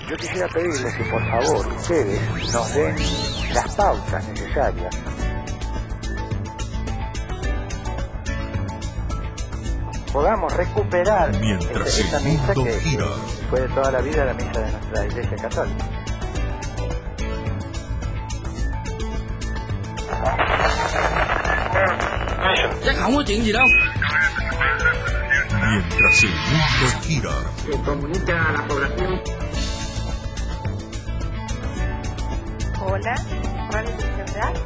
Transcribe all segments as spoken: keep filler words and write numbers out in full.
Yo quisiera pedirles que por favor ustedes nos den las pausas necesarias podamos recuperar mientras esa misa que gira. fue de toda la vida la misa de nuestra Iglesia Católica. Mientras el mundo gira. Se comunica a la población. Hola, Radio Cristiandad.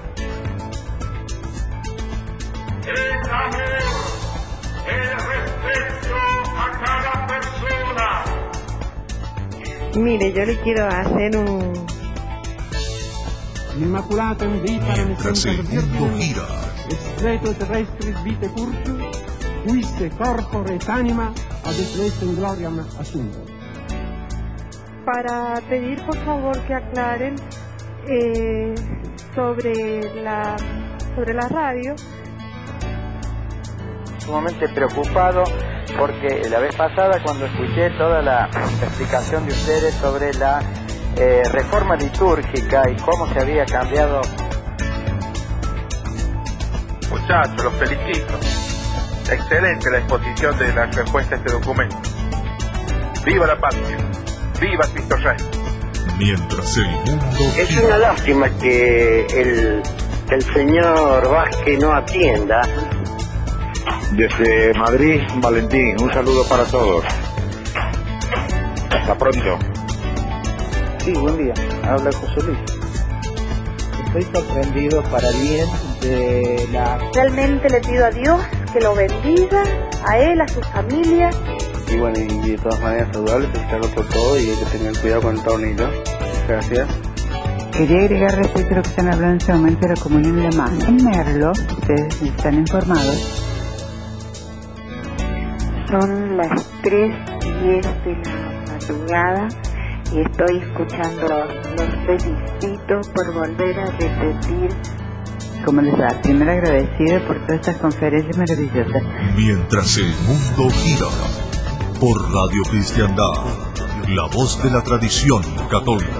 El amor, el respeto a cada persona. Mire, yo le quiero hacer un... L'Immacolata invita Mientras el mundo gira. Estreto terrestris vite cursus, quiste corpore et anima ad estresta in gloriam assunto. Para pedir por favor que aclaren eh, sobre la sobre la radio. Sumamente preocupado porque la vez pasada cuando escuché toda la explicación de ustedes sobre la eh, reforma litúrgica y cómo se había cambiado. Muchachos, los felicito. Excelente la exposición de la respuesta a este documento. ¡Viva la patria! ¡Viva Cristo Rey! Mientras el mundo Es gira. una lástima que el, que el señor Vázquez no atienda. Desde Madrid, Valentín, un saludo para todos. Hasta pronto. Sí, buen día. Habla José Luis. Estoy sorprendido para bien de la... Realmente le pido a Dios que lo bendiga, a él, a su familia. Y bueno, y de todas maneras saludarles, felicitarlos por todo y que tengan cuidado con el tornillo. Gracias. Quería agregar respecto a lo que están hablando en este momento de la comunión en la mano. En Merlo, ustedes están informados, son las tres y diez de la madrugada y estoy escuchando. Los felicito por volver a repetir. Como les va, primero agradecido por todas estas conferencias maravillosas. Mientras el mundo gira. Por Radio Cristiandad. La voz de la tradición católica.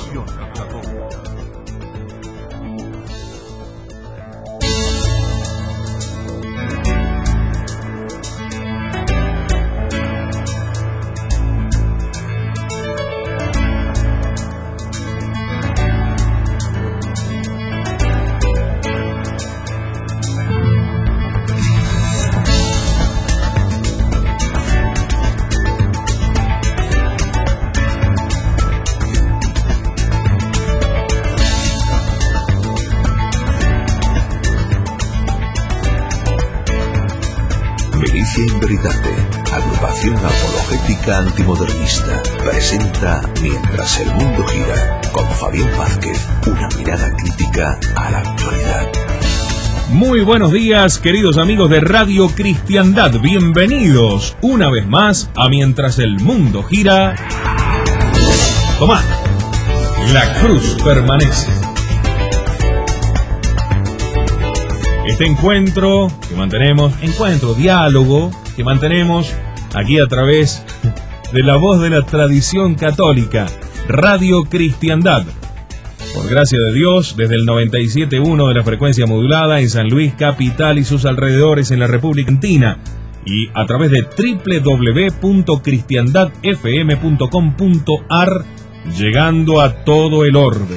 In Veritate, agrupación apologética antimodernista, presenta Mientras el mundo gira, con Fabián Vázquez, una mirada crítica a la actualidad. Muy buenos días, queridos amigos de Radio Cristiandad, bienvenidos una vez más a Mientras el mundo gira. Tomá, la cruz permanece. Este encuentro que mantenemos, encuentro, diálogo que mantenemos aquí a través de la voz de la tradición católica, Radio Cristiandad. Por gracia de Dios, desde el noventa y siete punto uno de la frecuencia modulada en San Luis capital y sus alrededores en la República Argentina, y a través de doble u doble u doble u punto cristiandad f m punto com punto a r, llegando a todo el orbe.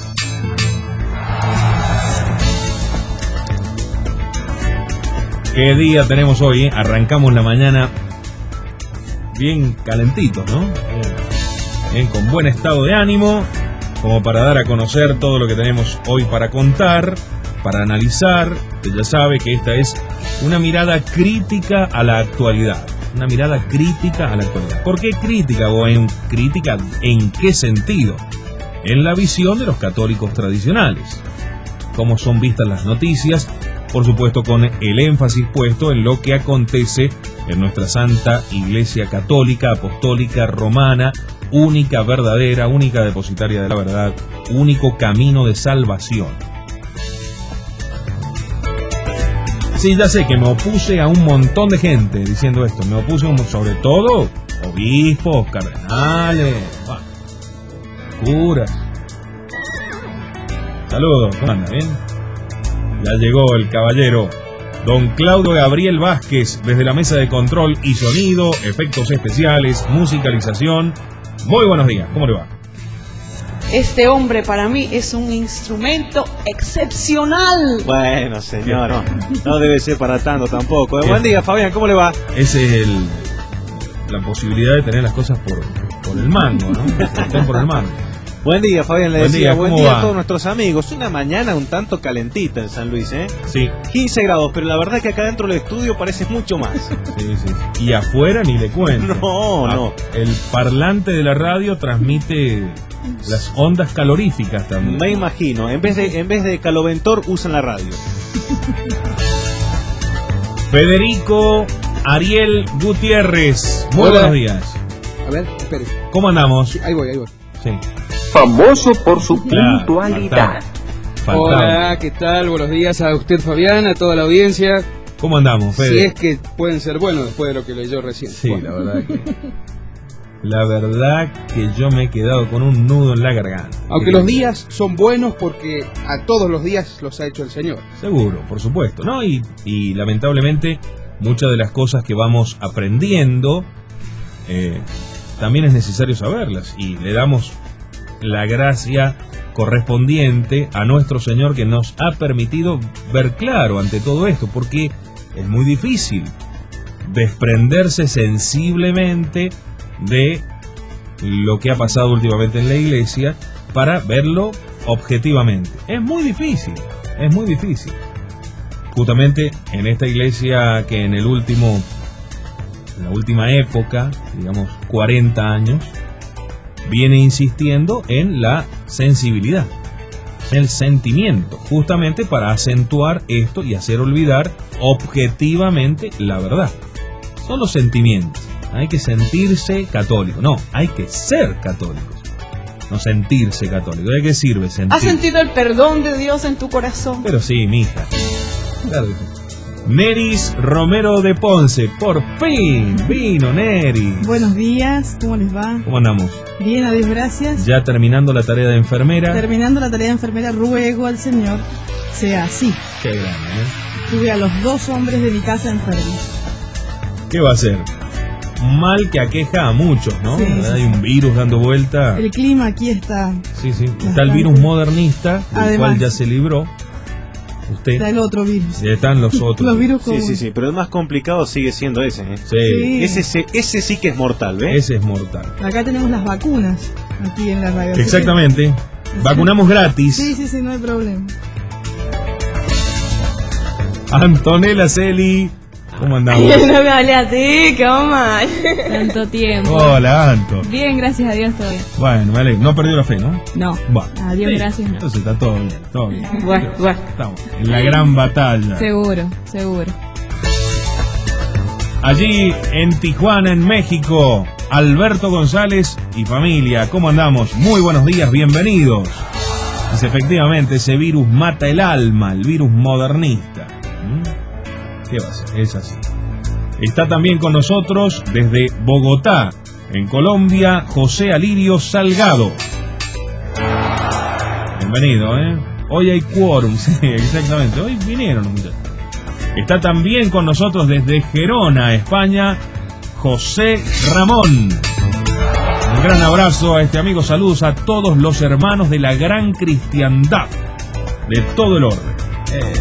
¿Qué día tenemos hoy? ¿Eh? Arrancamos la mañana bien calentitos, ¿no? Bien, bien, con buen estado de ánimo, como para dar a conocer todo lo que tenemos hoy para contar, para analizar. Usted ya sabe que esta es una mirada crítica a la actualidad. Una mirada crítica a la actualidad. ¿Por qué crítica? ¿O en crítica en qué sentido? En la visión de los católicos tradicionales. Cómo son vistas las noticias, por supuesto con el énfasis puesto en lo que acontece en nuestra Santa Iglesia Católica, Apostólica, Romana, única, verdadera, única depositaria de la verdad, único camino de salvación. Sí, ya sé que me opuse a un montón de gente diciendo esto, me opuse sobre todo obispos, cardenales, bueno, curas. Saludos, ¿cómo anda? ¿Bien? Ya llegó el caballero don Claudio Gabriel Vázquez desde la mesa de control y sonido, efectos especiales, musicalización. Muy buenos días, ¿cómo le va? Este hombre para mí es un instrumento excepcional. Bueno, señor, no, no debe ser para tanto tampoco. Eh, buen día, Fabián, ¿cómo le va? Esa es el, la posibilidad de tener las cosas por, por el mango, ¿no? Estén por el mango. Buen día, Fabián, le buen decía, día, buen día va? a todos nuestros amigos. Una mañana un tanto calentita en San Luis, ¿eh? Sí. quince grados, pero la verdad es que acá dentro del estudio parece mucho más. Sí, sí. Y afuera ni le cuento. No, ah, no. El parlante de la radio transmite las ondas caloríficas también. Me imagino, en vez de, en vez de caloventor usan la radio. Federico Ariel Gutiérrez, muy Hola. buenos días. A ver, espere. ¿Cómo andamos? Sí, ahí voy, ahí voy. Sí. Famoso por su Claro, puntualidad. faltaba. Hola, ¿qué tal? Buenos días a usted, Fabián, a toda la audiencia. ¿Cómo andamos, Fede? Si es que pueden ser buenos después de lo que leyó recién. Sí, Bueno. la verdad que... La verdad que yo me he quedado con un nudo en la garganta. Aunque los días son buenos porque a todos los días los ha hecho el Señor. Seguro, por supuesto, ¿no? Y, y lamentablemente muchas de las cosas que vamos aprendiendo eh, también es necesario saberlas, y le damos la gracia correspondiente a nuestro Señor, que nos ha permitido ver claro ante todo esto, porque es muy difícil desprenderse sensiblemente de lo que ha pasado últimamente en la iglesia para verlo objetivamente. Es muy difícil, es muy difícil. Justamente en esta iglesia que en el último, en la última época, digamos cuarenta años, viene insistiendo en la sensibilidad, el sentimiento, justamente para acentuar esto y hacer olvidar objetivamente la verdad. Son los sentimientos. Hay que sentirse católico. No, hay que ser católicos. No sentirse católico. ¿De qué sirve sentir? ¿Has sentido el perdón de Dios en tu corazón? Pero sí, mija. Claro que sí. Neris Romero de Ponce, por fin vino Neris. Buenos días, ¿cómo les va? ¿Cómo andamos? Bien, adiós, gracias. Ya terminando la tarea de enfermera. Terminando la tarea de enfermera, ruego al Señor sea así. Qué grande, ¿eh? Tuve a los dos hombres de mi casa enfermos. ¿Qué va a ser? Mal que aqueja a muchos, ¿no? Sí, sí, Hay un virus dando vuelta. El clima aquí está... Sí, sí. Está bastante. el virus modernista, del Además, cual ya se libró. Usted. Está el otro virus. Ya están los otros. Los virus Sí, sí, sí, pero el más complicado sigue siendo ese, ¿eh? Sí. Sí. Ese, ese, ese sí que es mortal, ¿ves? Ese es mortal. Acá tenemos las vacunas, aquí en la radio. Exactamente. Vacunamos gratis. Sí, sí, sí, no hay problema. Antonella Celi, ¿cómo andamos? No me hablé así, qué mal. Tanto tiempo. Hola, Anto. Bien, gracias a Dios, todo bien. Bueno, vale, no perdió la fe, ¿no? No. Bueno. Adiós, Sí. gracias. No. Entonces está todo bien, todo bien. Bueno, bueno. Estamos en la gran batalla. Seguro, seguro. Allí en Tijuana, en México, Alberto González y familia, ¿cómo andamos? Muy buenos días, bienvenidos. Pues efectivamente, ese virus mata el alma, el virus modernista. ¿Mm? ¿Qué va a ser? Es así. Está también con nosotros desde Bogotá, en Colombia, José Alirio Salgado. Bienvenido, ¿eh? Hoy hay quórum, sí, exactamente. Hoy vinieron los muchachos. Está también con nosotros desde Gerona, España, José Ramón. Un gran abrazo a este amigo, saludos a todos los hermanos de la gran cristiandad, de todo el orden. Eh,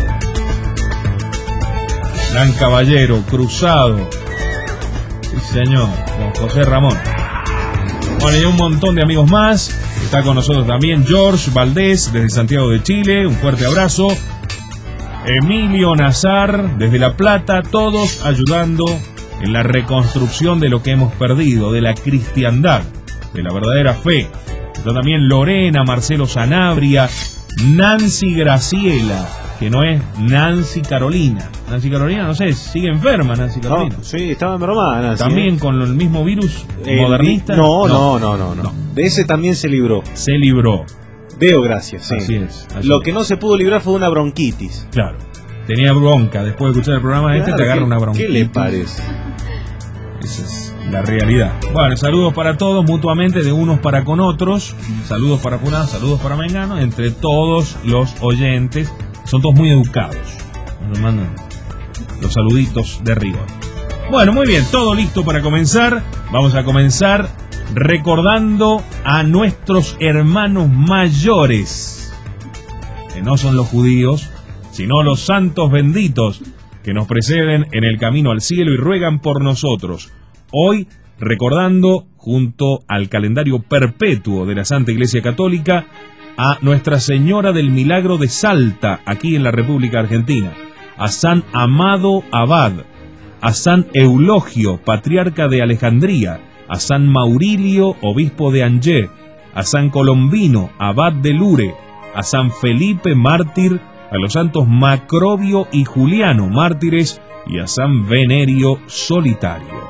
gran caballero, cruzado. Sí, señor, con José Ramón. Bueno, y un montón de amigos más. Está con nosotros también George Valdés, desde Santiago de Chile, un fuerte abrazo. Emilio Nazar, desde La Plata, todos ayudando en la reconstrucción de lo que hemos perdido, de la cristiandad, de la verdadera fe. Está también Lorena, Marcelo Sanabria, Nancy Graciela, que no es Nancy Carolina. Nancy Carolina, no sé, sigue enferma Nancy Carolina. No, sí, estaba enfermada Nancy. También ¿eh? con el mismo virus El modernista. vi- No, no, no, no, no, no. De ese también se libró. Se libró. Deo gracias, sí. Así es. así Lo es. que no se pudo librar fue una bronquitis. Claro. Tenía bronca. Después de escuchar el programa este, Claro, te agarra ¿qué- una bronquitis. ¿Qué le parece? Eso es, la realidad. Bueno, saludos para todos mutuamente, de unos para con otros. Saludos para Fulano, saludos para Mengano, entre todos los oyentes. Son todos muy educados. Nos mandan los saluditos de rigor. Bueno, muy bien, todo listo para comenzar. Vamos a comenzar recordando a nuestros hermanos mayores, que no son los judíos, sino los santos benditos que nos preceden en el camino al cielo y ruegan por nosotros. Hoy recordando, junto al calendario perpetuo de la Santa Iglesia Católica, a Nuestra Señora del Milagro de Salta, aquí en la República Argentina, a San Amado Abad, a San Eulogio, patriarca de Alejandría, a San Maurilio, obispo de Angers, a San Colombino, abad de Lure, a San Felipe, mártir, a los santos Macrobio y Juliano, mártires, y a San Venerio, solitario.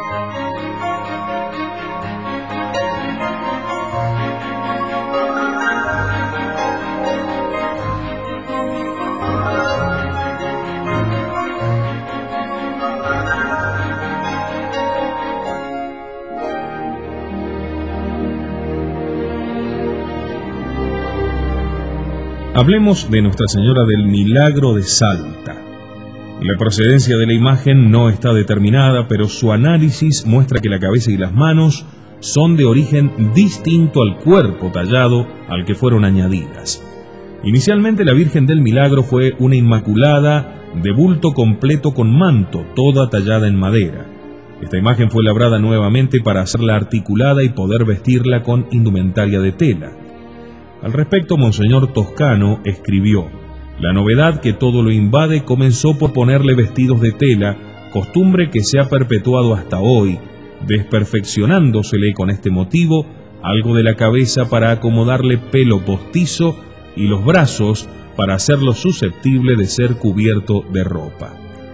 Hablemos de Nuestra Señora del Milagro de Salta. La procedencia de la imagen no está determinada, pero su análisis muestra que la cabeza y las manos son de origen distinto al cuerpo tallado al que fueron añadidas. Inicialmente la Virgen del Milagro fue una inmaculada de bulto completo con manto, toda tallada en madera. Esta imagen fue labrada nuevamente para hacerla articulada y poder vestirla con indumentaria de tela. Al respecto, Monseñor Toscano escribió: la novedad que todo lo invade comenzó por ponerle vestidos de tela, costumbre que se ha perpetuado hasta hoy, desperfeccionándosele con este motivo algo de la cabeza para acomodarle pelo postizo y los brazos para hacerlo susceptible de ser cubierto de ropa.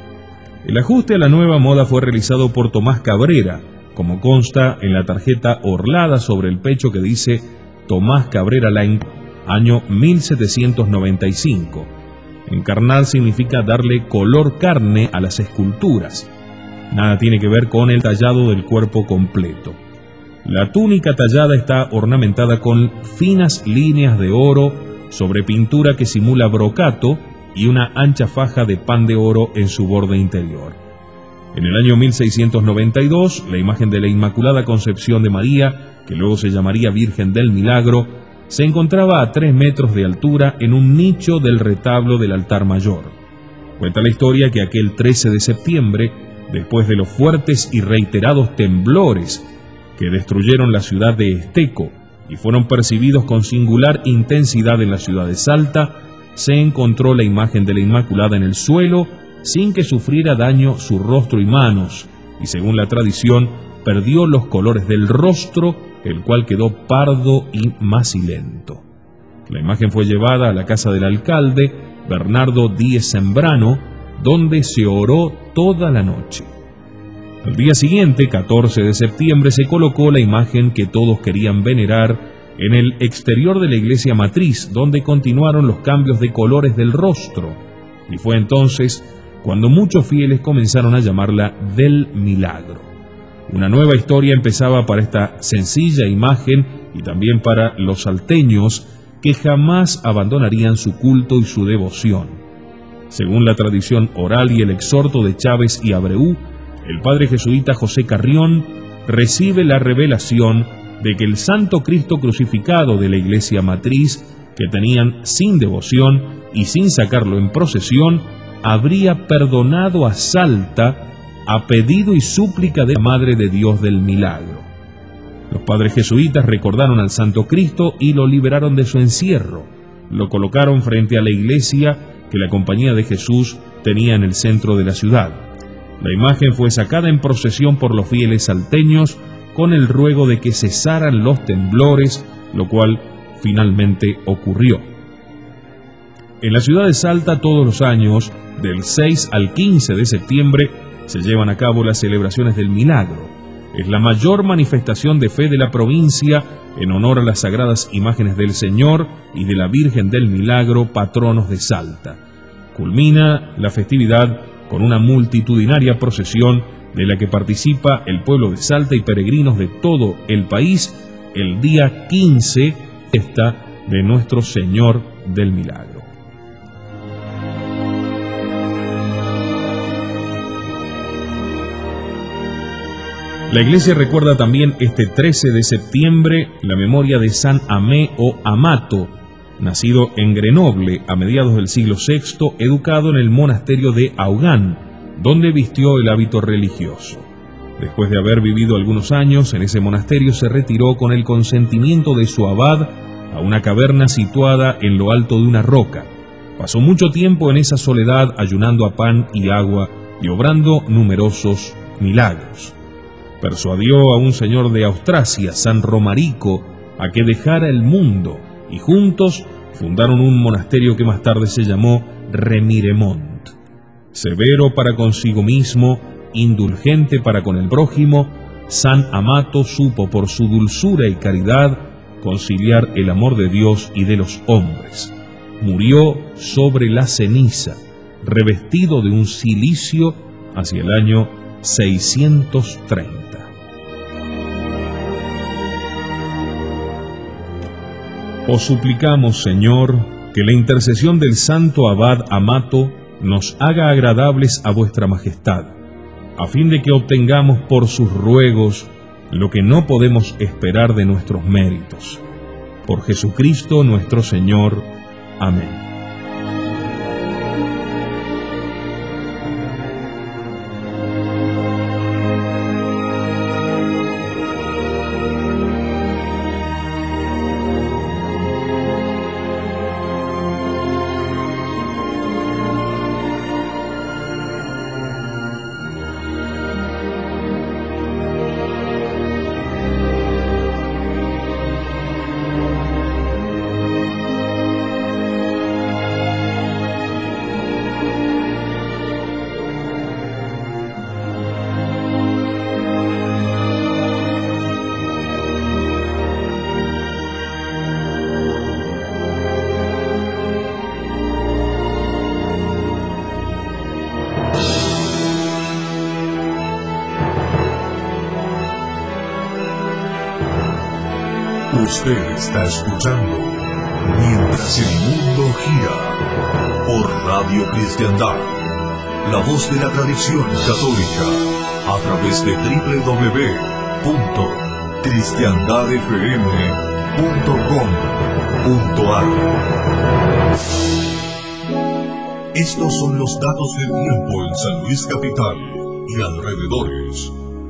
El ajuste a la nueva moda fue realizado por Tomás Cabrera, como consta en la tarjeta orlada sobre el pecho que dice Tomás Cabrera Lain, año mil setecientos noventa y cinco. Encarnar significa darle color carne a las esculturas. Nada tiene que ver con el tallado del cuerpo completo. La túnica tallada está ornamentada con finas líneas de oro sobre pintura que simula brocato y una ancha faja de pan de oro en su borde interior. En el año mil seiscientos noventa y dos, la imagen de la Inmaculada Concepción de María, que luego se llamaría Virgen del Milagro, se encontraba a tres metros de altura en un nicho del retablo del altar mayor. Cuenta la historia que aquel trece de septiembre, después de los fuertes y reiterados temblores que destruyeron la ciudad de Esteco y fueron percibidos con singular intensidad en la ciudad de Salta, se encontró la imagen de la Inmaculada en el suelo sin que sufriera daño su rostro y manos, y según la tradición, perdió los colores del rostro, el cual quedó pardo y macilento. La imagen fue llevada a la casa del alcalde, Bernardo Díez Sembrano, donde se oró toda la noche. Al día siguiente, catorce de septiembre, se colocó la imagen que todos querían venerar en el exterior de la iglesia matriz, donde continuaron los cambios de colores del rostro, y fue entonces cuando muchos fieles comenzaron a llamarla del Milagro. Una nueva historia empezaba para esta sencilla imagen y también para los salteños, que jamás abandonarían su culto y su devoción. Según la tradición oral y el exhorto de Chávez y Abreu, el padre jesuita José Carrión recibe la revelación de que el Santo Cristo crucificado de la iglesia matriz, que tenían sin devoción y sin sacarlo en procesión, habría perdonado a Salta a pedido y súplica de la Madre de Dios del Milagro. Los padres jesuitas recordaron al Santo Cristo y lo liberaron de su encierro. Lo colocaron frente a la iglesia que la Compañía de Jesús tenía en el centro de la ciudad. La imagen fue sacada en procesión por los fieles salteños con el ruego de que cesaran los temblores, lo cual finalmente ocurrió. En la ciudad de Salta, todos los años, del seis al quince de septiembre, se llevan a cabo las celebraciones del Milagro. Es la mayor manifestación de fe de la provincia en honor a las sagradas imágenes del Señor y de la Virgen del Milagro, patronos de Salta. Culmina la festividad con una multitudinaria procesión de la que participa el pueblo de Salta y peregrinos de todo el país el día quince, fiesta de Nuestro Señor del Milagro. La Iglesia recuerda también este trece de septiembre la memoria de San Amé o Amato, nacido en Grenoble a mediados del siglo sexto, educado en el monasterio de Augán, donde vistió el hábito religioso. Después de haber vivido algunos años en ese monasterio, se retiró con el consentimiento de su abad a una caverna situada en lo alto de una roca. Pasó mucho tiempo en esa soledad ayunando a pan y agua y obrando numerosos milagros. Persuadió a un señor de Austrasia, San Romarico, a que dejara el mundo, y juntos fundaron un monasterio que más tarde se llamó Remiremont. Severo para consigo mismo, indulgente para con el prójimo, San Amato supo por su dulzura y caridad conciliar el amor de Dios y de los hombres. Murió sobre la ceniza, revestido de un cilicio hacia el año seiscientos treinta. Os suplicamos, Señor, que la intercesión del santo abad Amato nos haga agradables a vuestra majestad, a fin de que obtengamos por sus ruegos lo que no podemos esperar de nuestros méritos. Por Jesucristo nuestro Señor. Amén. Usted está escuchando Mientras el Mundo Gira por Radio Cristiandad, la voz de la tradición católica, a través de doble u doble u doble u punto cristiandad f m punto com punto a r. Estos son los datos del tiempo en San Luis Capital y alrededores.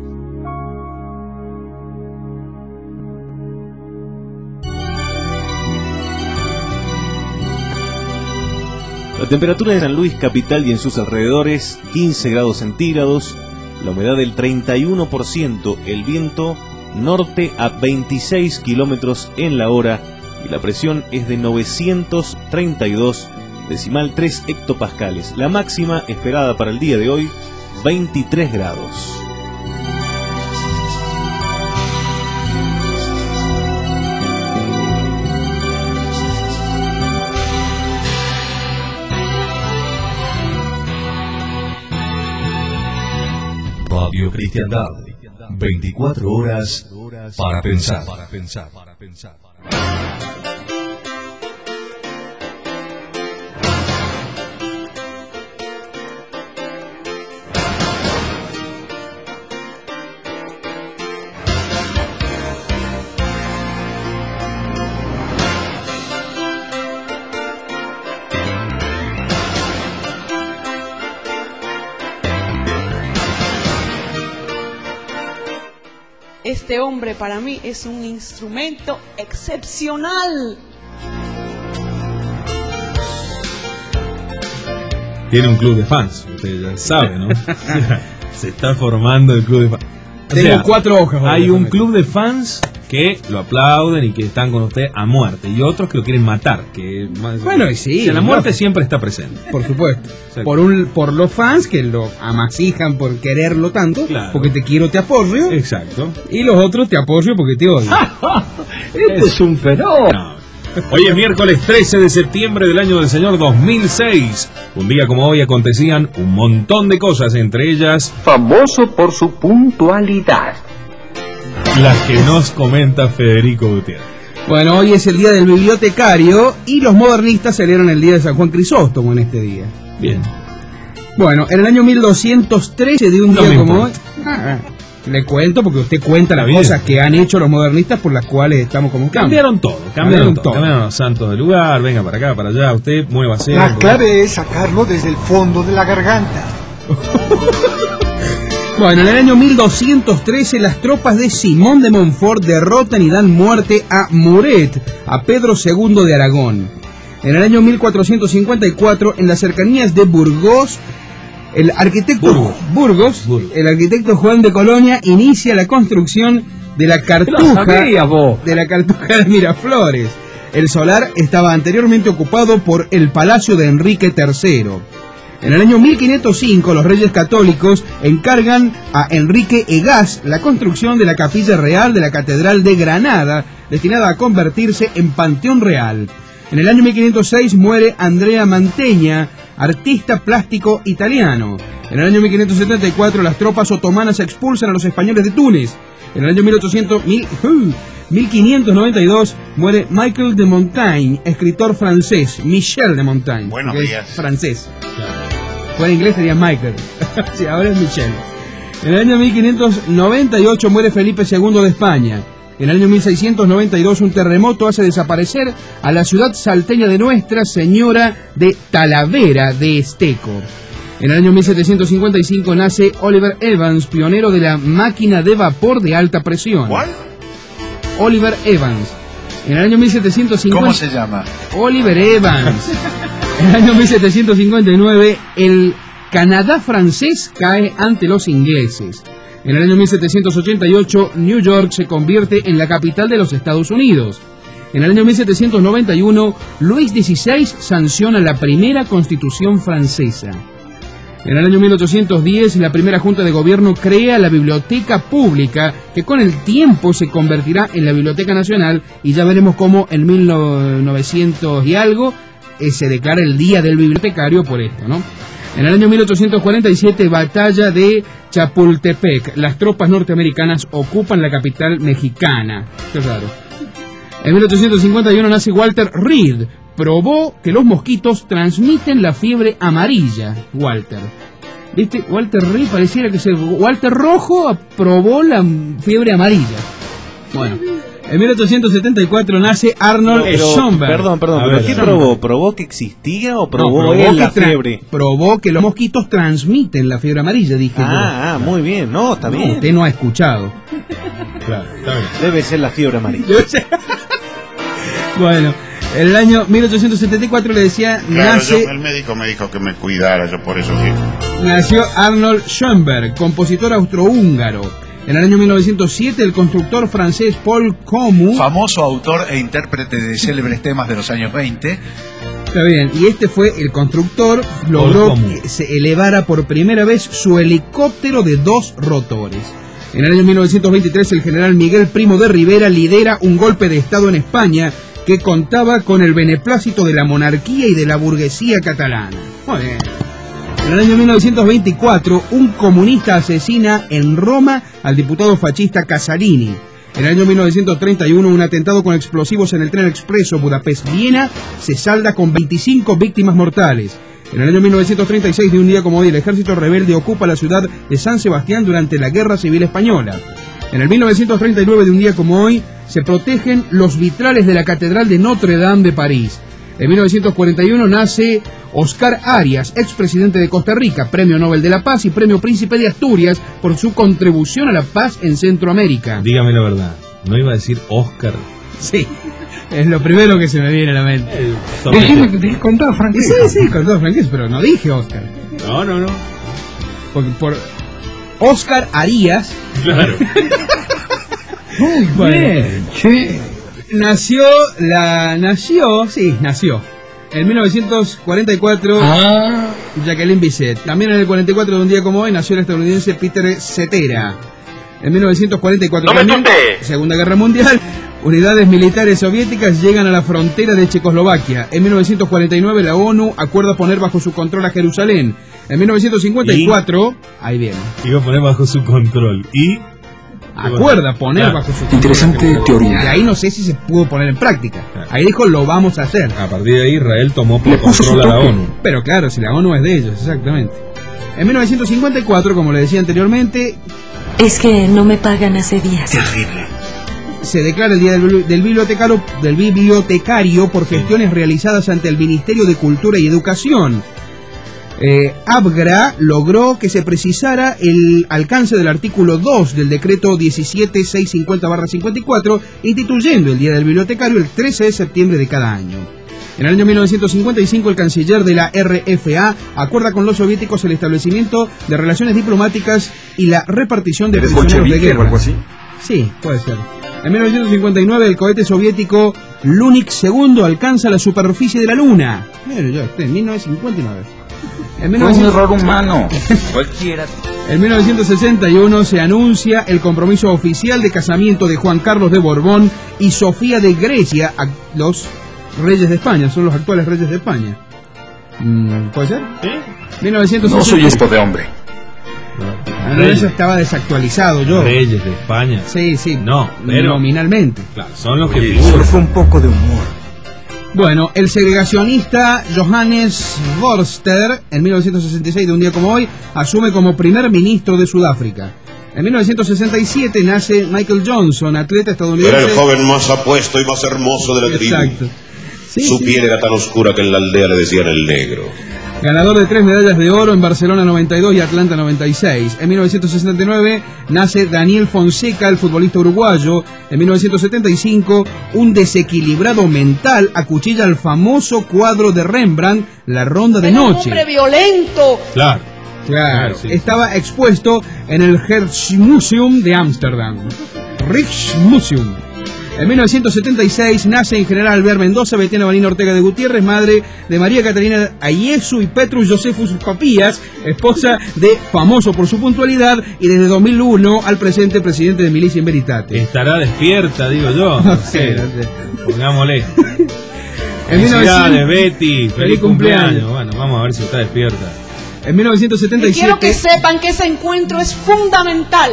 La temperatura de San Luis Capital y en sus alrededores, quince grados centígrados, la humedad del treinta y uno por ciento, el viento norte a veintiséis kilómetros en la hora y la presión es de novecientos treinta y dos decimal tres hectopascales. La máxima esperada para el día de hoy, veintitrés grados. Radio Cristiandad, veinticuatro horas para pensar. Para pensar, para pensar. Este hombre para mí es un instrumento excepcional. Tiene un club de fans, usted ya sabe, ¿no? Se está formando el club de fans. O Tengo sea, cuatro hojas. Hay un club de fans que lo aplauden y que están con usted a muerte, y otros que lo quieren matar. Que Bueno, y sí. O sea, la muerte no. siempre está presente. Por supuesto. Exacto. Por un por los fans que lo amasijan por quererlo tanto, Claro. porque te quiero, te apoyo. Exacto. Y los otros te apoyo porque te odio. Este es un fenómeno. No. Hoy es miércoles trece de septiembre del año del Señor dos mil seis. Un día como hoy acontecían un montón de cosas, entre ellas... Famoso por su puntualidad. Las que nos comenta Federico Gutiérrez. Bueno, hoy es el día del bibliotecario y los modernistas celebran el día de San Juan Crisóstomo en este día. Bien. Bueno, en el año mil doscientos trece de un No día me como hoy... importa. Ah, le cuento porque usted cuenta las Está bien. cosas que han hecho los modernistas por las cuales estamos como estamos. Cambiaron todo, cambiaron, Cambiaron todo. todo. Cambiaron los santos del lugar, venga para acá, para allá, usted muévase. La clave es sacarlo desde el fondo de la garganta. Bueno, en el año mil doscientos trece las tropas de Simón de Montfort derrotan y dan muerte a Muret, a Pedro segundo de Aragón. En el año mil cuatrocientos cincuenta y cuatro, en las cercanías de Burgos, el arquitecto Burgos. Burgos, Burgos. el arquitecto Juan de Colonia inicia la construcción de la cartuja sabías vos. de la cartuja de Miraflores. El solar estaba anteriormente ocupado por el Palacio de Enrique tercero. En el año mil quinientos cinco, los reyes católicos encargan a Enrique Egas la construcción de la capilla real de la Catedral de Granada, destinada a convertirse en Panteón Real. En el año mil quinientos seis muere Andrea Mantegna, artista plástico italiano. En el año mil quinientos setenta y cuatro, las tropas otomanas expulsan a los españoles de Túnez. En el año mil ochocientos, mil, uh, mil quinientos noventa y dos muere Michel de Montaigne, escritor francés. Michel de Montaigne. Buenos que es días. Francés. Fuera inglés sería Michael. Sí, ahora es Michel. En el año mil quinientos noventa y ocho muere Felipe segundo de España. En el año mil seiscientos noventa y dos un terremoto hace desaparecer a la ciudad salteña de Nuestra Señora de Talavera de Esteco. En el año mil setecientos cincuenta y cinco nace Oliver Evans, pionero de la máquina de vapor de alta presión. ¿Cuál? Oliver Evans. En el año mil setecientos cincuenta... ¿Cómo se llama? Oliver Evans. En el año mil setecientos cincuenta y nueve, el Canadá francés cae ante los ingleses. En el año mil setecientos ochenta y ocho, New York se convierte en la capital de los Estados Unidos. En el año mil setecientos noventa y uno, Luis dieciséis sanciona la primera constitución francesa. En el año mil ochocientos diez, la primera junta de gobierno crea la Biblioteca Pública, que con el tiempo se convertirá en la Biblioteca Nacional, y ya veremos cómo en mil novecientos y algo eh, se declara el Día del Bibliotecario por esto, ¿no? En el año mil ochocientos cuarenta y siete, batalla de Chapultepec. Las tropas norteamericanas ocupan la capital mexicana. Qué raro. En mil ochocientos cincuenta y uno nace Walter Reed. Probó que los mosquitos transmiten la fiebre amarilla. Walter. ¿Viste? Walter Reed pareciera que es el Walter Rojo probó la fiebre amarilla. Bueno. En mil ochocientos setenta y cuatro nace Arnold No, pero, Schönberg. Perdón, perdón, A ¿pero ver, qué Schönberg. probó? ¿Probó que existía o probó, No, él la que tra- fiebre? Probó que los mosquitos transmiten la fiebre amarilla, dije yo. Ah, ah, muy bien, no, está No, bien. usted no ha escuchado. Claro, está bien. Debe ser la fiebre amarilla. Bueno, en el año mil ochocientos setenta y cuatro le decía, Claro, nace, yo- el médico me dijo que me cuidara, yo por eso sí. nació Arnold Schönberg, compositor austrohúngaro. En el año mil novecientos siete, el constructor francés Paul Comu... Famoso autor e intérprete de célebres temas de los años veinte. Está bien, y este fue el constructor, logró que se elevara por primera vez su helicóptero de dos rotores. En el año mil novecientos veintitrés, el general Miguel Primo de Rivera lidera un golpe de Estado en España que contaba con el beneplácito de la monarquía y de la burguesía catalana. Muy bien. En el año mil novecientos veinticuatro, un comunista asesina en Roma al diputado fascista Casarini. En el año mil novecientos treinta y uno, un atentado con explosivos en el tren expreso Budapest-Viena se salda con veinticinco víctimas mortales. En el año mil novecientos treinta y seis, de un día como hoy, el ejército rebelde ocupa la ciudad de San Sebastián durante la Guerra Civil Española. En el mil novecientos treinta y nueve, de un día como hoy, se protegen los vitrales de la Catedral de Notre Dame de París. En mil novecientos cuarenta y uno nace Oscar Arias, expresidente de Costa Rica, Premio Nobel de la Paz y Premio Príncipe de Asturias por su contribución a la paz en Centroamérica. Dígame la verdad, ¿no iba a decir Oscar? Sí, es lo primero que se me viene a la mente. Decime que te- con toda franqueza. Sí, sí, con toda franqueza, pero no dije Oscar. No, no, no. Por, por Oscar Arias. Claro. Muy Bueno. bien, che. Nació la... Nació, sí, nació. En mil novecientos cuarenta y cuatro, Ah. Jacqueline Bisset. También en el cuarenta y cuatro, de un día como hoy, nació el estadounidense Peter Cetera. En mil novecientos cuarenta y cuatro ¡No me también, tupé! Segunda Guerra Mundial, Unidades militares soviéticas llegan a la frontera de Checoslovaquia. En mil novecientos cuarenta y nueve la ONU acuerda poner bajo su control a Jerusalén. En mil novecientos cincuenta y cuatro, ¿Y? ahí viene. Iba a poner bajo su control. Y... Acuerda poner claro. bajo su control. Interesante teoría. Y ahí no sé si se pudo poner en práctica. Claro. Ahí dijo, lo vamos a hacer. A partir de ahí Israel tomó por control a la ONU. Pero claro, si la ONU es de ellos, exactamente. En mil novecientos cincuenta y cuatro, como le decía anteriormente... Es que no me pagan hace días. Terrible. Se declara el Día del, del, bibliotecario, del Bibliotecario por gestiones realizadas ante el Ministerio de Cultura y Educación. Eh, Abgra logró que se precisara el alcance del artículo dos del decreto diecisiete mil seiscientos cincuenta barra cincuenta y cuatro, instituyendo el Día del Bibliotecario el trece de septiembre de cada año. En el año mil novecientos cincuenta y cinco, el canciller de la R F A acuerda con los soviéticos el establecimiento de relaciones diplomáticas y la repartición de prisioneros de guerra. ¿O algo así? Sí, puede ser. En mil novecientos cincuenta y nueve, el cohete soviético Lunik segundo alcanza la superficie de la Luna. Mira, ya está, en mil novecientos cincuenta y nueve. En Fue un error humano. Cualquiera. En mil novecientos sesenta y uno se anuncia el compromiso oficial de casamiento de Juan Carlos de Borbón y Sofía de Grecia, los reyes de España, son los actuales reyes de España. ¿Puede ser? ¿Sí? mil novecientos sesenta. No soy espo de hombre. No, eso estaba desactualizado yo. Reyes de España. Sí, sí. No, pero nominalmente. Claro, son los que Oye, solo fue un poco de humor. Bueno, el segregacionista Johannes Vorster, en mil novecientos sesenta y seis, de un día como hoy, asume como primer ministro de Sudáfrica. En mil novecientos sesenta y siete nace Michael Johnson, atleta estadounidense. Era el joven más apuesto y más hermoso de la tribu. Exacto. Sí, Su sí. piel era tan oscura que en la aldea le decían el negro. Ganador de tres medallas de oro en Barcelona noventa y dos y Atlanta noventa y seis. En mil novecientos sesenta y nueve nace Daniel Fonseca, el futbolista uruguayo. En mil novecientos setenta y cinco, un desequilibrado mental acuchilla el famoso cuadro de Rembrandt, La Ronda de Noche. ¡Un hombre violento! Claro. Claro, sí, estaba sí. expuesto en el Rijksmuseum de Ámsterdam. Rijksmuseum. En mil novecientos setenta y seis nace en General Alvear Mendoza Betiana Vanina Ortega de Gutiérrez, madre de María Catalina Ayesu y Petrus Josephus Papías, esposa de famoso por su puntualidad y desde dos mil uno al presente presidente de Milicia in Veritate. Estará despierta, digo yo. No sé, no sé. Pongámosle. En Felicidades, Betty. Feliz, Feliz cumpleaños. cumpleaños. Bueno, vamos a ver si está despierta. En mil novecientos setenta y siete... Y quiero que sepan que ese encuentro es fundamental.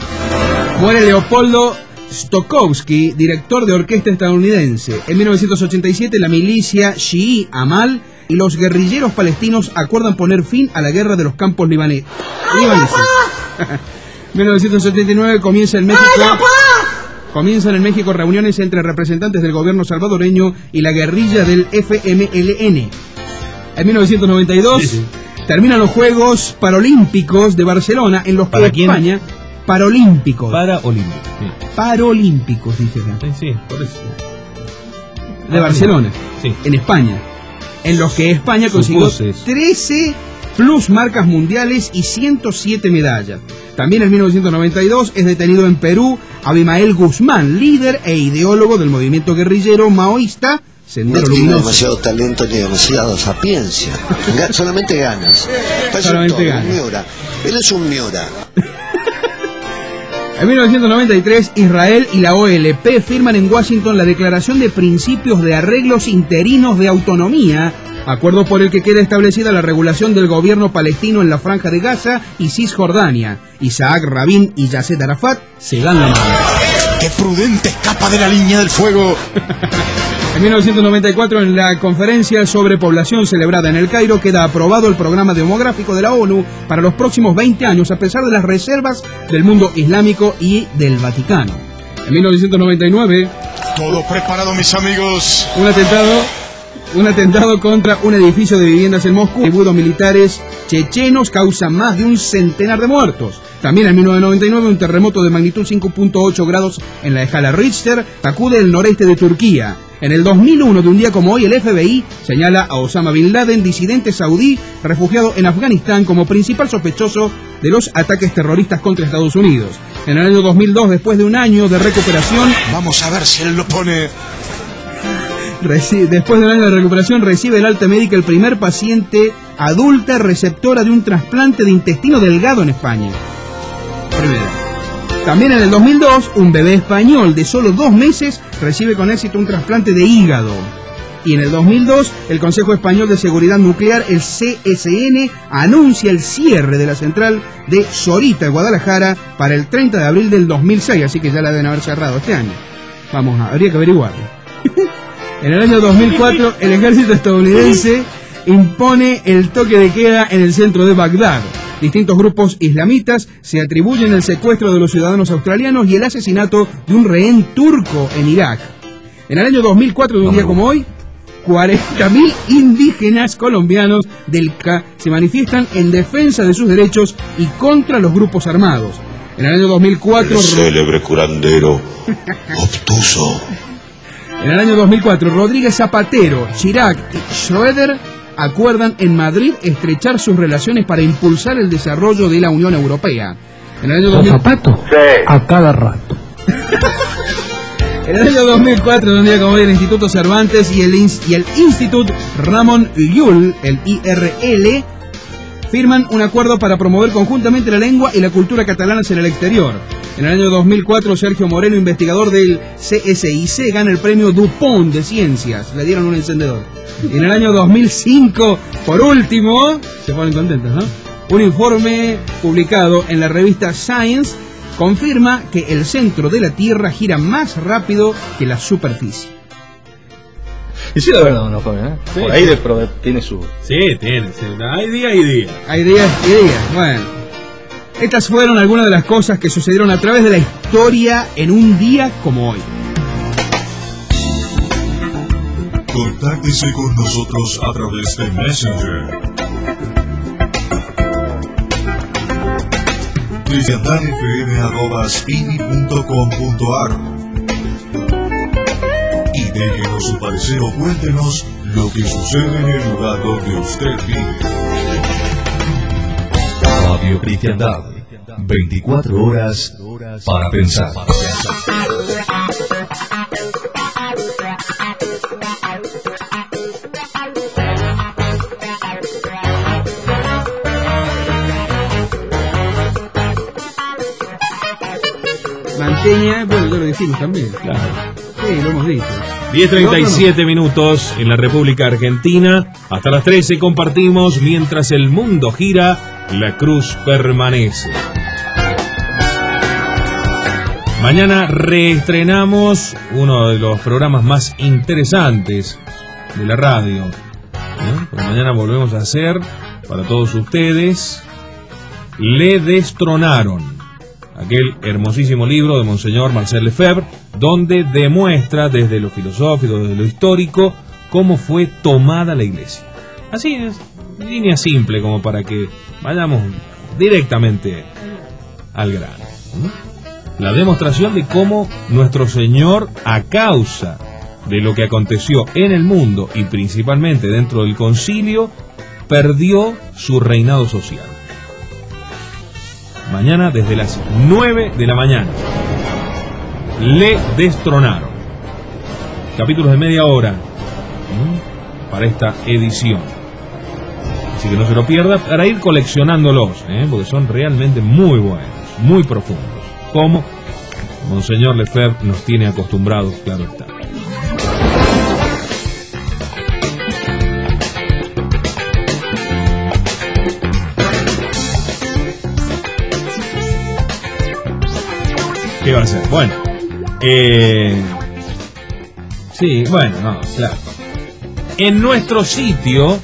Muere Leopoldo Stokowski, director de orquesta estadounidense. En mil novecientos ochenta y siete, la milicia chií Amal y los guerrilleros palestinos acuerdan poner fin a la guerra de los campos libaneses. mil novecientos setenta y nueve comienza en México. Comienzan en México reuniones entre representantes del gobierno salvadoreño y la guerrilla del F M L N. En mil novecientos noventa y dos sí, sí. terminan los Juegos Paralímpicos de Barcelona, en los que España... Paralímpicos. Paraolímpicos. Sí. Paralímpicos, dice acá. Sí, sí, por eso. De Barcelona, sí. en España. En los que España consiguió trece plus marcas mundiales y ciento siete medallas. También en mil novecientos noventa y dos es detenido en Perú Abimael Guzmán, líder e ideólogo del movimiento guerrillero maoísta Sendero No tiene Luminoso. demasiado talento ni demasiada sapiencia. Ga- solamente ganas. Parece Solamente todo, ganas. un Miura. Él es un Miura. En mil novecientos noventa y tres, Israel y la O L P firman en Washington la Declaración de Principios de Arreglos Interinos de Autonomía, acuerdo por el que queda establecida la regulación del gobierno palestino en la Franja de Gaza y Cisjordania. Isaac Rabin y Yasser Arafat se dan la mano. ¡Qué prudente escapa de la línea del fuego! En mil novecientos noventa y cuatro, en la conferencia sobre población celebrada en El Cairo, queda aprobado el programa demográfico de la ONU para los próximos veinte años, a pesar de las reservas del mundo islámico y del Vaticano. En mil novecientos noventa y nueve... Todo preparado, mis amigos. Un atentado, un atentado contra un edificio de viviendas en Moscú. Tributos militares chechenos causan más de un centenar de muertos. También en mil novecientos noventa y nueve, un terremoto de magnitud cinco punto ocho grados en la escala Richter sacude el noreste de Turquía. En el dos mil uno, de un día como hoy, el F B I señala a Osama Bin Laden, disidente saudí, refugiado en Afganistán, como principal sospechoso de los ataques terroristas contra Estados Unidos. En el año dos mil dos, después de un año de recuperación... Vamos a ver si él lo pone... Reci- Después de un año de recuperación, recibe el alta médica el primer paciente adulta receptora de un trasplante de intestino delgado en España. Primera. También en el dos mil dos, un bebé español de solo dos meses recibe con éxito un trasplante de hígado. Y en el dos mil dos, el Consejo Español de Seguridad Nuclear, el C S N, anuncia el cierre de la central de Zorita, en Guadalajara, para el treinta de abril del dos mil seis, así que ya la deben haber cerrado este año. Vamos, habría que averiguarlo. En el año dos mil cuatro, el ejército estadounidense impone el toque de queda en el centro de Bagdad. Distintos grupos islamitas se atribuyen el secuestro de los ciudadanos australianos y el asesinato de un rehén turco en Irak. En el año dos mil cuatro, de un día como hoy, cuarenta mil indígenas colombianos del C A se manifiestan en defensa de sus derechos y contra los grupos armados. En el año dos mil cuatro... El célebre curandero obtuso. En el año dos mil cuatro, Rodríguez Zapatero, Chirac y Schroeder acuerdan en Madrid estrechar sus relaciones para impulsar el desarrollo de la Unión Europea. En el año dos mil... ¿Los zapatos? Sí. A cada rato. En el año dos mil cuatro, de un día como hoy, el Instituto Cervantes y el, y el Institut Ramon Llull, el I R L, firman un acuerdo para promover conjuntamente la lengua y la cultura catalanas en el exterior. En el año dos mil cuatro, Sergio Moreno, investigador del C S I C, gana el premio Dupont de Ciencias. Le dieron un encendedor. Y en el año dos mil cinco, por último, se ponen contentos, ¿no? Un informe publicado en la revista Science confirma que el centro de la Tierra gira más rápido que la superficie. Y sí, la verdad, no, Fabián, ¿eh? Sí. Por ahí de, pero de, tiene su... Sí, tiene, sí. Hay día y día. Hay días y días, bueno. Estas fueron algunas de las cosas que sucedieron a través de la historia en un día como hoy. Contáctese con nosotros a través de Messenger. cristiandad f m arroba spini punto com punto a r y déjenos su parecer o cuéntenos lo que sucede en el lugar donde usted vive. Radio Cristiandad, veinticuatro horas para pensar. Manteña, bueno, ya lo dijimos también. Claro. Sí, lo hemos dicho. diez treinta y siete minutos en la República Argentina. Hasta las trece compartimos Mientras el Mundo Gira, la Cruz Permanece. Mañana reestrenamos uno de los programas más interesantes de la radio, ¿no? Pero mañana volvemos a hacer, para todos ustedes, Le Destronaron, aquel hermosísimo libro de Monseñor Marcel Lefebvre, donde demuestra desde lo filosófico, desde lo histórico, cómo fue tomada la Iglesia. Así es, línea simple, como para que vayamos directamente al grano, ¿no? La demostración de cómo nuestro Señor, a causa de lo que aconteció en el mundo y principalmente dentro del concilio, perdió su reinado social. Mañana desde las nueve de la mañana. Le Destronaron. Capítulos de media hora, ¿m? para esta edición. Así que no se lo pierda para ir coleccionándolos, ¿eh? porque son realmente muy buenos, muy profundos. Como Monseñor Lefebvre nos tiene acostumbrados, claro está. ¿Qué va a hacer? Bueno, eh, sí, bueno, no, claro. En nuestro sitio,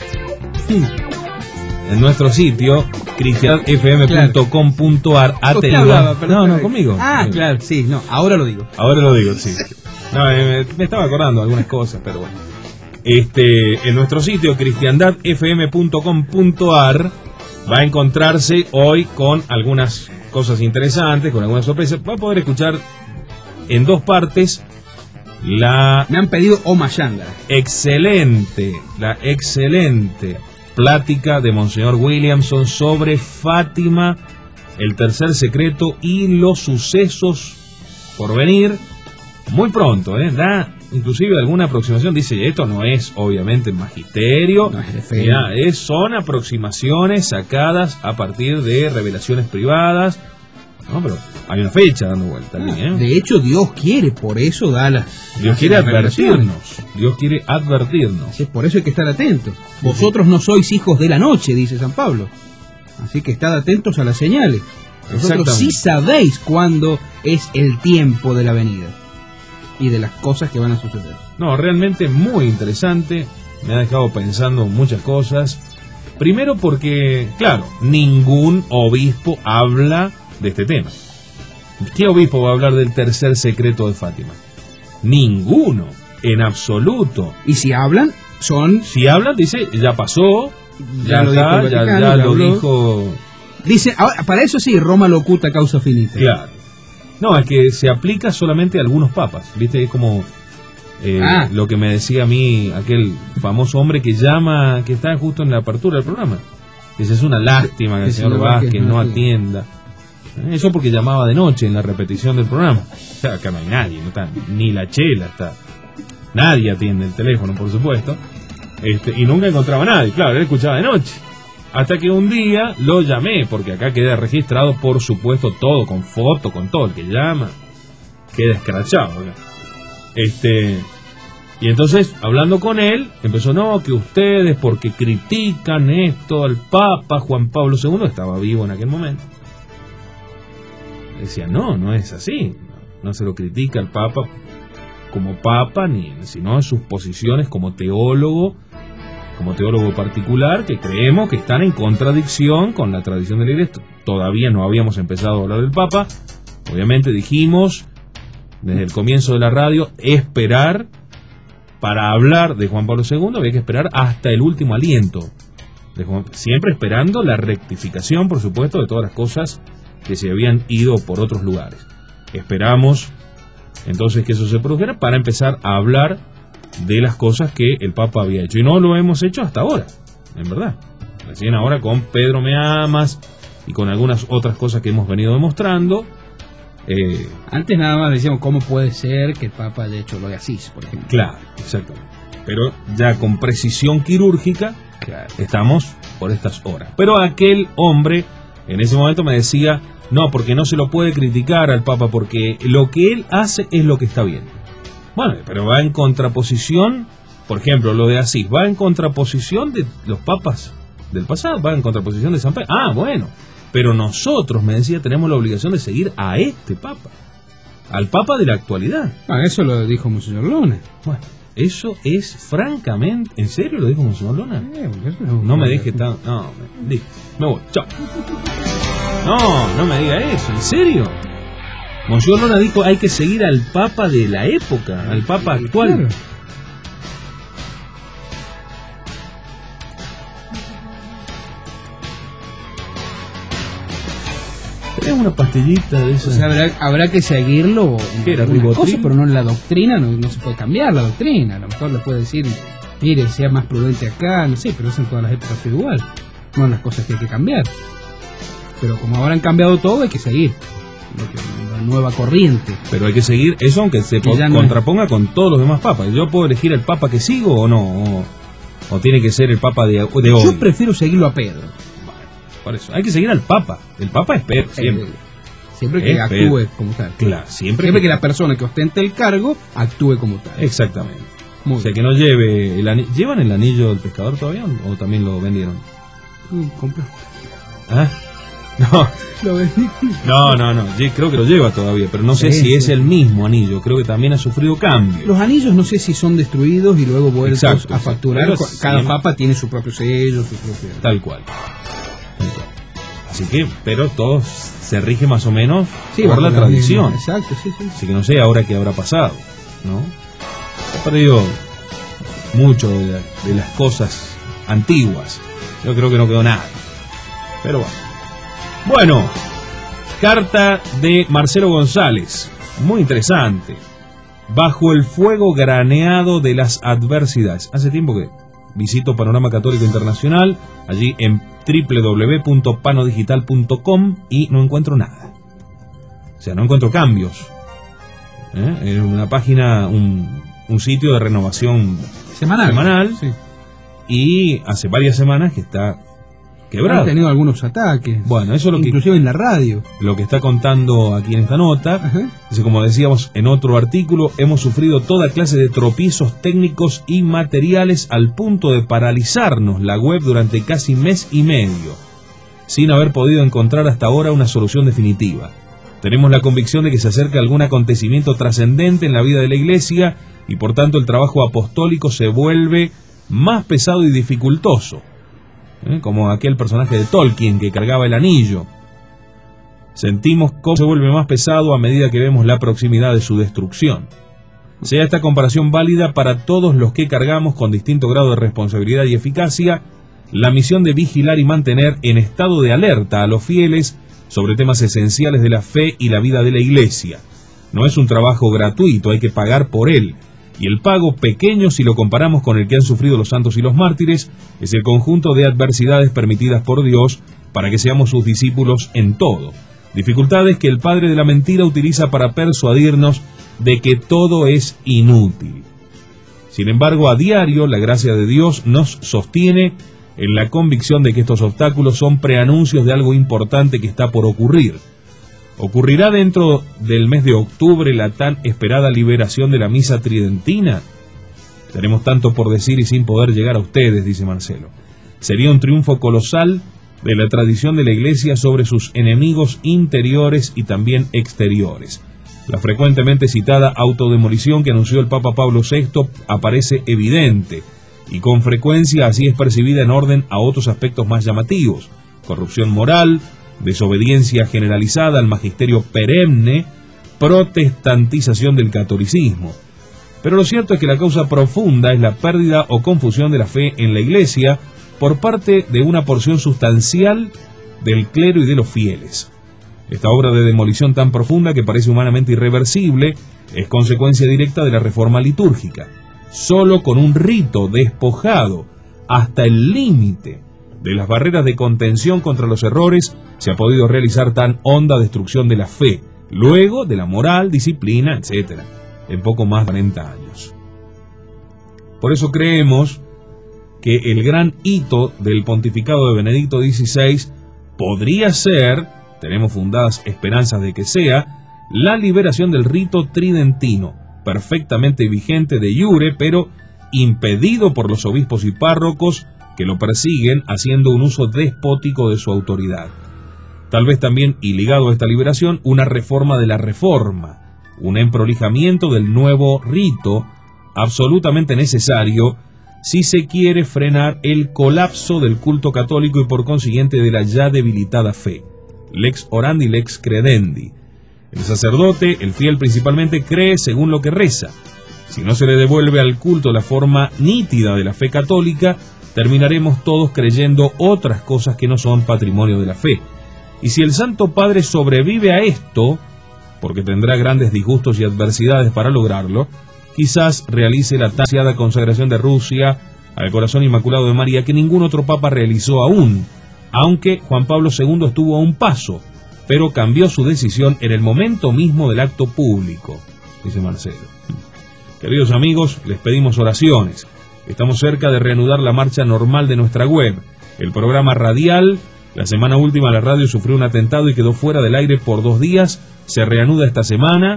en nuestro sitio, cristiandad f m punto com punto a r, hablaba, no, no, conmigo. Ah, conmigo. claro, sí, no, ahora lo digo. Ahora lo digo, sí. No, me, me estaba acordando de algunas cosas, pero bueno. Este, en nuestro sitio, cristiandad f m punto com punto a r, va a encontrarse hoy con algunas cosas interesantes, con algunas sorpresas. Va a poder escuchar en dos partes la... Me han pedido Omayanga. Excelente, la excelente plática de Monseñor Williamson sobre Fátima, el tercer secreto y los sucesos por venir muy pronto, ¿eh? Da inclusive alguna aproximación, dice, esto no es obviamente magisterio, no es, de ya, es, son aproximaciones sacadas a partir de revelaciones privadas No, pero hay una fecha dando vuelta. Ah, ¿eh? de hecho, Dios quiere, por eso da las... Dios quiere advertirnos. Dios quiere advertirnos. Sí, por eso hay que estar atentos. Vosotros no sois hijos de la noche, dice San Pablo. Así que estad atentos a las señales. Vosotros sí sabéis cuándo es el tiempo de la venida y de las cosas que van a suceder. No, realmente muy interesante. Me ha dejado pensando muchas cosas. Primero porque, claro, ningún obispo habla de este tema. ¿Qué obispo va a hablar del tercer secreto de Fátima? Ninguno, en absoluto. Y si hablan, son... Si hablan, dice, ya pasó, ya, ya lo está, dijo el Vaticano, ya, ya lo habló. dijo... Dice, ahora, para eso sí, Roma locuta causa finita. Claro. No, es que se aplica solamente a algunos papas, ¿viste? Es como eh, ah. lo que me decía a mí aquel famoso hombre que llama, que está justo en la apertura del programa. Dice, es una lástima que el señor Vázquez no atienda. Eso porque llamaba de noche en la repetición del programa. O sea, acá no hay nadie, no está, ni la chela está. Nadie atiende el teléfono, por supuesto. Este, y nunca encontraba a nadie, claro, él escuchaba de noche. Hasta que un día lo llamé, porque acá queda registrado, por supuesto, todo, con foto, con todo. El que llama queda escrachado, ¿verdad? Este, y entonces, hablando con él, empezó, no, que ustedes, porque critican esto al Papa Juan Pablo segundo, estaba vivo en aquel momento. Decía, no, no es así. No, no se lo critica al Papa como Papa, ni sino en sus posiciones como teólogo, como teólogo particular, que creemos que están en contradicción con la tradición de la Iglesia. Todavía no habíamos empezado a hablar del Papa. Obviamente dijimos, desde el comienzo de la radio, esperar, para hablar de Juan Pablo segundo, había que esperar hasta el último aliento. De Juan, siempre esperando la rectificación, por supuesto, de todas las cosas que se habían ido por otros lugares. Esperamos entonces que eso se produjera para empezar a hablar de las cosas que el Papa había hecho. Y no lo hemos hecho hasta ahora, en verdad. Recién ahora con Pedro Me Amas y con algunas otras cosas que hemos venido demostrando. Eh, Antes nada más decíamos cómo puede ser que el Papa haya hecho lo de Asís, por ejemplo. Claro, exactamente. Pero ya con precisión quirúrgica, claro, estamos por estas horas. Pero aquel hombre en ese momento me decía, no, porque no se lo puede criticar al Papa, porque lo que él hace es lo que está bien. Bueno, pero va en contraposición, por ejemplo, lo de Asís, va en contraposición de los papas del pasado, va en contraposición de San Pedro. Ah, bueno, pero nosotros, me decía, tenemos la obligación de seguir a este Papa, al Papa de la actualidad. Ah, eso lo dijo Monseñor Luna. Bueno, eso es francamente... ¿En serio lo dijo Monseñor Luna? Eh, no me deje tan... No, me, me voy, chao. No, no me diga eso, ¿en serio? Monseñor Luna dijo, hay que seguir al Papa de la época, al Papa actual. Claro. Es una pastillita de eso. O sea, habrá, habrá que seguirlo en algunas cosas, pero no en la doctrina, no, no se puede cambiar la doctrina. A lo mejor le puede decir, mire, sea más prudente acá, no sé, pero eso en todas las épocas fue igual. No en las cosas que hay que cambiar. Pero como ahora han cambiado todo, hay que seguir la nueva corriente. Pero hay que seguir eso, aunque se po- no contraponga es... con todos los demás papas. ¿Yo puedo elegir el papa que sigo o no? ¿O, o tiene que ser el papa de, de hoy? Yo prefiero seguirlo a Pedro. Por eso, hay que seguir al Papa. El Papa es Pedro, siempre. Siempre que es actúe Pedro. como tal. Claro, siempre, siempre que... que la persona que ostente el cargo actúe como tal. Exactamente. Muy o sea, bien. que no lleve el anillo. ¿Llevan el anillo del pescador todavía o también lo vendieron? Mm, compra. ¿Ah? No. Lo vendí. No, no, no. Yo creo que lo lleva todavía, pero no sé sí, si sí. es el mismo anillo. Creo que también ha sufrido cambios. Los anillos no sé si son destruidos y luego vueltos Exacto, a facturar. pero Cada sí. papa tiene su propio sello, su propio... Tal cual. Así que, pero todo se rige más o menos sí, por la, la tradición. Misma. Exacto, sí, sí. Así que no sé ahora qué habrá pasado, ¿no? He perdido mucho de, la, de las cosas antiguas. Yo creo que no quedó nada. Pero bueno. Bueno, carta de Marcelo González. Muy interesante. Bajo el fuego graneado de las adversidades. Hace tiempo que visito Panorama Católico Internacional, allí en doble u doble u doble u punto panodigital punto com, y no encuentro nada. O sea, no encuentro cambios. ¿Eh? Es una página, un, un sitio de renovación semanal. semanal sí. Y hace varias semanas que está quebrado. Han tenido algunos ataques. Bueno, eso es lo que... Inclusive en la radio. Lo que está contando aquí en esta nota. Ajá. Dice, como decíamos en otro artículo, hemos sufrido toda clase de tropiezos técnicos y materiales al punto de paralizarnos la web durante casi mes y medio, sin haber podido encontrar hasta ahora una solución definitiva. Tenemos la convicción de que se acerca algún acontecimiento trascendente en la vida de la Iglesia y por tanto el trabajo apostólico se vuelve más pesado y dificultoso, ¿eh? Como aquel personaje de Tolkien que cargaba el anillo. Sentimos cómo se vuelve más pesado a medida que vemos la proximidad de su destrucción. Sea esta comparación válida para todos los que cargamos con distinto grado de responsabilidad y eficacia la misión de vigilar y mantener en estado de alerta a los fieles sobre temas esenciales de la fe y la vida de la Iglesia. No es un trabajo gratuito, hay que pagar por él. Y el pago, pequeño si lo comparamos con el que han sufrido los santos y los mártires, es el conjunto de adversidades permitidas por Dios para que seamos sus discípulos en todo. Dificultades que el padre de la mentira utiliza para persuadirnos de que todo es inútil. Sin embargo, a diario, la gracia de Dios nos sostiene en la convicción de que estos obstáculos son preanuncios de algo importante que está por ocurrir. ¿Ocurrirá dentro del mes de octubre la tan esperada liberación de la misa tridentina? Tenemos tanto por decir y sin poder llegar a ustedes, dice Marcelo. Sería un triunfo colosal de la tradición de la Iglesia sobre sus enemigos interiores y también exteriores. La frecuentemente citada autodemolición que anunció el Papa Pablo sexto aparece evidente, y con frecuencia así es percibida en orden a otros aspectos más llamativos: corrupción moral, desobediencia generalizada al magisterio perenne, protestantización del catolicismo. Pero lo cierto es que la causa profunda es la pérdida o confusión de la fe en la Iglesia por parte de una porción sustancial del clero y de los fieles. Esta obra de demolición tan profunda que parece humanamente irreversible es consecuencia directa de la reforma litúrgica. Solo con un rito despojado hasta el límite de las barreras de contención contra los errores se ha podido realizar tan honda destrucción de la fe, luego de la moral, disciplina, etcétera, en poco más de cuarenta años. Por eso creemos que el gran hito del pontificado de Benedicto dieciséis podría ser, tenemos fundadas esperanzas de que sea, la liberación del rito tridentino, perfectamente vigente de iure, pero impedido por los obispos y párrocos que lo persiguen haciendo un uso despótico de su autoridad. Tal vez también, y ligado a esta liberación, una reforma de la reforma, un emprolijamiento del nuevo rito, absolutamente necesario si se quiere frenar el colapso del culto católico y por consiguiente de la ya debilitada fe. Lex orandi, lex credendi. El sacerdote, el fiel principalmente, cree según lo que reza. Si no se le devuelve al culto la forma nítida de la fe católica, terminaremos todos creyendo otras cosas que no son patrimonio de la fe. Y si el Santo Padre sobrevive a esto, porque tendrá grandes disgustos y adversidades para lograrlo, quizás realice la tan ansiada consagración de Rusia al corazón inmaculado de María que ningún otro papa realizó aún, aunque Juan Pablo segundo estuvo a un paso, pero cambió su decisión en el momento mismo del acto público, dice Marcelo. Queridos amigos, les pedimos oraciones. Estamos cerca de reanudar la marcha normal de nuestra web. El programa radial, la semana última la radio sufrió un atentado y quedó fuera del aire por dos días. Se reanuda esta semana,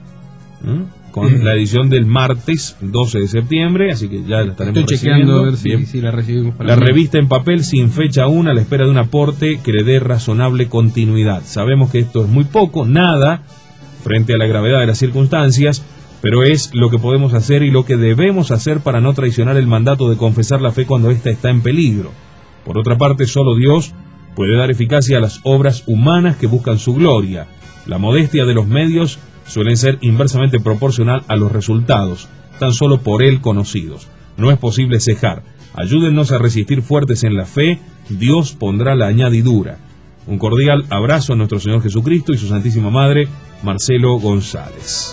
¿eh? con eh. la edición del martes doce de septiembre, así que ya la estaremos Estoy chequeando a ver si, si la recibimos para la mí. Revista en papel sin fecha aún, a la espera de un aporte que le dé razonable continuidad. Sabemos que esto es muy poco, nada, frente a la gravedad de las circunstancias, pero es lo que podemos hacer y lo que debemos hacer para no traicionar el mandato de confesar la fe cuando ésta está en peligro. Por otra parte, solo Dios puede dar eficacia a las obras humanas que buscan su gloria. La modestia de los medios suelen ser inversamente proporcional a los resultados, tan solo por él conocidos. No es posible cejar. Ayúdennos a resistir fuertes en la fe, Dios pondrá la añadidura. Un cordial abrazo a nuestro Señor Jesucristo y su Santísima Madre, Marcelo González.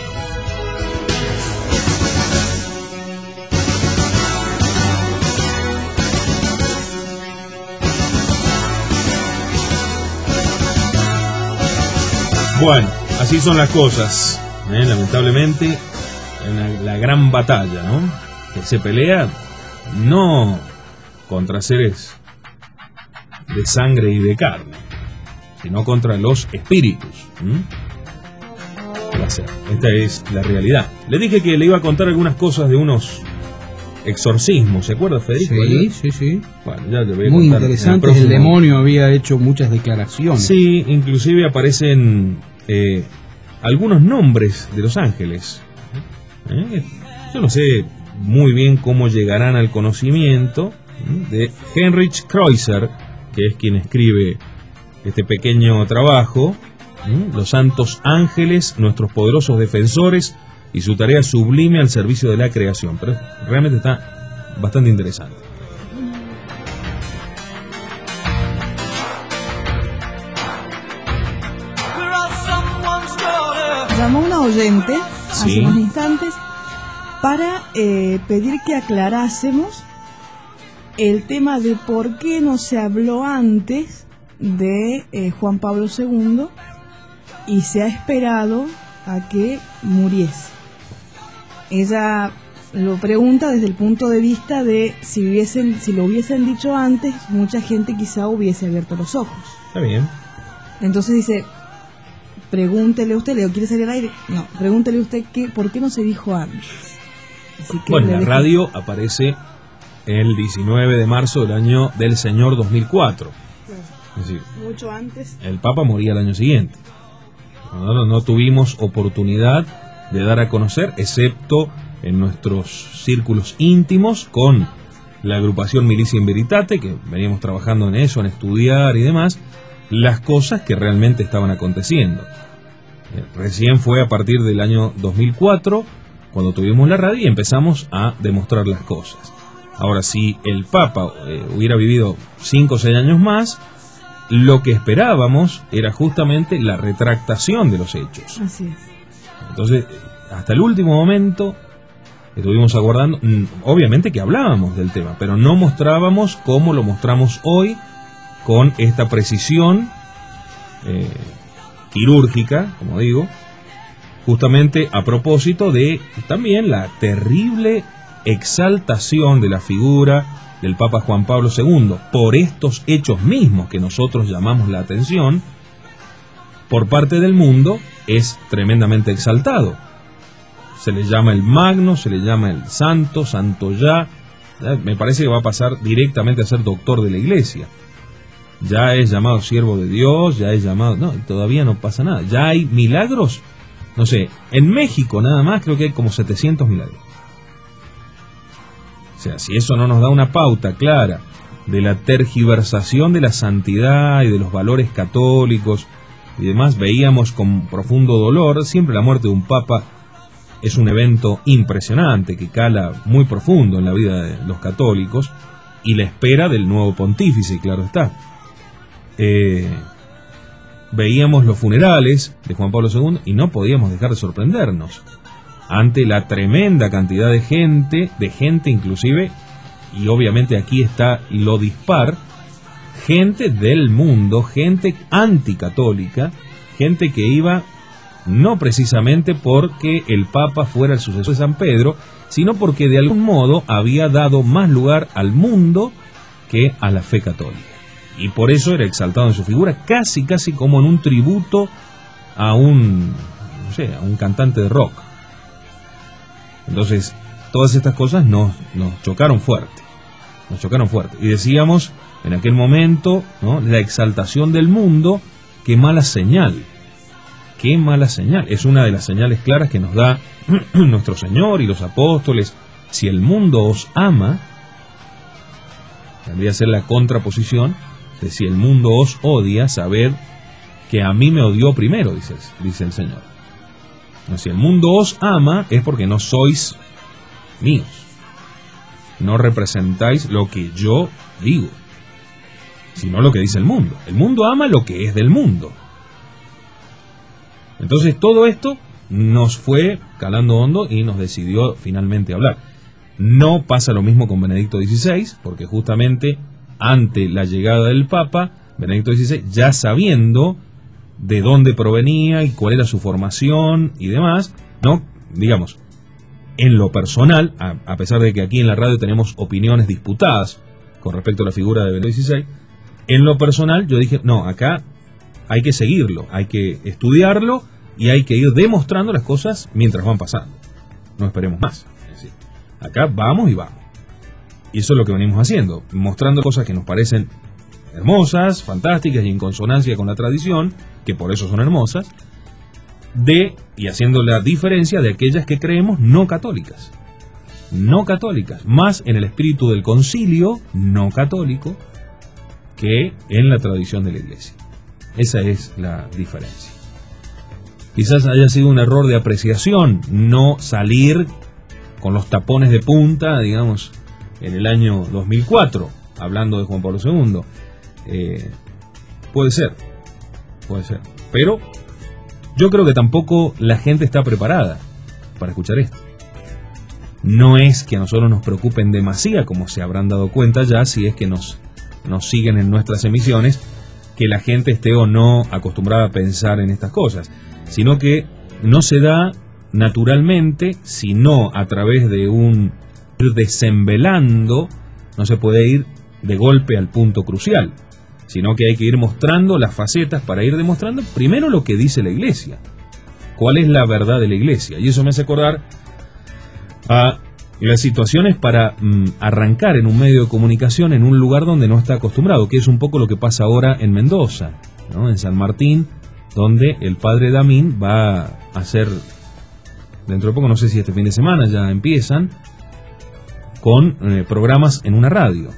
Bueno, así son las cosas, ¿eh? Lamentablemente, en la, la gran batalla, ¿no? Que se pelea no contra seres de sangre y de carne, sino contra los espíritus. ¿Mm? ¿Qué va a ser? Esta es la realidad. Le dije que le iba a contar algunas cosas de unos exorcismos, ¿se acuerda, Federico? Sí, sí, sí. Bueno, ya le voy a Muy contar interesante, en el, el próximo... demonio había hecho muchas declaraciones. Sí, inclusive aparecen eh, algunos nombres de los ángeles. ¿Eh? Yo no sé muy bien cómo llegarán al conocimiento de Heinrich Kreuzer, que es quien escribe este pequeño trabajo, ¿eh? Los santos ángeles, nuestros poderosos defensores y su tarea sublime al servicio de la creación. Pero realmente está bastante interesante. Llamó una oyente hace Sí. unos instantes para eh, pedir que aclarásemos el tema de por qué no se habló antes de eh, Juan Pablo segundo y se ha esperado a que muriese. Ella lo pregunta desde el punto de vista de si hubiesen, si lo hubiesen dicho antes, mucha gente quizá hubiese abierto los ojos. Está bien. Entonces dice, pregúntele usted, ¿le quiere salir al aire? No, pregúntele usted que, por qué no se dijo antes. Así que Bueno, le la dejo- radio aparece el diecinueve de marzo del año del Señor dos mil cuatro. Es decir, mucho antes. el Papa moría el año siguiente. Nosotros no tuvimos oportunidad de dar a conocer, excepto en nuestros círculos íntimos, con la agrupación Milicia in Veritate, que veníamos trabajando en eso, en estudiar y demás, las cosas que realmente estaban aconteciendo. Eh, Recién fue a partir del año dos mil cuatro, cuando tuvimos la radio y empezamos a demostrar las cosas. Ahora, si el Papa eh, hubiera vivido cinco o seis años más, lo que esperábamos era justamente la retractación de los hechos. Así es. Entonces, hasta el último momento estuvimos aguardando, mm, obviamente que hablábamos del tema, pero no mostrábamos como lo mostramos hoy, con esta precisión eh, quirúrgica, como digo, justamente a propósito de también la terrible exaltación de la figura del Papa Juan Pablo segundo por estos hechos mismos que nosotros llamamos la atención. Por parte del mundo es tremendamente exaltado. Se le llama el magno, se le llama el santo, santo ya. Ya me parece que va a pasar directamente a ser doctor de la iglesia. Ya es llamado siervo de Dios, ya es llamado... No, todavía no pasa nada. Ya hay milagros. No sé, en México nada más creo que hay como setecientos milagros. O sea, si eso no nos da una pauta clara de la tergiversación de la santidad y de los valores católicos y demás, veíamos con profundo dolor, siempre la muerte de un papa es un evento impresionante que cala muy profundo en la vida de los católicos, y la espera del nuevo pontífice, claro está. Eh, veíamos los funerales de Juan Pablo segundo y no podíamos dejar de sorprendernos ante la tremenda cantidad de gente, de gente inclusive, y obviamente aquí está lo dispar, gente del mundo, gente anticatólica, gente que iba no precisamente porque el Papa fuera el sucesor de San Pedro, sino porque de algún modo había dado más lugar al mundo que a la fe católica. Y por eso era exaltado en su figura, casi casi como en un tributo a un, no sé, a un cantante de rock. Entonces, todas estas cosas nos, nos chocaron fuerte, nos chocaron fuerte. Y decíamos en aquel momento, ¿no?, la exaltación del mundo, qué mala señal, qué mala señal. Es una de las señales claras que nos da nuestro Señor y los apóstoles. Si el mundo os ama, tendría que ser la contraposición de si el mundo os odia, saber que a mí me odió primero, dice, dice el Señor. Si el mundo os ama es porque no sois míos, no representáis lo que yo digo, sino lo que dice el mundo. El mundo ama lo que es del mundo. Entonces todo esto nos fue calando hondo y nos decidió finalmente hablar. No pasa lo mismo con Benedicto dieciséis, porque justamente ante la llegada del Papa, Benedicto dieciséis, ya sabiendo de dónde provenía y cuál era su formación y demás, no, digamos, en lo personal, a, a pesar de que aquí en la radio tenemos opiniones disputadas con respecto a la figura de Benedicto dieciséis, En lo personal, yo dije, no, acá hay que seguirlo, hay que estudiarlo y hay que ir demostrando las cosas mientras van pasando. No esperemos más. Es decir, acá vamos y vamos. Y eso es lo que venimos haciendo, mostrando cosas que nos parecen hermosas, fantásticas y en consonancia con la tradición, que por eso son hermosas, de y haciendo la diferencia de aquellas que creemos no católicas. No católicas, más en el espíritu del concilio no católico que en la tradición de la Iglesia. Esa es la diferencia. Quizás haya sido un error de apreciación no salir con los tapones de punta, digamos, en el año dos mil cuatro, hablando de Juan Pablo segundo. Eh, puede ser, puede ser. Pero yo creo que tampoco la gente está preparada para escuchar esto. No es que a nosotros nos preocupe en demasía, como se habrán dado cuenta ya, si es que nos, nos siguen en nuestras emisiones, que la gente esté o no acostumbrada a pensar en estas cosas, sino que no se da naturalmente, sino a través de un ir desenvelando, no se puede ir de golpe al punto crucial, sino que hay que ir mostrando las facetas para ir demostrando primero lo que dice la Iglesia, cuál es la verdad de la Iglesia. Y eso me hace acordar a las situaciones para mm, arrancar en un medio de comunicación en un lugar donde no está acostumbrado, que es un poco lo que pasa ahora en Mendoza, ¿no? En San Martín, donde el padre Damín va a hacer, dentro de poco, no sé si este fin de semana ya empiezan, con eh, programas en una radio.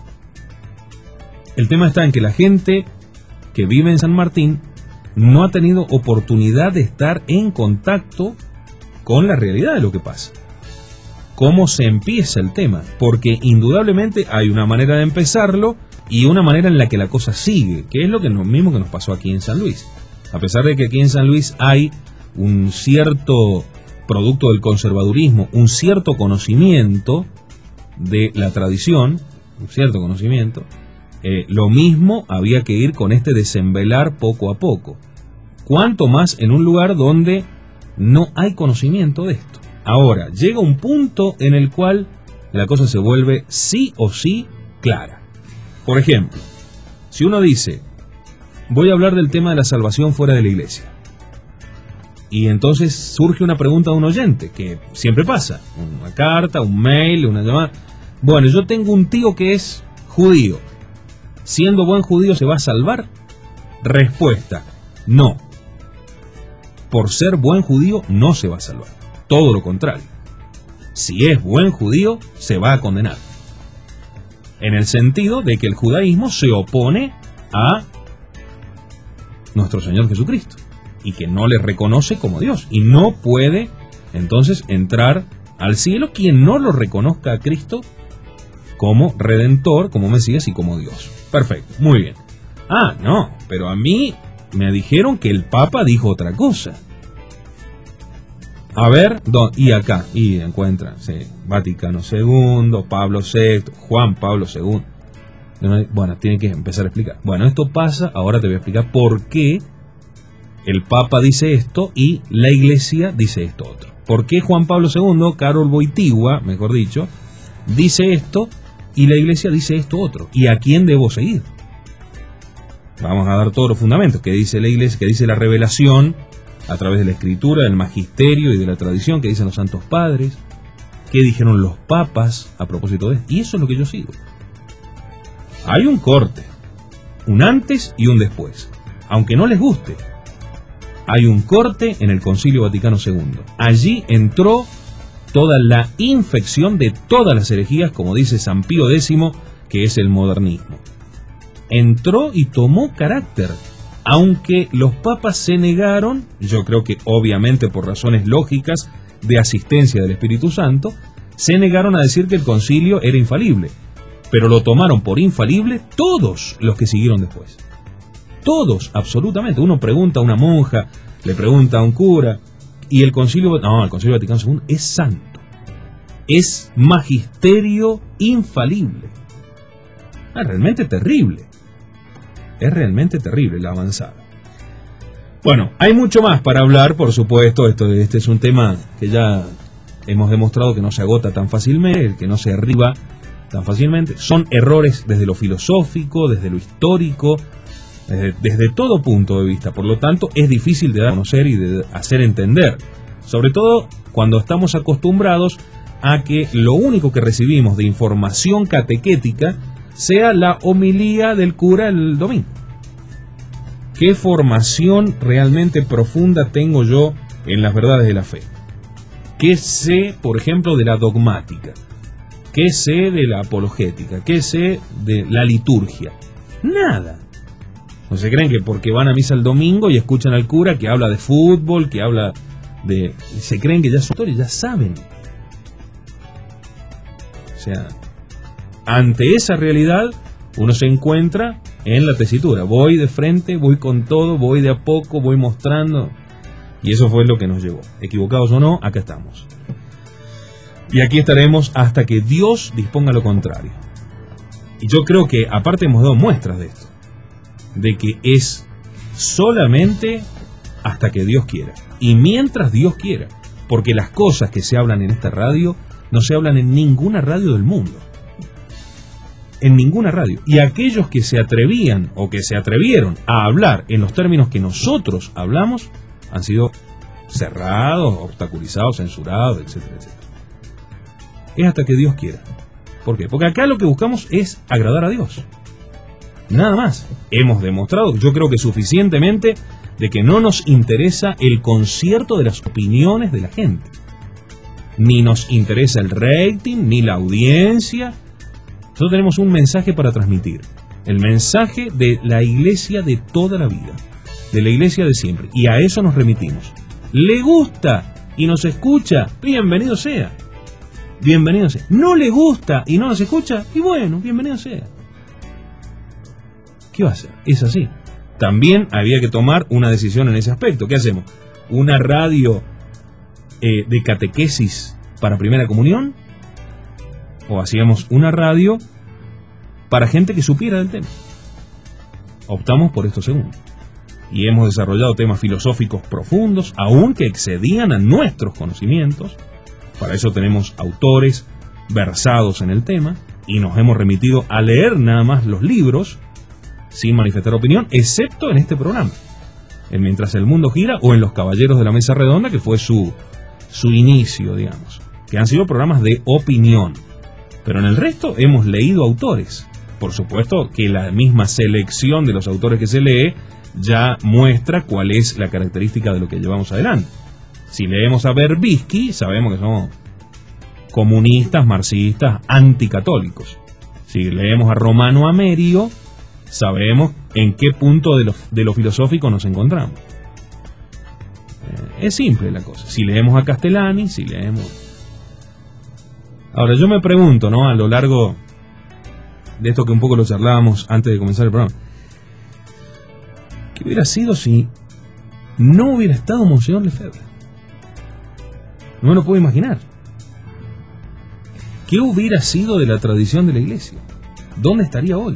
El tema está en que la gente que vive en San Martín no ha tenido oportunidad de estar en contacto con la realidad de lo que pasa. Cómo se empieza el tema, porque indudablemente hay una manera de empezarlo y una manera en la que la cosa sigue, que es lo que lo mismo que nos pasó aquí en San Luis. A pesar de que aquí en San Luis hay un cierto producto del conservadurismo, un cierto conocimiento de la tradición, un cierto conocimiento, eh, lo mismo había que ir con este desenvelar poco a poco. Cuanto más en un lugar donde no hay conocimiento de esto. Ahora, llega un punto en el cual la cosa se vuelve sí o sí clara. Por ejemplo, si uno dice, voy a hablar del tema de la salvación fuera de la iglesia, y entonces surge una pregunta de un oyente, que siempre pasa, una carta, un mail, una llamada. Bueno, yo tengo un tío que es judío, siendo buen judío ¿se va a salvar? Respuesta, no. Por ser buen judío no se va a salvar, todo lo contrario. Si es buen judío, se va a condenar. En el sentido de que el judaísmo se opone a nuestro Señor Jesucristo y que no le reconoce como Dios y no puede entonces entrar al cielo quien no lo reconozca a Cristo como Redentor, como Mesías y como Dios. Perfecto, muy bien. Ah, no, pero a mí me dijeron que el Papa dijo otra cosa. A ver, ¿dónde? Y acá, y encuentran, sí, Vaticano segundo, Pablo sexto, Juan Pablo segundo. Bueno, tiene que empezar a explicar. Bueno, esto pasa, ahora te voy a explicar por qué el Papa dice esto y la Iglesia dice esto otro. ¿Por qué Juan Pablo segundo, Karol Wojtyła, mejor dicho, dice esto y la Iglesia dice esto otro? ¿Y a quién debo seguir? Vamos a dar todos los fundamentos que dice la Iglesia, que dice la revelación a través de la Escritura, del magisterio y de la tradición, que dicen los santos padres, que dijeron los papas a propósito de esto. Y eso es lo que yo sigo. Hay un corte, un antes y un después. Aunque no les guste, hay un corte en el Concilio Vaticano segundo. Allí entró toda la infección de todas las herejías, como dice San Pío décimo, que es el modernismo. Entró y tomó carácter, aunque los papas se negaron, yo creo que obviamente por razones lógicas de asistencia del Espíritu Santo, se negaron a decir que el concilio era infalible, pero lo tomaron por infalible todos los que siguieron después. Todos, absolutamente. Uno pregunta a una monja, le pregunta a un cura, y el concilio, no, el Concilio Vaticano segundo es santo, es magisterio infalible. Es realmente terrible. Es realmente terrible la avanzada. Bueno, hay mucho más para hablar, por supuesto. Esto, este es un tema que ya hemos demostrado que no se agota tan fácilmente, que no se arriba tan fácilmente. Son errores desde lo filosófico, desde lo histórico, desde, desde todo punto de vista. Por lo tanto, es difícil de dar a conocer y de hacer entender. Sobre todo cuando estamos acostumbrados a que lo único que recibimos de información catequética sea la homilía del cura el domingo. ¿Qué formación realmente profunda tengo yo en las verdades de la fe? ¿Qué sé, por ejemplo, de la dogmática? ¿Qué sé de la apologética? ¿Qué sé de la liturgia? Nada. No se creen que porque van a misa el domingo y escuchan al cura que habla de fútbol, que habla de... Se creen que ya son autores, ya saben. O sea, ante esa realidad uno se encuentra en la tesitura. Voy de frente, voy con todo, voy de a poco, voy mostrando. Y eso fue lo que nos llevó. Equivocados o no, acá estamos. Y aquí estaremos hasta que Dios disponga lo contrario. Y yo creo que aparte hemos dado muestras de esto. De que es solamente hasta que Dios quiera. Y mientras Dios quiera. Porque las cosas que se hablan en esta radio no se hablan en ninguna radio del mundo. En ninguna radio. Y aquellos que se atrevían o que se atrevieron a hablar en los términos que nosotros hablamos han sido cerrados, obstaculizados, censurados, etcétera, etcétera. Es hasta que Dios quiera. ¿Por qué? Porque acá lo que buscamos es agradar a Dios. Nada más. Hemos demostrado, yo creo que suficientemente, de que no nos interesa el concierto de las opiniones de la gente. Ni nos interesa el rating, ni la audiencia. Nosotros tenemos un mensaje para transmitir. El mensaje de la iglesia de toda la vida. De la iglesia de siempre. Y a eso nos remitimos. ¿Le gusta y nos escucha? Bienvenido sea. Bienvenido sea. ¿No le gusta y no nos escucha? Y bueno, bienvenido sea. ¿Qué va a hacer? Es así. También había que tomar una decisión en ese aspecto. ¿Qué hacemos? ¿Una radio eh, de catequesis para primera comunión? ¿O hacíamos una radio para gente que supiera del tema? Optamos por esto segundo. Y hemos desarrollado temas filosóficos profundos, aún que excedían a nuestros conocimientos. Para eso tenemos autores versados en el tema y nos hemos remitido a leer nada más los libros sin manifestar opinión, excepto en este programa, en Mientras el Mundo Gira o en Los Caballeros de la Mesa Redonda, que fue su, su inicio, digamos, que han sido programas de opinión. Pero en el resto hemos leído autores. Por supuesto que la misma selección de los autores que se lee ya muestra cuál es la característica de lo que llevamos adelante. Si leemos a Verbitsky, sabemos que somos comunistas, marxistas, anticatólicos. Si leemos a Romano Amerio, sabemos en qué punto de lo, de lo filosófico nos encontramos. Eh, es simple la cosa. Si leemos a Castellani, si leemos... Ahora, yo me pregunto, ¿no? A lo largo de esto que un poco lo charlábamos antes de comenzar el programa. ¿Qué hubiera sido si no hubiera estado Monseñor Lefebvre? No me lo puedo imaginar. ¿Qué hubiera sido de la tradición de la Iglesia? ¿Dónde estaría hoy?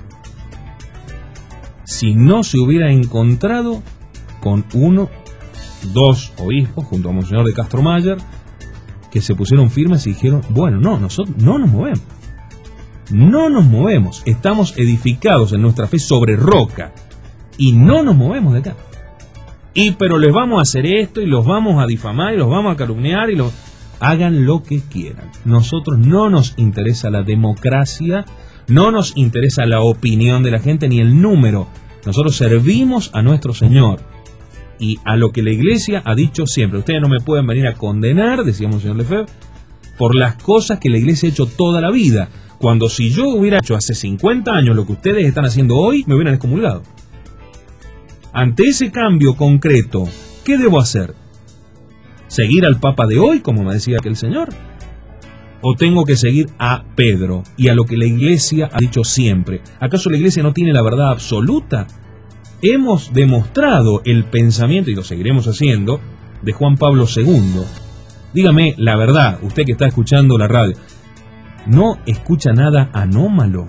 Si no se hubiera encontrado con uno, dos obispos, junto a Monseñor de Castro Mayer, que se pusieron firmes y dijeron, bueno, no, nosotros no nos movemos. No nos movemos. Estamos edificados en nuestra fe sobre roca. Y no nos movemos de acá. Y pero les vamos a hacer esto y los vamos a difamar y los vamos a calumniar y los... Hagan lo que quieran. Nosotros no nos interesa la democracia, no nos interesa la opinión de la gente ni el número. Nosotros servimos a nuestro Señor. Y a lo que la Iglesia ha dicho siempre. Ustedes no me pueden venir a condenar, decía Monseñor Lefebvre, por las cosas que la Iglesia ha hecho toda la vida. Cuando si yo hubiera hecho hace cincuenta años lo que ustedes están haciendo hoy, me hubieran excomulgado. Ante ese cambio concreto, ¿qué debo hacer? ¿Seguir al Papa de hoy, como me decía aquel señor? ¿O tengo que seguir a Pedro y a lo que la Iglesia ha dicho siempre? ¿Acaso la Iglesia no tiene la verdad absoluta? Hemos demostrado el pensamiento, y lo seguiremos haciendo, de Juan Pablo segundo. Dígame la verdad, usted que está escuchando la radio, ¿no escucha nada anómalo?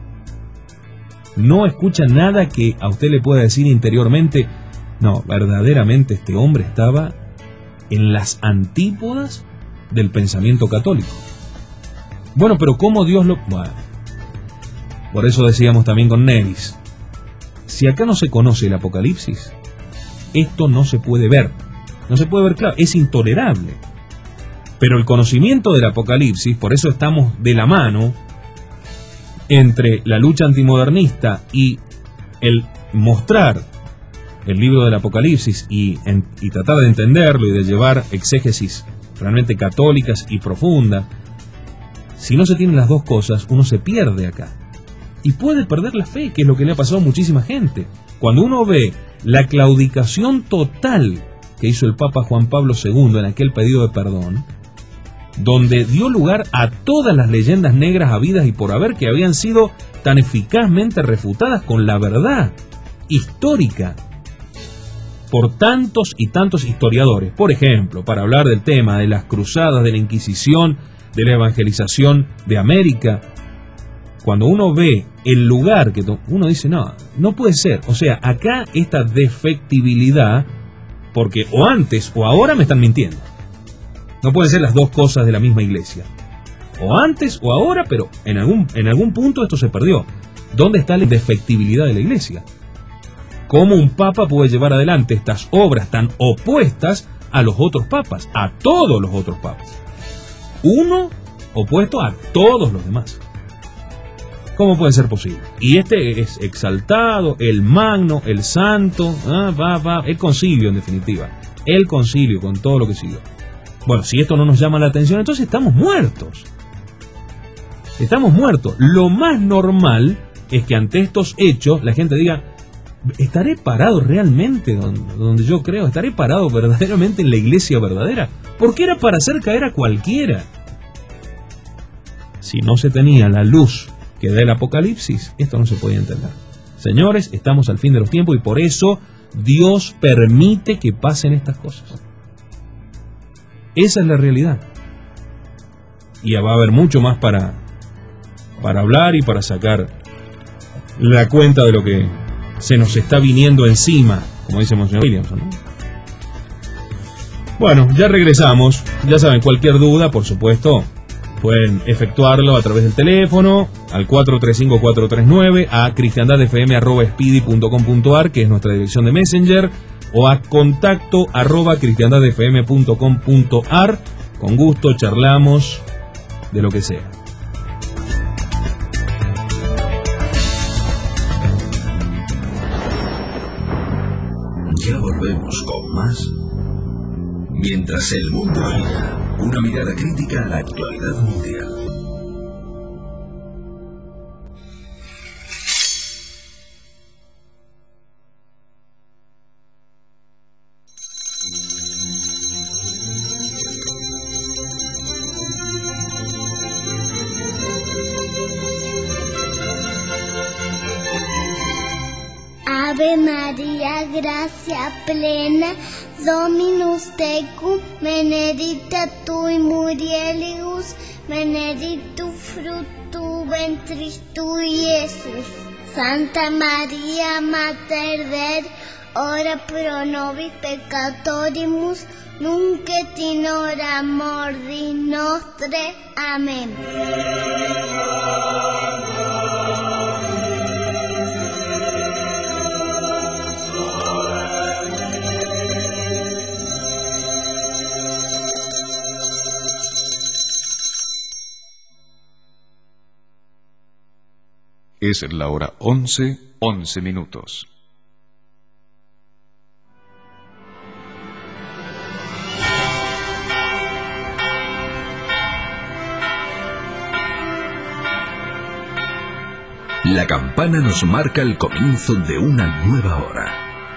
¿No escucha nada que a usted le pueda decir interiormente, no, verdaderamente este hombre estaba en las antípodas del pensamiento católico? Bueno, pero ¿cómo Dios lo...? Bueno, por eso decíamos también con Nevis, si acá no se conoce el Apocalipsis, esto no se puede ver. No se puede ver claro, es intolerable. Pero el conocimiento del Apocalipsis, por eso estamos de la mano entre la lucha antimodernista y el mostrar el libro del Apocalipsis y, en, y tratar de entenderlo y de llevar exégesis realmente católicas y profundas. Si no se tienen las dos cosas, uno se pierde acá. Y puede perder la fe, que es lo que le ha pasado a muchísima gente. Cuando uno ve la claudicación total que hizo el Papa Juan Pablo segundo en aquel pedido de perdón, donde dio lugar a todas las leyendas negras habidas y por haber que habían sido tan eficazmente refutadas con la verdad histórica por tantos y tantos historiadores. Por ejemplo, para hablar del tema de las cruzadas, de la Inquisición, de la evangelización de América, cuando uno ve el lugar que uno dice, no, no puede ser. O sea, acá esta defectibilidad, porque o antes o ahora me están mintiendo. No pueden ser las dos cosas de la misma iglesia. O antes o ahora, pero en algún, en algún punto esto se perdió. ¿Dónde está la defectibilidad de la iglesia? ¿Cómo un papa puede llevar adelante estas obras tan opuestas a los otros papas, a todos los otros papas? Uno opuesto a todos los demás. ¿Cómo puede ser posible? Y este es exaltado, el magno, el santo, ah, va, va, el concilio en definitiva. El concilio con todo lo que siguió. Bueno, si esto no nos llama la atención, entonces estamos muertos. Estamos muertos. Lo más normal es que ante estos hechos la gente diga, ¿estaré parado realmente donde, donde yo creo? ¿Estaré parado verdaderamente en la iglesia verdadera? Porque era para hacer caer a cualquiera. Si no se tenía la luz que da el Apocalipsis, esto no se podía entender. Señores, estamos al fin de los tiempos y por eso Dios permite que pasen estas cosas. Esa es la realidad. Y va a haber mucho más para, para hablar y para sacar la cuenta de lo que se nos está viniendo encima, como dice Monseñor Williamson, ¿no? Bueno, ya regresamos. Ya saben, cualquier duda, por supuesto, pueden efectuarlo a través del teléfono al cuatro tres cinco cuatro tres nueve, a cristiandadfm arroba speedy punto com punto ar, que es nuestra dirección de Messenger, o a contacto arroba cristiandadfm punto com punto ar. Con gusto charlamos de lo que sea. Ya volvemos con más. Mientras el mundo gira, una mirada crítica a la actualidad mundial. Ave María, gracia plena, Dominus tecum, benedicta tui mulieribus, benedictus fructus ventris tui, Iesus. Santa María, Mater Dei, ora pro nobis peccatoribus, nunc et in hora mortis nostre. Amén. Es la hora once, once minutos. La campana nos marca el comienzo de una nueva hora.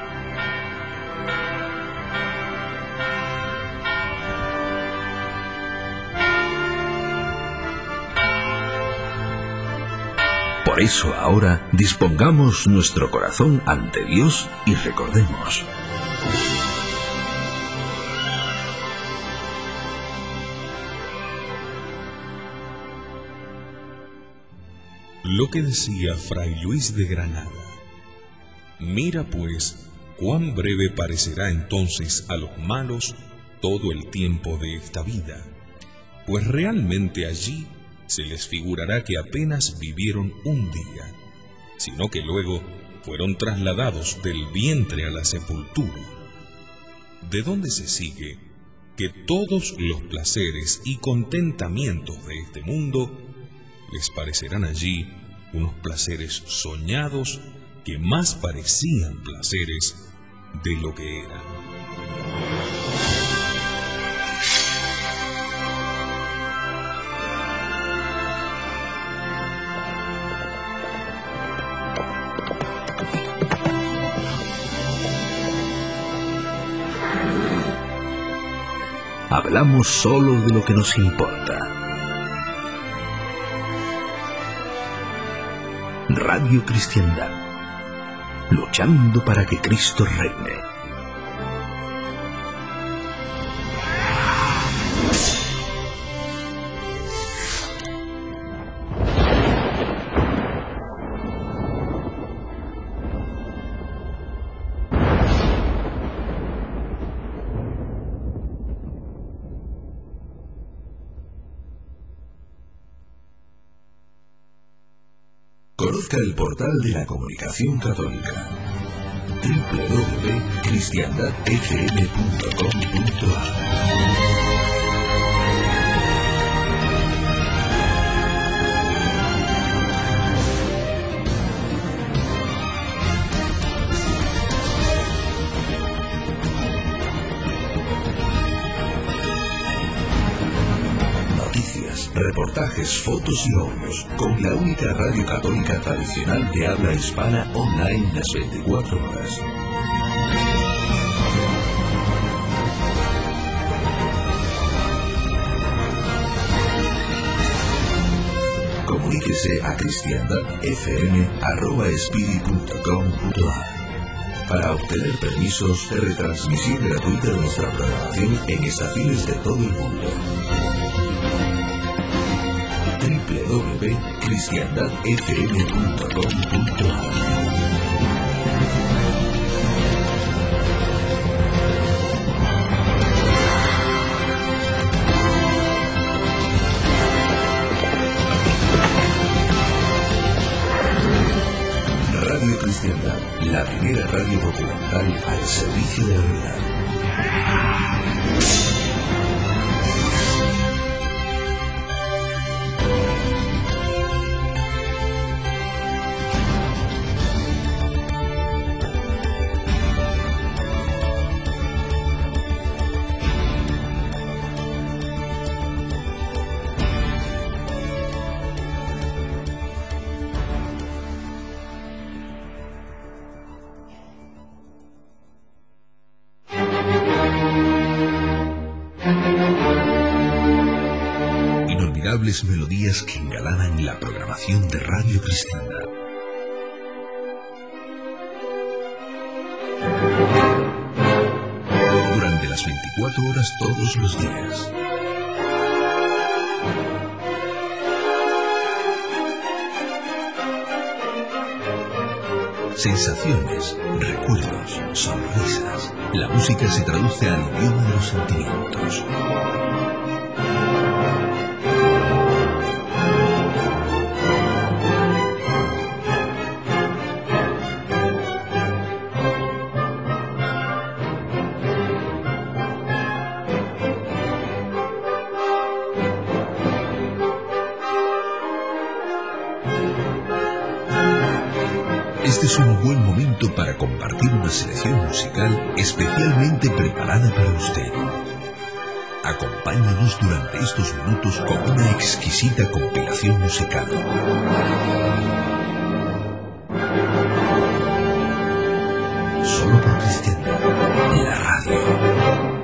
Por eso ahora dispongamos nuestro corazón ante Dios y recordemos. Lo que decía Fray Luis de Granada. Mira pues, cuán breve parecerá entonces a los malos todo el tiempo de esta vida, pues realmente allí se les figurará que apenas vivieron un día, sino que luego fueron trasladados del vientre a la sepultura. ¿De dónde se sigue que todos los placeres y contentamientos de este mundo les parecerán allí unos placeres soñados que más parecían placeres de lo que eran? Hablamos solo de lo que nos importa. Radio Cristiandad, luchando para que Cristo reine. Conozca el portal de la comunicación católica doble u doble u doble u punto cristiandad f m punto com punto a r. Reportajes, fotos y audios, con la única radio católica tradicional de habla hispana online las veinticuatro horas. Comuníquese a cristiandad f m arroba espiri punto com punto a r para obtener permisos de retransmisión gratuita de nuestra programación en estaciones de todo el mundo. doble u doble u doble u punto cristiandad f m punto com punto a r. Radio Cristiandad, la primera radio documental al servicio de la verdad. Melodías que engalanan la programación de Radio Cristiandad. Durante las veinticuatro horas todos los días. Sensaciones, recuerdos, sonrisas. La música se traduce al idioma de los sentimientos. Este es un buen momento para compartir una selección musical especialmente preparada para usted. Acompáñanos durante estos minutos con una exquisita compilación musical. Solo por Cristiandad, la radio.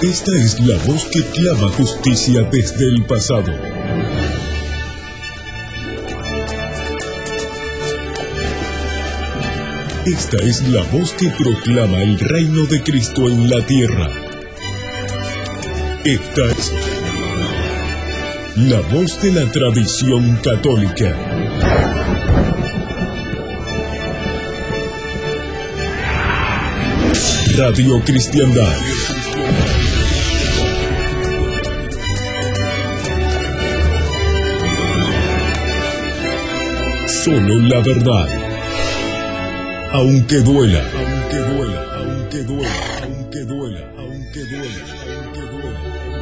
Esta es la voz que clama justicia desde el pasado. Esta es la voz que proclama el reino de Cristo en la tierra. Esta es la voz de la tradición católica. Radio Cristiandad. Solo la verdad. Aunque duela, aunque duela, aunque duela, aunque duela, aunque duela, aunque duela,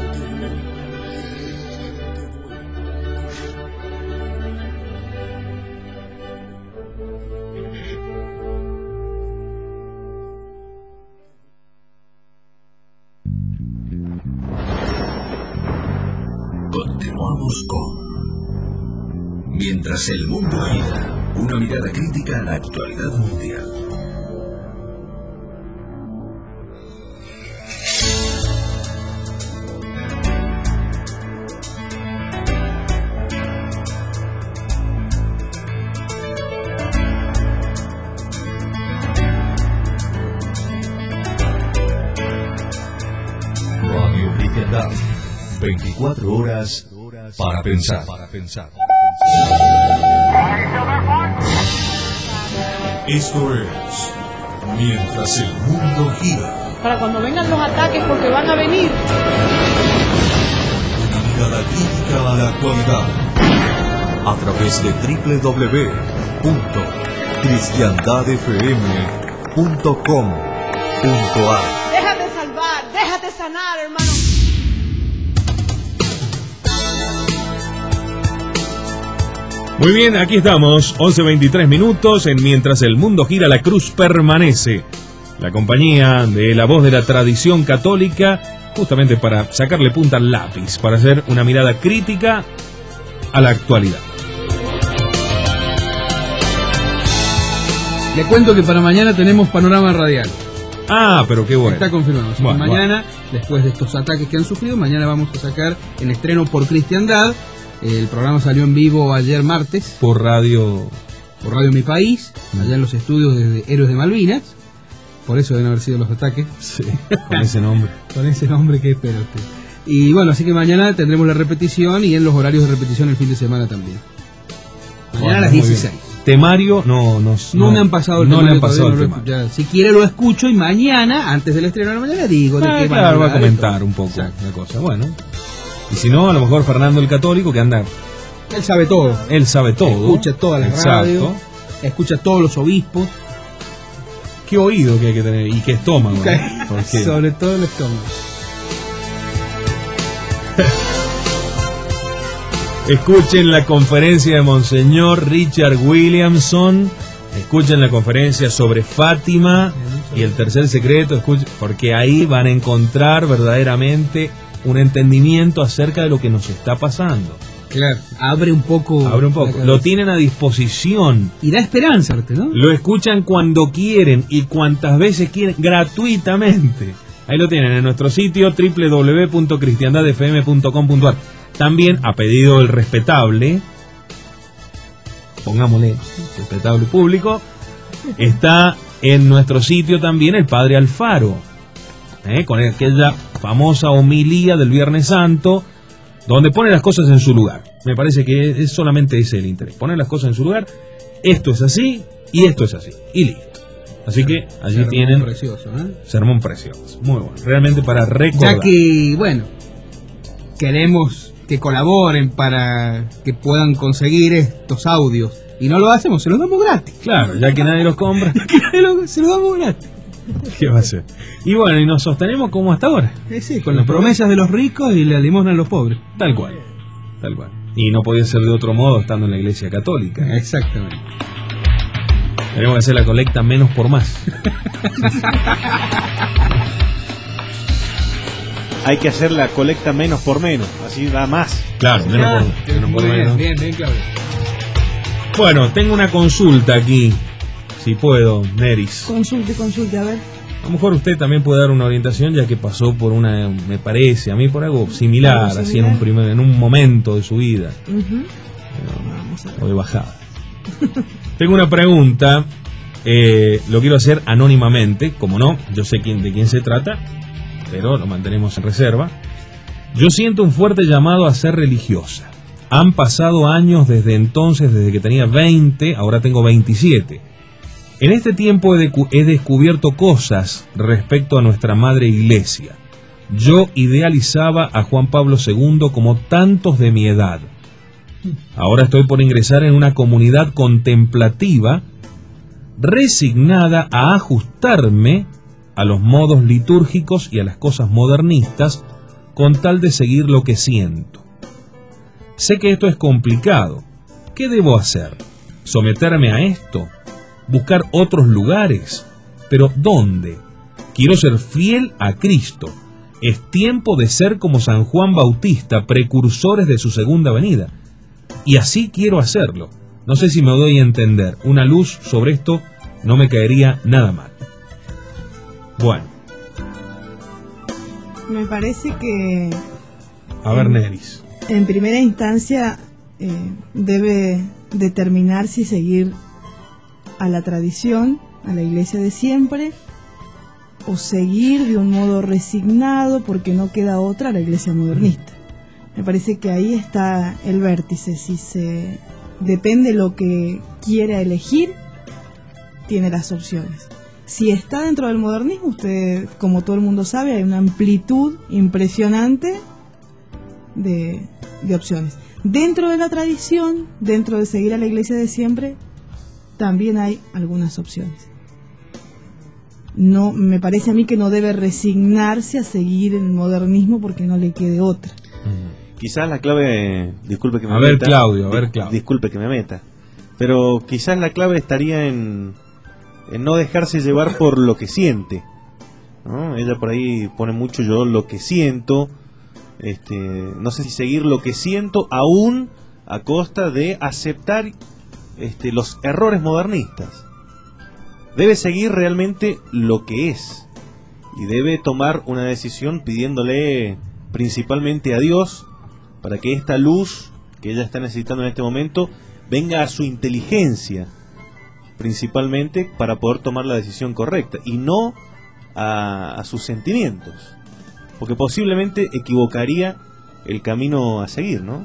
Continuamos con Mientras el mundo gira. Una mirada crítica a la actualidad mundial. Radio Cristiandad. veinticuatro horas para pensar. Para pensar. Esto es Mientras el mundo gira. Para cuando vengan los ataques, porque van a venir. Una mirada crítica a la actualidad. A través de doble u doble u doble u punto cristiandad f m punto com punto a r. Déjate salvar, déjate sanar, hermano. Muy bien, aquí estamos, once veintitrés minutos, en Mientras el mundo gira, la cruz permanece. La compañía de la voz de la tradición católica, justamente para sacarle punta al lápiz, para hacer una mirada crítica a la actualidad. Le cuento que para mañana tenemos panorama radial. Ah, pero qué bueno. Está confirmado. Así que Bueno, mañana, después de estos ataques que han sufrido, mañana vamos a sacar en estreno por Cristiandad. El programa salió en vivo ayer martes. Por radio... Por Radio Mi País, allá en los estudios de Héroes de Malvinas. Por eso deben haber sido los ataques. Sí, con ese nombre. Con ese nombre que espera usted. Y bueno, así que mañana tendremos la repetición y en los horarios de repetición el fin de semana también. Mañana Bueno, a las muy dieciséis. bien. Temario, no, no, No, me han pasado el no temario le han pasado todavía, el no lo temario. he escuchado. Si quiere lo escucho y mañana, antes del estreno de la mañana, digo de Ah, qué claro, van va a hablar, comentar todo. un poco Exacto. la cosa. Bueno, y si no, a lo mejor Fernando el Católico, que anda... Él sabe todo. Él sabe todo. Escucha todas las Exacto. radios, escucha todos los obispos. Qué oído que hay que tener y qué estómago. ¿no? Porque... Sobre todo el estómago. Escuchen la conferencia de Monseñor Richard Williamson. Escuchen la conferencia sobre Fátima y el tercer secreto. Escuchen, porque ahí van a encontrar verdaderamente un entendimiento acerca de lo que nos está pasando. Claro, abre un poco. Abre un poco. Lo tienen a disposición. Y da esperanza, ¿no? Lo escuchan cuando quieren y cuantas veces quieren, gratuitamente. Ahí lo tienen en nuestro sitio doble u doble u doble u punto cristiandad f m punto com punto a r. También, a pedido del respetable, pongámosle respetable público, está en nuestro sitio también el Padre Alfaro, ¿eh? Con aquella famosa homilía del Viernes Santo, donde pone las cosas en su lugar. Me parece que es solamente ese el interés, poner las cosas en su lugar. Esto es así y esto es así, y listo. Así que allí Sermón tienen precioso, ¿eh? sermón precioso, muy bueno, realmente para recordar. Ya que, bueno, queremos que colaboren para que puedan conseguir estos audios. Y no lo hacemos, se los damos gratis. Claro, ya que nadie los compra. Se los damos gratis. ¿Qué va a ser? Y bueno, y nos sostenemos como hasta ahora. Sí, sí, con las promesas de los ricos y la limosna a los pobres. Tal cual, tal cual. Y no podía ser de otro modo estando en la iglesia católica. Exactamente. Tenemos que hacer la colecta menos por más. Hay que hacer la colecta menos por menos, así da más. Claro, menos por, menos por Muy bien, menos. bien, bien, claro. Bueno, tengo una consulta aquí, si puedo, Neris. Consulte, consulte, a ver. A lo mejor usted también puede dar una orientación, ya que pasó por una, me parece, a mí por algo similar, ¿Algo así en similar? un primer, en un momento de su vida, Ujú. o de bajada. Tengo una pregunta, eh, lo quiero hacer anónimamente, como no, yo sé quién, de quién se trata, pero lo mantenemos en reserva. Yo siento un fuerte llamado a ser religiosa. Han pasado años desde entonces, desde que tenía veinte, ahora tengo veintisiete. En este tiempo he, decu- he descubierto cosas respecto a nuestra madre iglesia. Yo idealizaba a Juan Pablo segundo como tantos de mi edad. Ahora estoy por ingresar en una comunidad contemplativa, resignada a ajustarme a los modos litúrgicos y a las cosas modernistas, con tal de seguir lo que siento. Sé que esto es complicado. ¿Qué debo hacer? ¿Someterme a esto? ¿Buscar otros lugares? ¿Pero dónde? Quiero ser fiel a Cristo. Es tiempo de ser como San Juan Bautista, precursores de su segunda venida. Y así quiero hacerlo. No sé si me doy a entender. Una luz sobre esto no me caería nada mal. Bueno, Me parece que a ver, Neris. en primera instancia eh, debe determinar si seguir a la tradición, a la iglesia de siempre, o seguir de un modo resignado porque no queda otra a la iglesia modernista. Me parece que ahí está el vértice. Si se depende lo que quiera elegir, tiene las opciones. Si está dentro del modernismo, usted, como todo el mundo sabe, hay una amplitud impresionante de, de opciones. Dentro de la tradición, dentro de seguir a la iglesia de siempre, también hay algunas opciones. No, me parece a mí que no debe resignarse a seguir el modernismo porque no le quede otra. Quizás la clave, disculpe que me A meta. ver, Claudio, a ver, di- Claudio. Disculpe que me meta. Pero quizás la clave estaría en, en no dejarse llevar por lo que siente, ¿no? Ella por ahí pone mucho yo lo que siento. Este, no sé si seguir lo que siento aún a costa de aceptar este, los errores modernistas. Debe seguir realmente lo que es y debe tomar una decisión pidiéndole principalmente a Dios para que esta luz que ella está necesitando en este momento venga a su inteligencia, principalmente para poder tomar la decisión correcta y no a, a sus sentimientos, porque posiblemente equivocaría el camino a seguir, ¿no?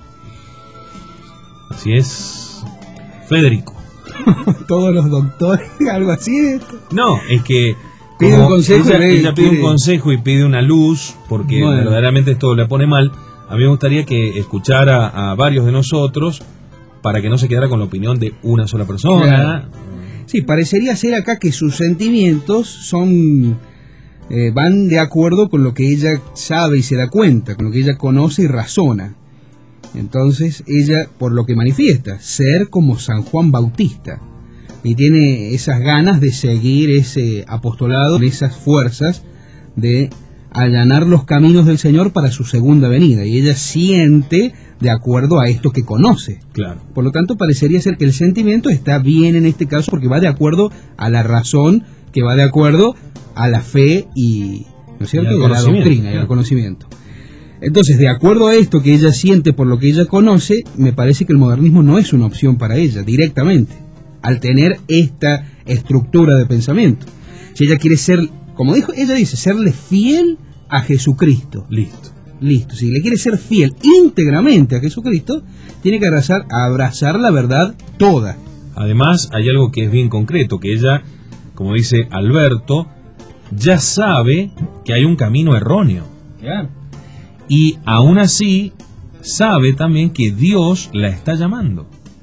Así es, Federico. Todos los doctores, algo así. Esto. No, es que Pide como un consejo, ella, le- ella pide quiere- un consejo y pide una luz, porque Bueno. verdaderamente esto le pone mal. A mí me gustaría que escuchara a varios de nosotros para que no se quedara con la opinión de una sola persona. Claro. Sí, parecería ser acá que sus sentimientos son eh, van de acuerdo con lo que ella sabe y se da cuenta, con lo que ella conoce y razona. Entonces ella, por lo que manifiesta, ser como San Juan Bautista, y tiene esas ganas de seguir ese apostolado, esas fuerzas de allanar los caminos del Señor para su segunda venida, y ella siente de acuerdo a esto que conoce. Claro. Por lo tanto, parecería ser que el sentimiento está bien en este caso porque va de acuerdo a la razón, que va de acuerdo a la fe y, ¿no es cierto?, Y al y a la conocimiento, doctrina y al claro. conocimiento. Entonces, de acuerdo a esto que ella siente por lo que ella conoce, me parece que el modernismo no es una opción para ella directamente, al tener esta estructura de pensamiento. Si ella quiere ser, como dijo, ella dice, serle fiel a Jesucristo. Listo. Listo. Si le quiere ser fiel íntegramente a Jesucristo, tiene que abrazar, abrazar la verdad toda. Además, hay algo que es bien concreto, que ella, como dice Alberto, ya sabe que hay un camino erróneo. Claro. Y aún así, sabe también que Dios la está llamando.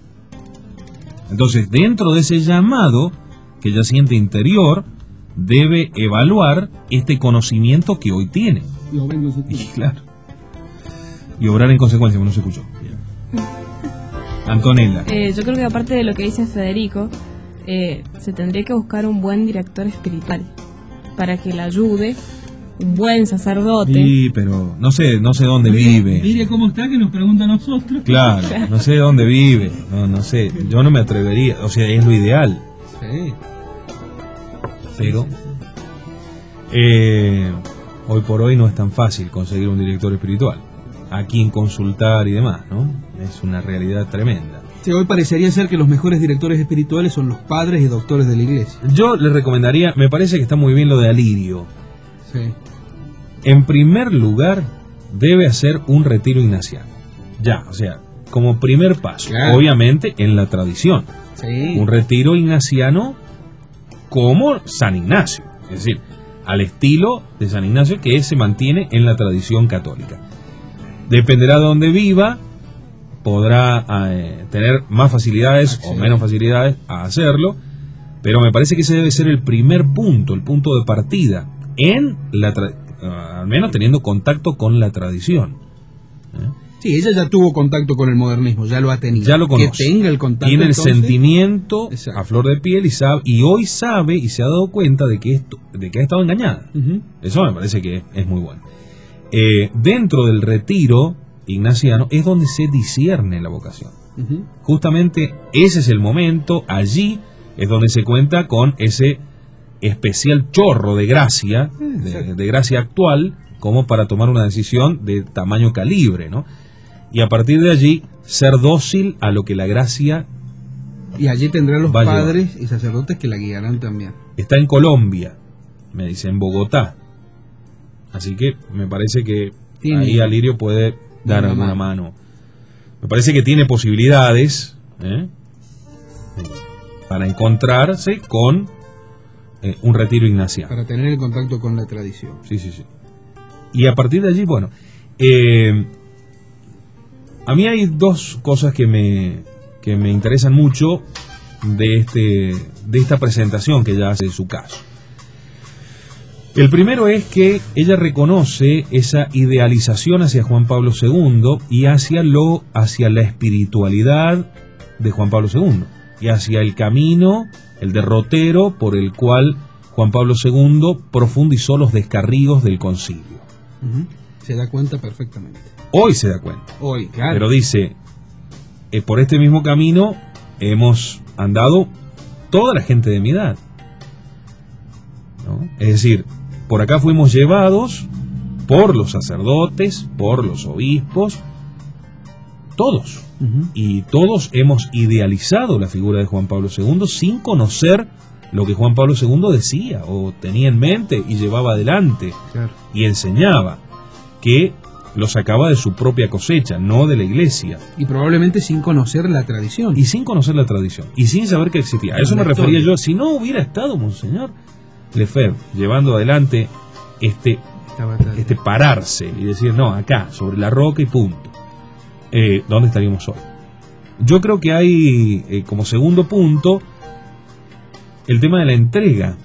Entonces, dentro de ese llamado que ella siente interior, debe evaluar este conocimiento que hoy tiene. Y claro. Y obrar en consecuencia, como no se escuchó. Bien. Antonella. Eh, yo creo que aparte de lo que dice Federico, eh, se tendría que buscar un buen director espiritual para que la ayude, un buen sacerdote. Sí, pero no sé, no sé dónde vive. Mire cómo está, que nos pregunta a nosotros. Claro, no sé dónde vive. No, no sé. Yo no me atrevería. O sea, es lo ideal. Sí. Pero Eh, hoy por hoy no es tan fácil conseguir un director espiritual, a quien consultar y demás, ¿no? Es una realidad tremenda. Sí, hoy parecería ser que los mejores directores espirituales son los padres y doctores de la iglesia. Yo les recomendaría, me parece que está muy bien lo de Alirio. Sí. En primer lugar, debe hacer un retiro ignaciano. Ya, o sea, como primer paso, claro. Obviamente en la tradición. Sí. Un retiro ignaciano como San Ignacio, es decir, al estilo de San Ignacio que se mantiene en la tradición católica. Dependerá de dónde viva, podrá eh, tener más facilidades o menos facilidades a hacerlo, pero me parece que ese debe ser el primer punto, el punto de partida, en la tra- uh, al menos teniendo contacto con la tradición. ¿Eh? Sí, ella ya tuvo contacto con el modernismo, ya lo ha tenido. Ya lo conoce. Que tenga el contacto. Tiene el entonces, sentimiento exacto. a flor de piel y sabe, y hoy sabe y se ha dado cuenta de que esto, de que ha estado engañada. Uh-huh. Eso me parece que es muy bueno. Eh, dentro del retiro ignaciano es donde se discierne la vocación. Uh-huh. Justamente ese es el momento, allí es donde se cuenta con ese especial chorro de gracia, de, de gracia actual, como para tomar una decisión de tamaño calibre, ¿no? Y a partir de allí ser dócil a lo que la gracia y allí tendrá los vaya. padres y sacerdotes que la guiarán también. Está en Colombia, me dice, en Bogotá. Así que me parece que tiene, ahí Alirio puede dar alguna mano. mano. Me parece que tiene posibilidades ¿eh? para encontrarse con eh, un retiro ignaciano. Para tener el contacto con la tradición. Sí, sí, sí. Y a partir de allí, bueno, eh, a mí hay dos cosas que me, que me interesan mucho de, este, de esta presentación que ella hace de su caso. El primero es que ella reconoce esa idealización hacia Juan Pablo segundo y hacia, lo, hacia la espiritualidad de Juan Pablo segundo y hacia el camino, el derrotero por el cual Juan Pablo segundo profundizó los descarríos del concilio. Uh-huh. Se da cuenta perfectamente. Hoy se da cuenta. Hoy, claro. Pero dice, eh, por este mismo camino hemos andado toda la gente de mi edad, ¿no? Es decir, por acá fuimos llevados por los sacerdotes, por los obispos, todos. Uh-huh. Y todos hemos idealizado la figura de Juan Pablo segundo sin conocer lo que Juan Pablo segundo decía o tenía en mente y llevaba adelante. Claro. Y enseñaba, que lo sacaba de su propia cosecha, no de la iglesia. Y probablemente sin conocer la tradición. Y sin conocer la tradición. Y sin saber que existía. A eso me refería yo. Si no hubiera estado Monseñor Lefebvre llevando adelante este, este pararse y decir, no, acá, sobre la roca y punto. Eh, ¿Dónde estaríamos hoy? Yo creo que hay, eh, como segundo punto, el tema de la entrega.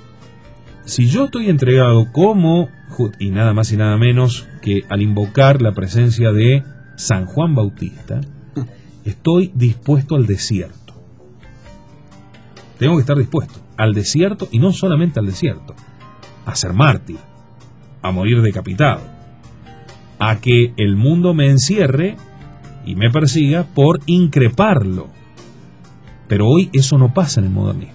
Si yo estoy entregado como, y nada más y nada menos que al invocar la presencia de San Juan Bautista, estoy dispuesto al desierto. Tengo que estar dispuesto al desierto, y no solamente al desierto, a ser mártir, a morir decapitado, a que el mundo me encierre y me persiga por increparlo. Pero hoy eso no pasa en el modernismo.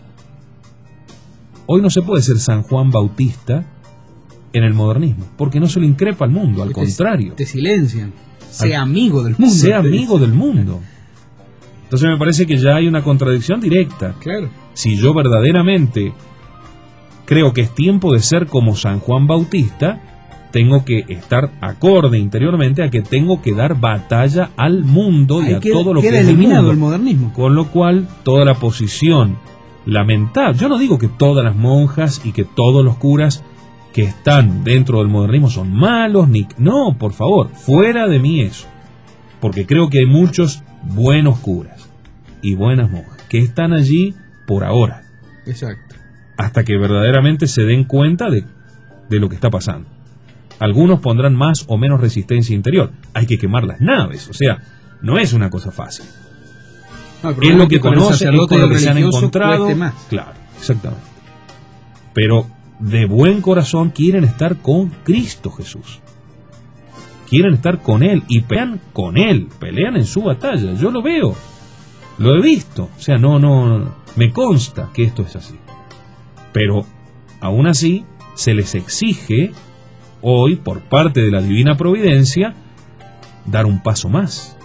Hoy no se puede ser San Juan Bautista en el modernismo, porque no se lo increpa al mundo, al porque contrario. Te, te silencian. Sea al, amigo del mundo. Sea amigo del mundo. Entonces me parece que ya hay una contradicción directa. Claro. Si yo verdaderamente creo que es tiempo de ser como San Juan Bautista, tengo que estar acorde interiormente a que tengo que dar batalla al mundo y Ahí a queda, todo lo queda que es el eliminado mundo. el modernismo. Con lo cual, toda la posición lamentable. Yo no digo que todas las monjas y que todos los curas que están dentro del modernismo son malos, ni no, por favor, fuera de mí eso. Porque creo que hay muchos buenos curas y buenas monjas que están allí por ahora. Exacto. Hasta que verdaderamente se den cuenta de, de lo que está pasando. Algunos pondrán más o menos resistencia interior. Hay que quemar las naves, o sea, no es una cosa fácil. No, es lo que conocen, es con lo que se han encontrado. Claro, exactamente. Pero de buen corazón quieren estar con Cristo Jesús. Quieren estar con Él y pelean con Él, pelean en su batalla. Yo lo veo, lo he visto. O sea, no, no, me consta que esto es así. Pero aún así se les exige hoy, por parte de la Divina Providencia, dar un paso más.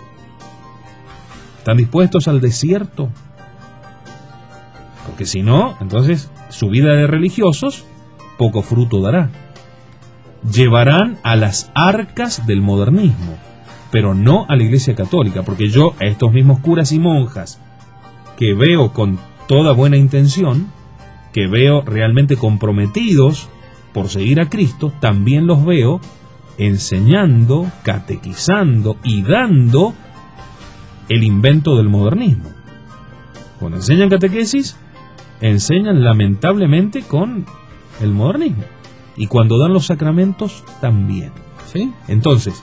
¿Están dispuestos al desierto? Porque si no, entonces su vida de religiosos poco fruto dará. Llevarán a las arcas del modernismo, pero no a la Iglesia Católica, porque yo a estos mismos curas y monjas que veo con toda buena intención, que veo realmente comprometidos por seguir a Cristo, también los veo enseñando, catequizando y dando el invento del modernismo. Cuando enseñan catequesis, enseñan lamentablemente con el modernismo. Y cuando dan los sacramentos, también. ¿Sí? Entonces,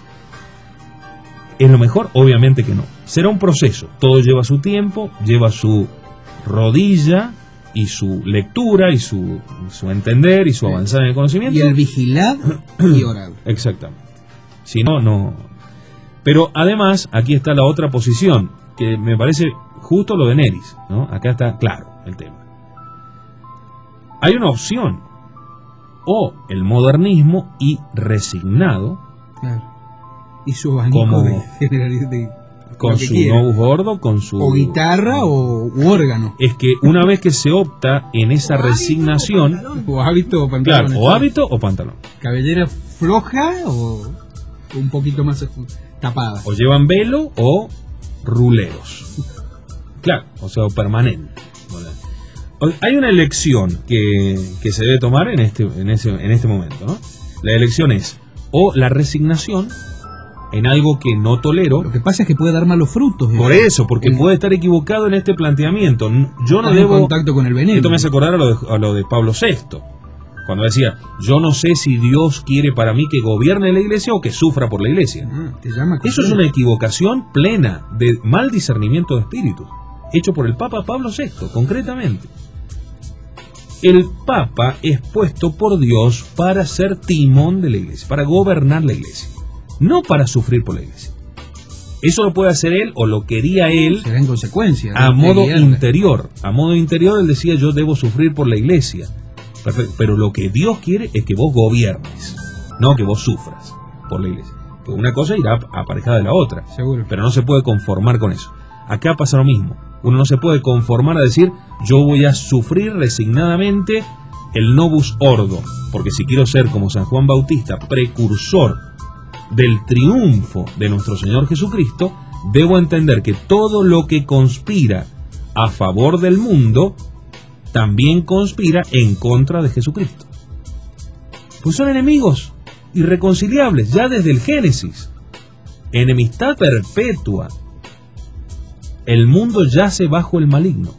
¿es lo mejor? Obviamente que no. Será un proceso. Todo lleva su tiempo, lleva su rodilla y su lectura y su, su entender y su avanzar en el conocimiento. Y el vigilar y orar. Exactamente. Si no, no. Pero además, aquí está la otra posición, que me parece justo lo de Neris, ¿no? Acá está claro el tema. Hay una opción. O el modernismo y resignado. Claro. Y su abanico como, de generalidad de, con su novus ordo, con su... O guitarra o u órgano. Es que una vez que se opta en esa o resignación... O hábito o pantalón. Claro, o hábito o pantalón. Cabellera floja o un poquito más tapada. O llevan velo o ruleros. Claro, o sea, permanente. Hay una elección que, que se debe tomar en este, en, ese, en este momento, ¿no? La elección es o la resignación en algo que no tolero. Lo que pasa es que puede dar malos frutos. Por eso, porque el, puede estar equivocado en este planteamiento. Yo no debo... en contacto con el veneno. Esto me hace acordar a lo, de, a lo de Pablo sexto, cuando decía, yo no sé si Dios quiere para mí que gobierne la iglesia o que sufra por la iglesia. Ah, te llama eso es una equivocación plena de mal discernimiento de espíritu, hecho por el Papa Pablo sexto, concretamente. El Papa es puesto por Dios para ser timón de la iglesia, para gobernar la iglesia, no para sufrir por la iglesia. Eso lo puede hacer él, o lo quería él, será en consecuencia, a modo interior. A modo interior él decía, yo debo sufrir por la iglesia. Perfecto. Pero lo que Dios quiere es que vos gobiernes, no que vos sufras por la iglesia. Porque una cosa irá aparejada de la otra. Seguro. Pero no se puede conformar con eso. Acá pasa lo mismo. Uno no se puede conformar a decir, yo voy a sufrir resignadamente el novus ordo, porque si quiero ser como San Juan Bautista, precursor del triunfo de nuestro Señor Jesucristo, debo entender que todo lo que conspira a favor del mundo, también conspira en contra de Jesucristo. Pues son enemigos irreconciliables, ya desde el Génesis. Enemistad perpetua. El mundo yace bajo el maligno.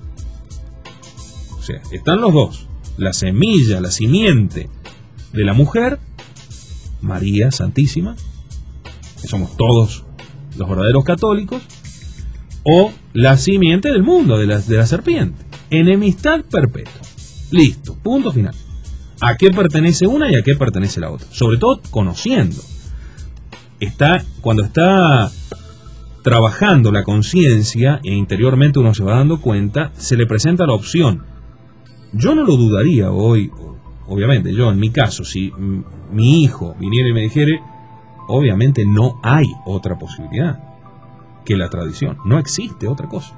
O sea, están los dos. La semilla, la simiente de la mujer, María Santísima, que somos todos los verdaderos católicos, o la simiente del mundo, de la, de la serpiente. Enemistad perpetua. Listo, punto final. ¿A qué pertenece una y a qué pertenece la otra? Sobre todo conociendo. Está, cuando está trabajando la conciencia e interiormente uno se va dando cuenta, se le presenta la opción. Yo no lo dudaría hoy, obviamente, yo en mi caso, si m- mi hijo viniera y me dijera, obviamente no hay otra posibilidad que la tradición, no existe otra cosa.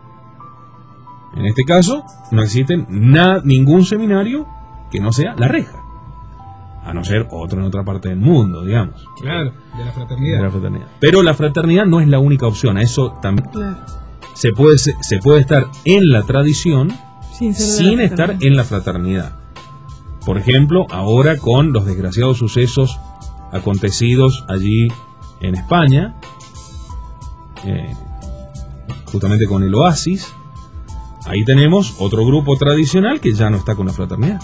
En este caso, no existe nada, ningún seminario que no sea La Reja, a no ser otro en otra parte del mundo, digamos. Claro, de la fraternidad. De la fraternidad. Pero la fraternidad no es la única opción, a eso también Claro. se puede se, se puede estar en la tradición Sin, ser de sin la estar fraternidad. en la fraternidad. Por ejemplo, ahora con los desgraciados sucesos acontecidos allí en España, eh, justamente con el Oasis, ahí tenemos otro grupo tradicional que ya no está con la fraternidad.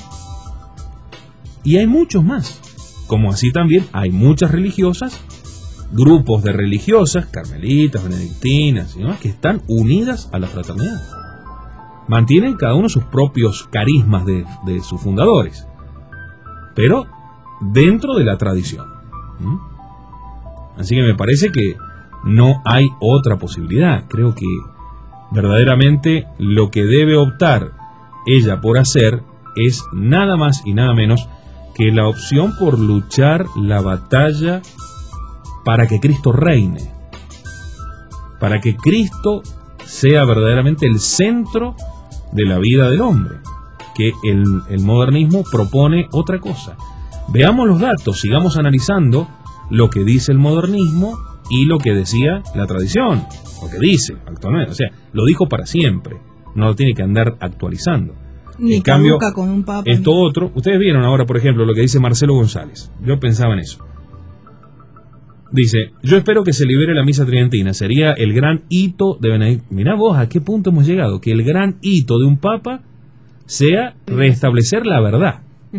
Y hay muchos más, como así también hay muchas religiosas, grupos de religiosas, carmelitas, benedictinas y demás, que están unidas a la fraternidad. Mantienen cada uno sus propios carismas de, de sus fundadores, pero dentro de la tradición. ¿Mm? Así que me parece que no hay otra posibilidad. Creo que verdaderamente lo que debe optar ella por hacer es nada más y nada menos que la opción por luchar la batalla para que Cristo reine, para que Cristo sea verdaderamente el centro de la vida del hombre, que el, el modernismo propone otra cosa. Veamos los datos, sigamos analizando lo que dice el modernismo y lo que decía la tradición, lo que dice actualmente, o sea, lo dijo para siempre, no lo tiene que andar actualizando. Ni en cambio, con un papa. esto otro, ustedes vieron ahora, por ejemplo, lo que dice Marcelo González, yo pensaba en eso. Dice, yo espero que se libere la misa tridentina, sería el gran hito de Benedicto. Mirá vos a qué punto hemos llegado, que el gran hito de un papa sea restablecer la verdad.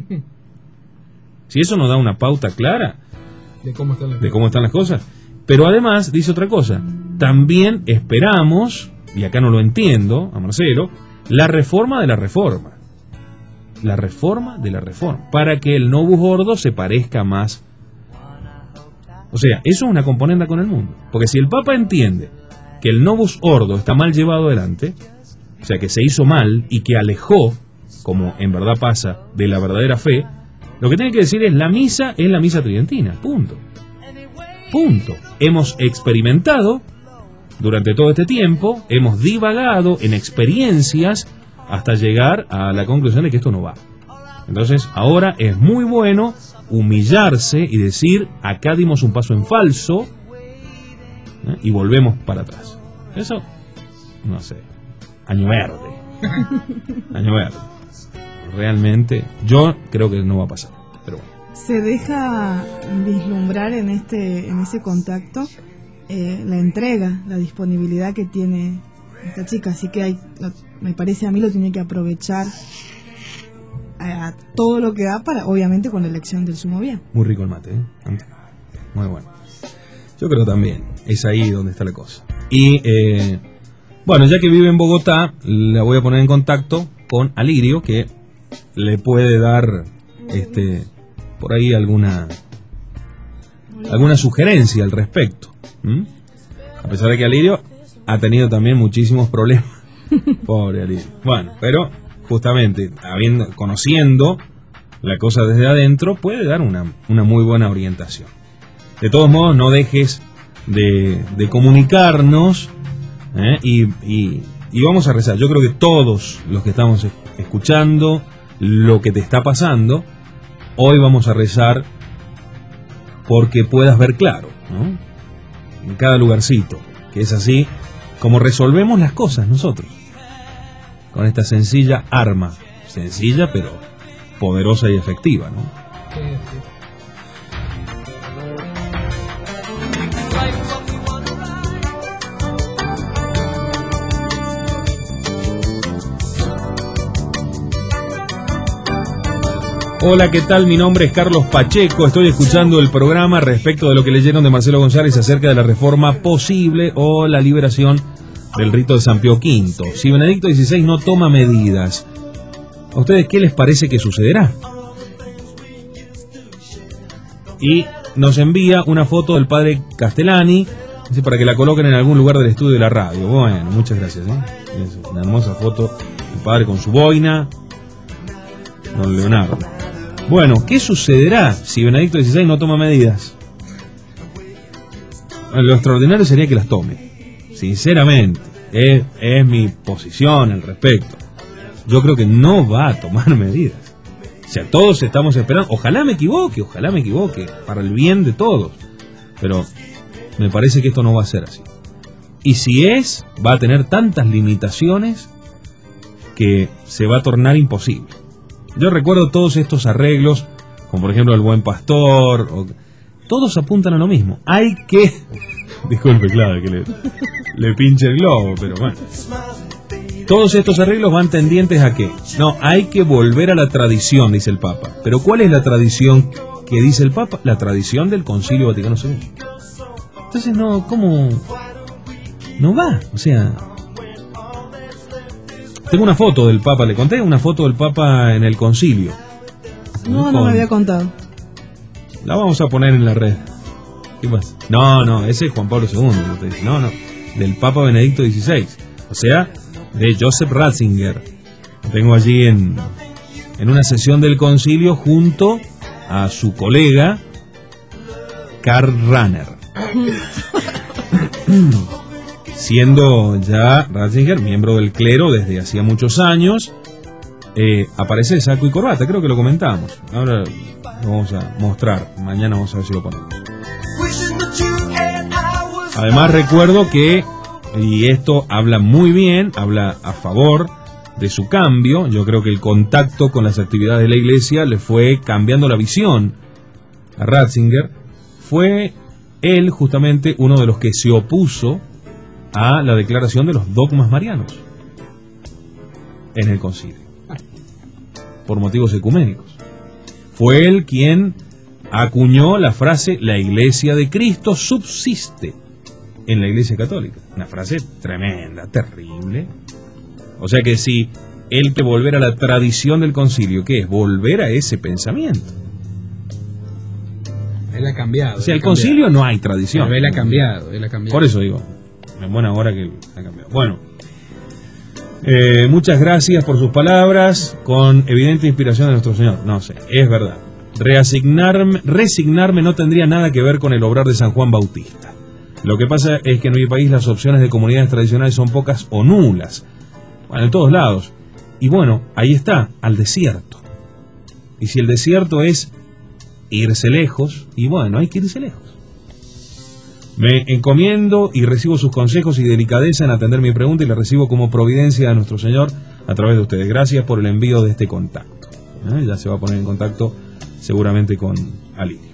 Si eso nos da una pauta clara de cómo están las, de cómo están las cosas. Pero además dice otra cosa, también esperamos, y acá no lo entiendo a Marcelo, la reforma de la reforma. La reforma de la reforma, para que el novus ordo se parezca más. O sea, eso es una componenda con el mundo. Porque si el Papa entiende que el novus ordo está mal llevado adelante, o sea, que se hizo mal y que alejó, como en verdad pasa, de la verdadera fe, lo que tiene que decir es la misa es la misa tridentina, punto. Punto. Hemos experimentado durante todo este tiempo, hemos divagado en experiencias hasta llegar a la conclusión de que esto no va. Entonces, ahora es muy bueno humillarse y decir, acá dimos un paso en falso, ¿eh? Y volvemos para atrás. Eso, no sé, año verde. Año verde. Realmente, yo creo que no va a pasar, pero bueno. Se deja vislumbrar en este en ese contacto eh, la entrega, la disponibilidad que tiene esta chica, así que hay, me parece a mí lo tiene que aprovechar a, a todo lo que da para, obviamente, con la elección del sumo bien. Muy rico el mate, ¿eh? Muy bueno. Yo creo también, es ahí donde está la cosa. Y eh, bueno, ya que vive en Bogotá, la voy a poner en contacto con Alirio, que le puede dar este por ahí alguna alguna sugerencia al respecto. ¿Mm? A pesar de que Alirio ha tenido también muchísimos problemas. Pobre Alirio. Bueno, pero justamente habiendo conociendo la cosa desde adentro puede dar una, una muy buena orientación. De todos modos, no dejes de, de comunicarnos, ¿eh? y, y, y vamos a rezar. Yo creo que todos los que estamos escuchando lo que te está pasando, hoy vamos a rezar porque puedas ver claro, ¿no? En cada lugarcito, que es así como resolvemos las cosas nosotros, con esta sencilla arma, sencilla pero poderosa y efectiva, ¿no? Sí, sí. Hola, ¿qué tal? Mi nombre es Carlos Pacheco, estoy escuchando el programa respecto de lo que leyeron de Marcelo González acerca de la reforma posible o la liberación del rito de San Pío quinto. Si Benedicto dieciséis no toma medidas, ¿a ustedes qué les parece que sucederá? Y nos envía una foto del padre Castellani, dice, para que la coloquen en algún lugar del estudio de la radio. Bueno, muchas gracias, ¿eh? Es una hermosa foto del padre con su boina, don Leonardo. Bueno, ¿qué sucederá si Benedicto dieciséis no toma medidas? Lo extraordinario sería que las tome. Sinceramente, es, es mi posición al respecto. Yo creo que no va a tomar medidas. O sea, todos estamos esperando. Ojalá me equivoque, ojalá me equivoque, para el bien de todos. Pero me parece que esto no va a ser así. Y si es, va a tener tantas limitaciones que se va a tornar imposible. Yo recuerdo todos estos arreglos, como por ejemplo el Buen Pastor, o, todos apuntan a lo mismo. Hay que... Disculpe, claro, que le, le pinche el globo, pero bueno. Todos estos arreglos van tendientes a que, no, hay que volver a la tradición, dice el Papa. Pero ¿cuál es la tradición que dice el Papa? La tradición del Concilio Vaticano segundo. Entonces, no, ¿cómo? No va, o sea... Tengo una foto del Papa, le conté una foto del Papa en el concilio. No, Con... no me había contado. La vamos a poner en la red. ¿Qué pasa? No, no, ese es Juan Pablo segundo. No, no, del Papa Benedicto dieciséis. O sea, de Joseph Ratzinger. Lo tengo allí en, en una sesión del concilio junto a su colega Karl Rahner, siendo ya Ratzinger miembro del clero desde hacía muchos años. Eh, aparece de saco y corbata, creo que lo comentamos. Ahora lo vamos a mostrar, mañana vamos a ver si lo ponemos. Además recuerdo que, y esto habla muy bien, habla a favor de su cambio, yo creo que el contacto con las actividades de la iglesia le fue cambiando la visión a Ratzinger. Fue él justamente uno de los que se opuso a la declaración de los dogmas marianos en el concilio, por motivos ecuménicos. Fue él quien acuñó la frase "la iglesia de Cristo subsiste" en la iglesia católica. Una frase tremenda, terrible. O sea que si él que volver a la tradición del concilio, ¿qué es? Volver a ese pensamiento. Él ha cambiado. O sea, el concilio no hay tradición. Pero él ha cambiado, él ha cambiado. Por eso digo, en buena hora que él ha cambiado. Bueno, eh, muchas gracias por sus palabras, con evidente inspiración de nuestro Señor. No sé, es verdad. Reasignarme, resignarme no tendría nada que ver con el obrar de San Juan Bautista. Lo que pasa es que en mi país las opciones de comunidades tradicionales son pocas o nulas. Bueno, en todos lados. Y bueno, ahí está, al desierto. Y si el desierto es irse lejos, y bueno, hay que irse lejos. Me encomiendo y recibo sus consejos y delicadeza en atender mi pregunta, y la recibo como providencia de nuestro Señor a través de ustedes. Gracias por el envío de este contacto. ¿Eh? Ya se va a poner en contacto seguramente con Alirio.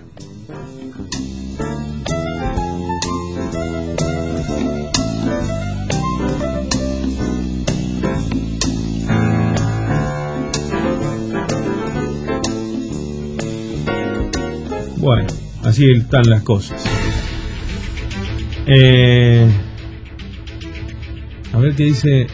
Bueno, así están las cosas. Eh, a ver qué dice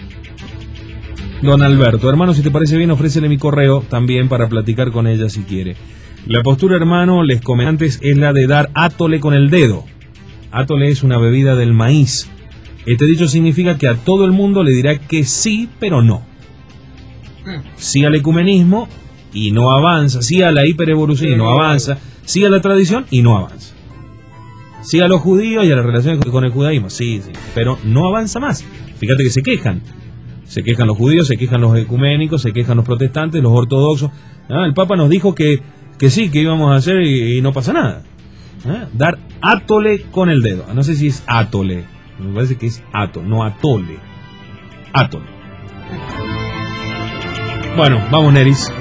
don Alberto. Hermano, si te parece bien, ofrécele mi correo también para platicar con ella si quiere. La postura, hermano, les comenté antes, es la de dar átole con el dedo. Átole es una bebida del maíz. Este dicho significa que a todo el mundo le dirá que sí, pero no. Sí al ecumenismo y no avanza. Sí a la hiperevolución y no avanza. Sí a la tradición y no avanza. Sí a los judíos y a las relaciones con el judaísmo, sí, sí, pero no avanza más. Fíjate que se quejan. Se quejan los judíos, se quejan los ecuménicos, se quejan los protestantes, los ortodoxos. Ah, el Papa nos dijo que, que sí, que íbamos a hacer y, y no pasa nada. ¿Ah? Dar átole con el dedo. No sé si es átole. Me parece que es ato, no atole. Átole. Bueno, vamos, Neris.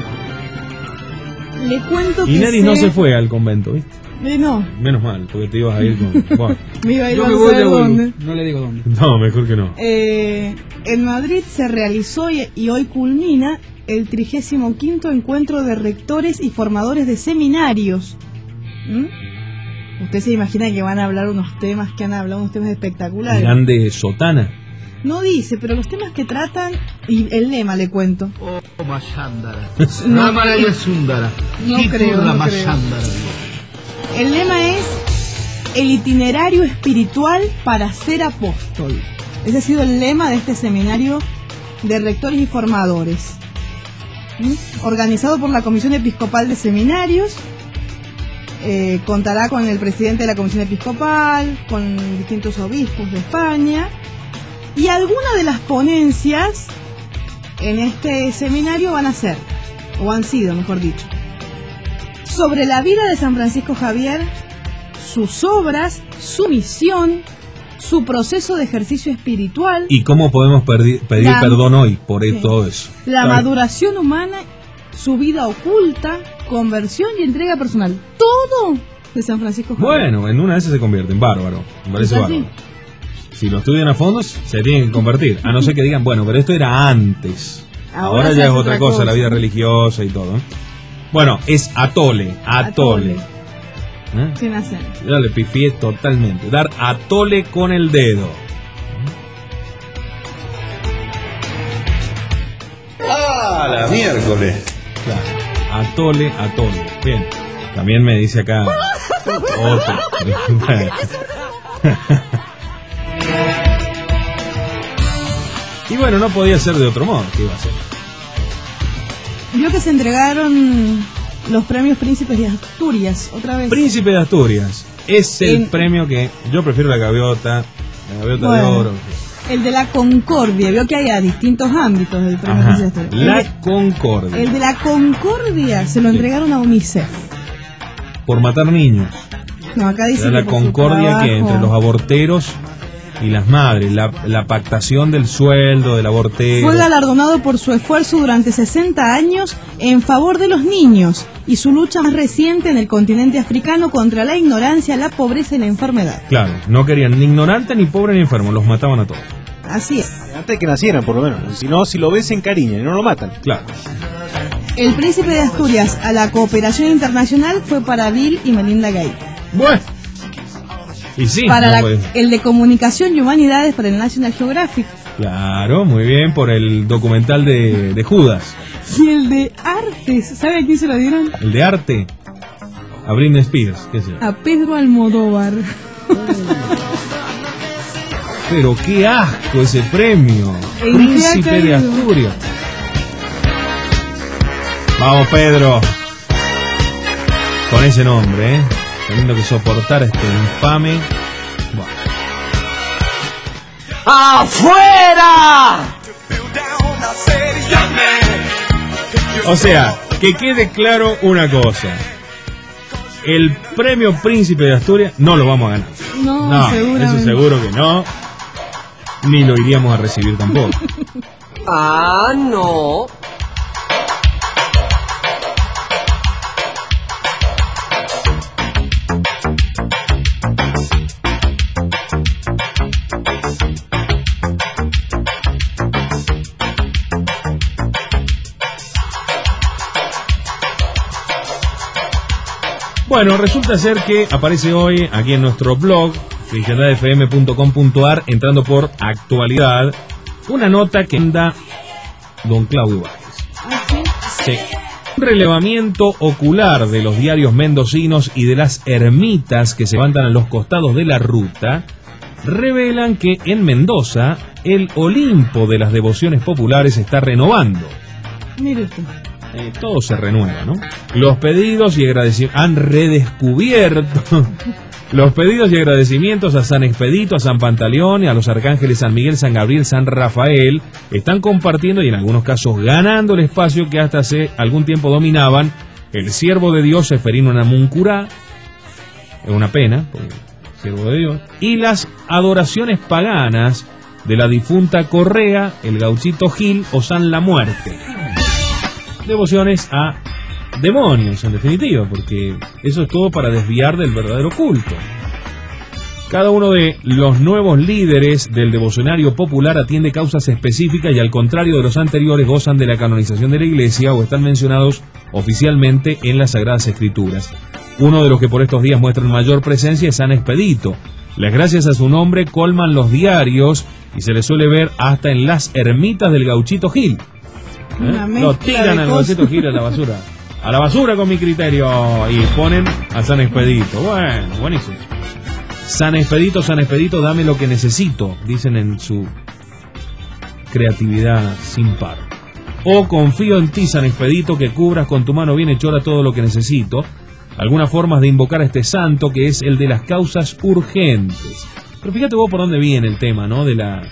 Le cuento que Y Neris sé... no se fue al convento, ¿viste? Eh, no. Menos mal, porque te ibas a ir con... Bueno. Me iba a ir Yo a me voy saber de dónde. No le digo dónde. No, mejor que no. Eh, en Madrid se realizó y, y hoy culmina el trigésimo quinto encuentro de rectores y formadores de seminarios. ¿Mm? Usted se imagina que van a hablar unos temas que han hablado, unos temas espectaculares. Grande sotana. No dice, pero los temas que tratan, y el lema le cuento. Oh, Mashandara. No, Ramaraya Sundara. no creo, no creo. El lema es el itinerario espiritual para ser apóstol. Ese ha sido el lema de este seminario de rectores y formadores. ¿Mm? Organizado por la Comisión Episcopal de Seminarios. Eh, contará con el presidente de la Comisión Episcopal, con distintos obispos de España. Y algunas de las ponencias en este seminario van a ser, o han sido, mejor dicho, sobre la vida de San Francisco Javier, sus obras, su misión, su proceso de ejercicio espiritual. ¿Y cómo podemos perdi- pedir La- perdón hoy por Sí. todo eso? La Ay, maduración humana, su vida oculta, conversión y entrega personal. Todo de San Francisco Javier. Bueno, en una de esas se convierte en bárbaro. Me parece ¿Es así? bárbaro. Si lo estudian a fondo, se tienen que convertir. A no ser que digan, bueno, pero esto era antes. Ahora Ahora, se ya es hace otra otra cosa, cosa. la vida religiosa y todo. ¿eh? Bueno, es atole, atole. ¿Eh? Sin acento. Yo le pifié totalmente. Dar atole con el dedo. ¡Ah, la miércoles! Claro. Atole, atole. Bien. También me dice acá otro. Y bueno, no podía ser de otro modo. ¿Qué iba a ser? Vio que se entregaron los premios Príncipes de Asturias, otra vez. Príncipe de Asturias. Es el En- premio que yo prefiero la gaviota, la gaviota Bueno. de oro. El de la Concordia, veo que hay a distintos ámbitos del premio Ajá, Príncipe de Asturias. El la de- Concordia. El de la Concordia se lo entregaron a UNICEF. Por matar niños. No, acá dice Era la que por su concordia que trabajo- entre los aborteros y las madres, la, la pactación del sueldo del abortero. Fue galardonado por su esfuerzo durante sesenta años en favor de los niños y su lucha más reciente en el continente africano contra la ignorancia, la pobreza y la enfermedad. Claro, no querían ni ignorante, ni pobre, ni enfermo, los mataban a todos. Así es. Antes de que nacieran, por lo menos. Si no, si lo ves, se encariñan y no lo matan. Claro. El Príncipe de Asturias a la cooperación internacional fue para Bill y Melinda Gates. Bueno. Y sí, para no la- puede- el de Comunicación y Humanidades para el National Geographic. Claro, muy bien, por el documental de, de Judas. Y el de Artes, ¿sabe a quién se lo dieron? El de arte. A Britney Spears, qué sé yo. A Pedro Almodóvar. Pero qué asco ese premio. ¿En qué Príncipe ha de caído? Asturias. Vamos, Pedro. Con ese nombre, ¿eh? Teniendo que soportar a este infame. Buah. ¡Afuera! O sea, que quede claro una cosa. El premio Príncipe de Asturias no lo vamos a ganar. No, No, seguramente. eso seguro que no. Ni lo iríamos a recibir tampoco. Ah, no. Bueno, resulta ser que aparece hoy aquí en nuestro blog, cristiandad f m punto com punto a r, entrando por actualidad, una nota que anda don Claudio Vázquez. Sí. Un relevamiento ocular de los diarios mendocinos y de las ermitas que se levantan a los costados de la ruta revelan que en Mendoza el Olimpo de las devociones populares se está renovando. Mire usted. Eh, todo se renueva, ¿no? Los pedidos y agradecimientos han redescubierto los pedidos y agradecimientos a San Expedito, a San Pantaleón y a los arcángeles San Miguel, San Gabriel, San Rafael están compartiendo y en algunos casos ganando el espacio que hasta hace algún tiempo dominaban el siervo de Dios Seferino Namuncurá, es una pena, porque siervo de Dios, y las adoraciones paganas de la difunta Correa, el Gauchito Gil o San La Muerte. Devociones a demonios, en definitiva, porque eso es todo para desviar del verdadero culto. Cada uno de los nuevos líderes del devocionario popular atiende causas específicas y, al contrario de los anteriores, gozan de la canonización de la Iglesia o están mencionados oficialmente en las Sagradas Escrituras. Uno de los que por estos días muestran mayor presencia es San Expedito. Las gracias a su nombre colman los diarios y se le suele ver hasta en las ermitas del Gauchito Gil. ¿Eh? Una mezcla Lo tiran de al cosas. Gauchito Gil a la basura. A la basura con mi criterio. Y ponen a San Expedito. Bueno, buenísimo. San Expedito, San Expedito, dame lo que necesito, dicen en su creatividad sin par. O confío en ti, San Expedito, que cubras con tu mano bienhechora todo lo que necesito. Algunas formas de invocar a este santo, que es el de las causas urgentes. Pero fíjate vos por dónde viene el tema, ¿no? De la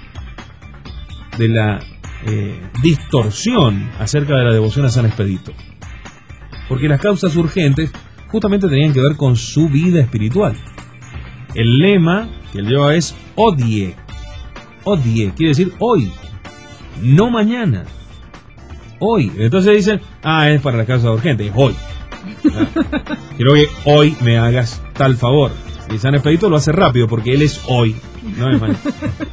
de la eh, distorsión acerca de la devoción a San Expedito. Porque las causas urgentes justamente tenían que ver con su vida espiritual. El lema que él lleva es odie. Odie quiere decir hoy, no mañana. Hoy. Entonces dicen, ah, es para las causas urgentes, es hoy. Quiero que hoy me hagas tal favor. Y San Expedito lo hace rápido porque él es hoy, no es mañana.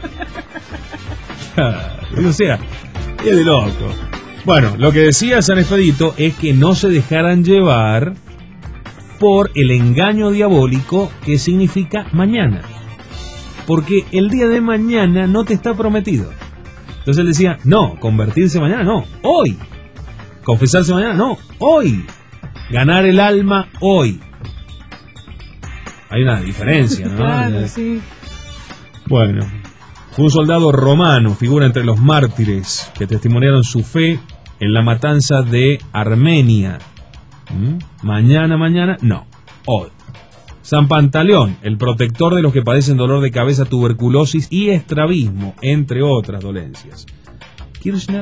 O sea, es de loco. Bueno, lo que decía San Expedito es que no se dejaran llevar por el engaño diabólico que significa mañana. Porque el día de mañana no te está prometido. Entonces él decía, no, convertirse mañana, no, hoy. Confesarse mañana, no, hoy. Ganar el alma, hoy. Hay una diferencia, ¿no? Claro, sí. Bueno, fue un soldado romano, figura entre los mártires que testimoniaron su fe en la matanza de Armenia. ¿Mm? Mañana, mañana, no, hoy. San Pantaleón, el protector de los que padecen dolor de cabeza, tuberculosis y estrabismo, entre otras dolencias. Kirchner.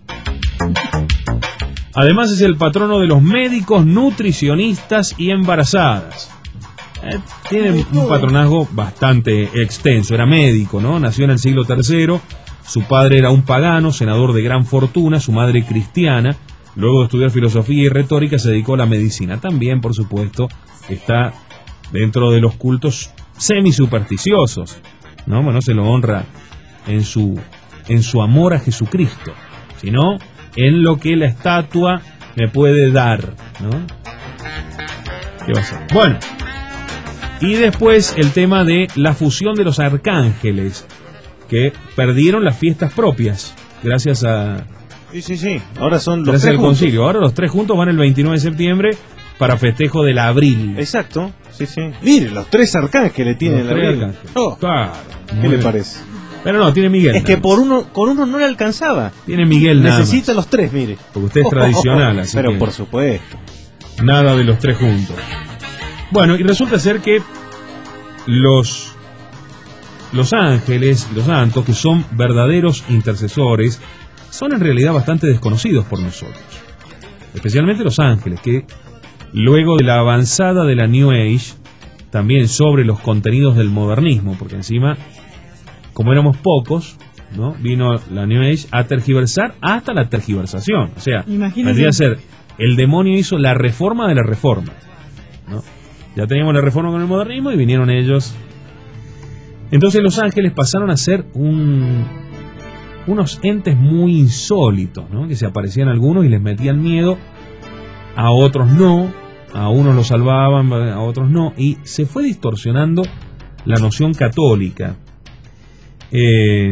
Además es el patrono de los médicos, nutricionistas y embarazadas. Eh, tiene un patronazgo bastante extenso. Era médico, ¿no? Nació en el siglo tercero. Su padre era un pagano, senador de gran fortuna, su madre cristiana. Luego de estudiar filosofía y retórica se dedicó a la medicina. También, por supuesto, está dentro de los cultos semi-supersticiosos, ¿no? Bueno, se lo honra en su, en su amor a Jesucristo, sino en lo que la estatua me puede dar, ¿no? ¿Qué va a ser? Bueno, y después el tema de la fusión de los arcángeles, que perdieron las fiestas propias, gracias a... Sí, sí, sí, ahora son los gracias tres al juntos. concilio. Ahora los tres juntos van el veintinueve de septiembre para festejo del abril. Exacto, sí, sí. Mire, los tres arcángeles tienen Los el tres abril. arcángeles. Oh, Claro. ¿qué Muy le bien. parece? Pero no, tiene Miguel. Es que nada por más. uno, con uno no le alcanzaba. Tiene Miguel nada Necesita más. los tres, mire. Porque usted es tradicional, así Pero que por supuesto. nada de los tres juntos. Bueno, y resulta ser que los, los ángeles, los santos, que son verdaderos intercesores, son en realidad bastante desconocidos por nosotros. Especialmente los ángeles, que luego de la avanzada de la New Age, también sobre los contenidos del modernismo, porque encima, como éramos pocos, ¿no? Vino la New Age a tergiversar hasta la tergiversación. O sea, Imagínese. vendría a ser, el demonio hizo la reforma de la reforma, ¿no? Ya teníamos la reforma con el modernismo y vinieron ellos. Entonces los ángeles pasaron a ser un, unos entes muy insólitos, ¿no? Que se aparecían algunos y les metían miedo, a otros no, a unos los salvaban, a otros no, y se fue distorsionando la noción católica. Eh,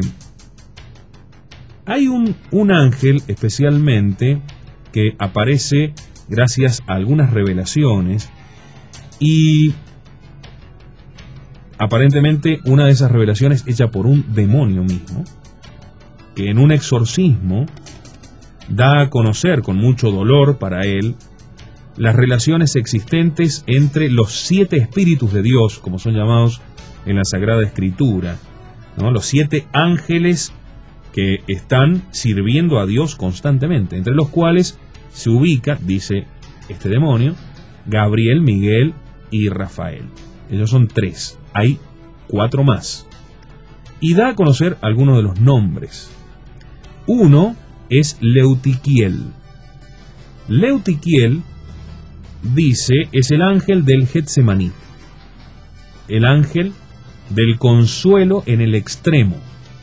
hay un, un ángel especialmente que aparece gracias a algunas revelaciones, y aparentemente una de esas revelaciones hecha por un demonio mismo, que en un exorcismo da a conocer con mucho dolor para él las relaciones existentes entre los siete espíritus de Dios, como son llamados en la Sagrada Escritura, ¿no? Los siete ángeles que están sirviendo a Dios constantemente, entre los cuales se ubica, dice este demonio, Gabriel, Miguel y Rafael. Ellos son tres, hay cuatro más. Y da a conocer algunos de los nombres. Uno es Leutiquiel. Leutiquiel, dice, es el ángel del Getsemaní, el ángel del consuelo en el extremo.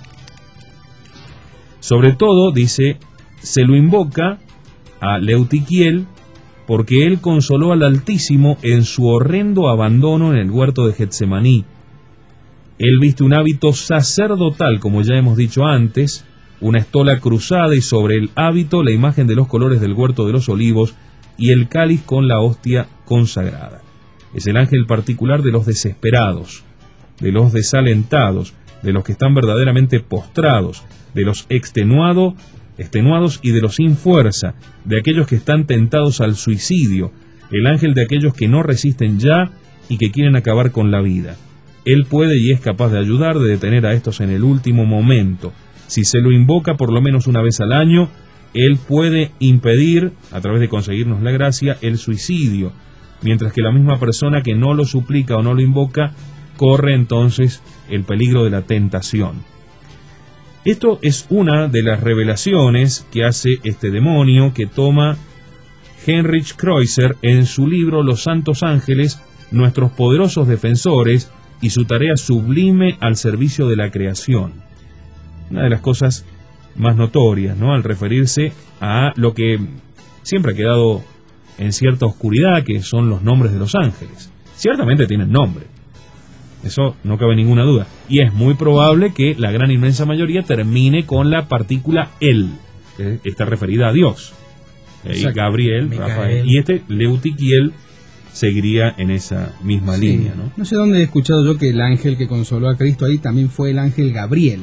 Sobre todo, dice, se lo invoca a Leutiquiel porque él consoló al Altísimo en su horrendo abandono en el huerto de Getsemaní. Él viste un hábito sacerdotal, como ya hemos dicho antes, una estola cruzada y sobre el hábito la imagen de los colores del huerto de los olivos y el cáliz con la hostia consagrada. Es el ángel particular de los desesperados, de los desalentados, de los que están verdaderamente postrados, de los extenuados, extenuados y de los sin fuerza, de aquellos que están tentados al suicidio, el ángel de aquellos que no resisten ya y que quieren acabar con la vida. Él puede y es capaz de ayudar, de detener a estos en el último momento. Si se lo invoca por lo menos una vez al año, él puede impedir, a través de conseguirnos la gracia, el suicidio, mientras que la misma persona que no lo suplica o no lo invoca, corre entonces el peligro de la tentación. Esto es una de las revelaciones que hace este demonio, que toma Heinrich Kreuzer en su libro Los Santos Ángeles, nuestros poderosos defensores, y su tarea sublime al servicio de la creación. Una de las cosas más notorias, ¿no?, al referirse a lo que siempre ha quedado en cierta oscuridad, que son los nombres de los ángeles. Ciertamente tienen nombre, eso no cabe ninguna duda, y es muy probable que la gran inmensa mayoría termine con la partícula el, que está referida a Dios. Eh, Gabriel, Micael. Rafael, y este Leutiquiel seguiría en esa misma Sí. línea, ¿no? No sé dónde he escuchado yo que el ángel que consoló a Cristo ahí también fue el ángel Gabriel.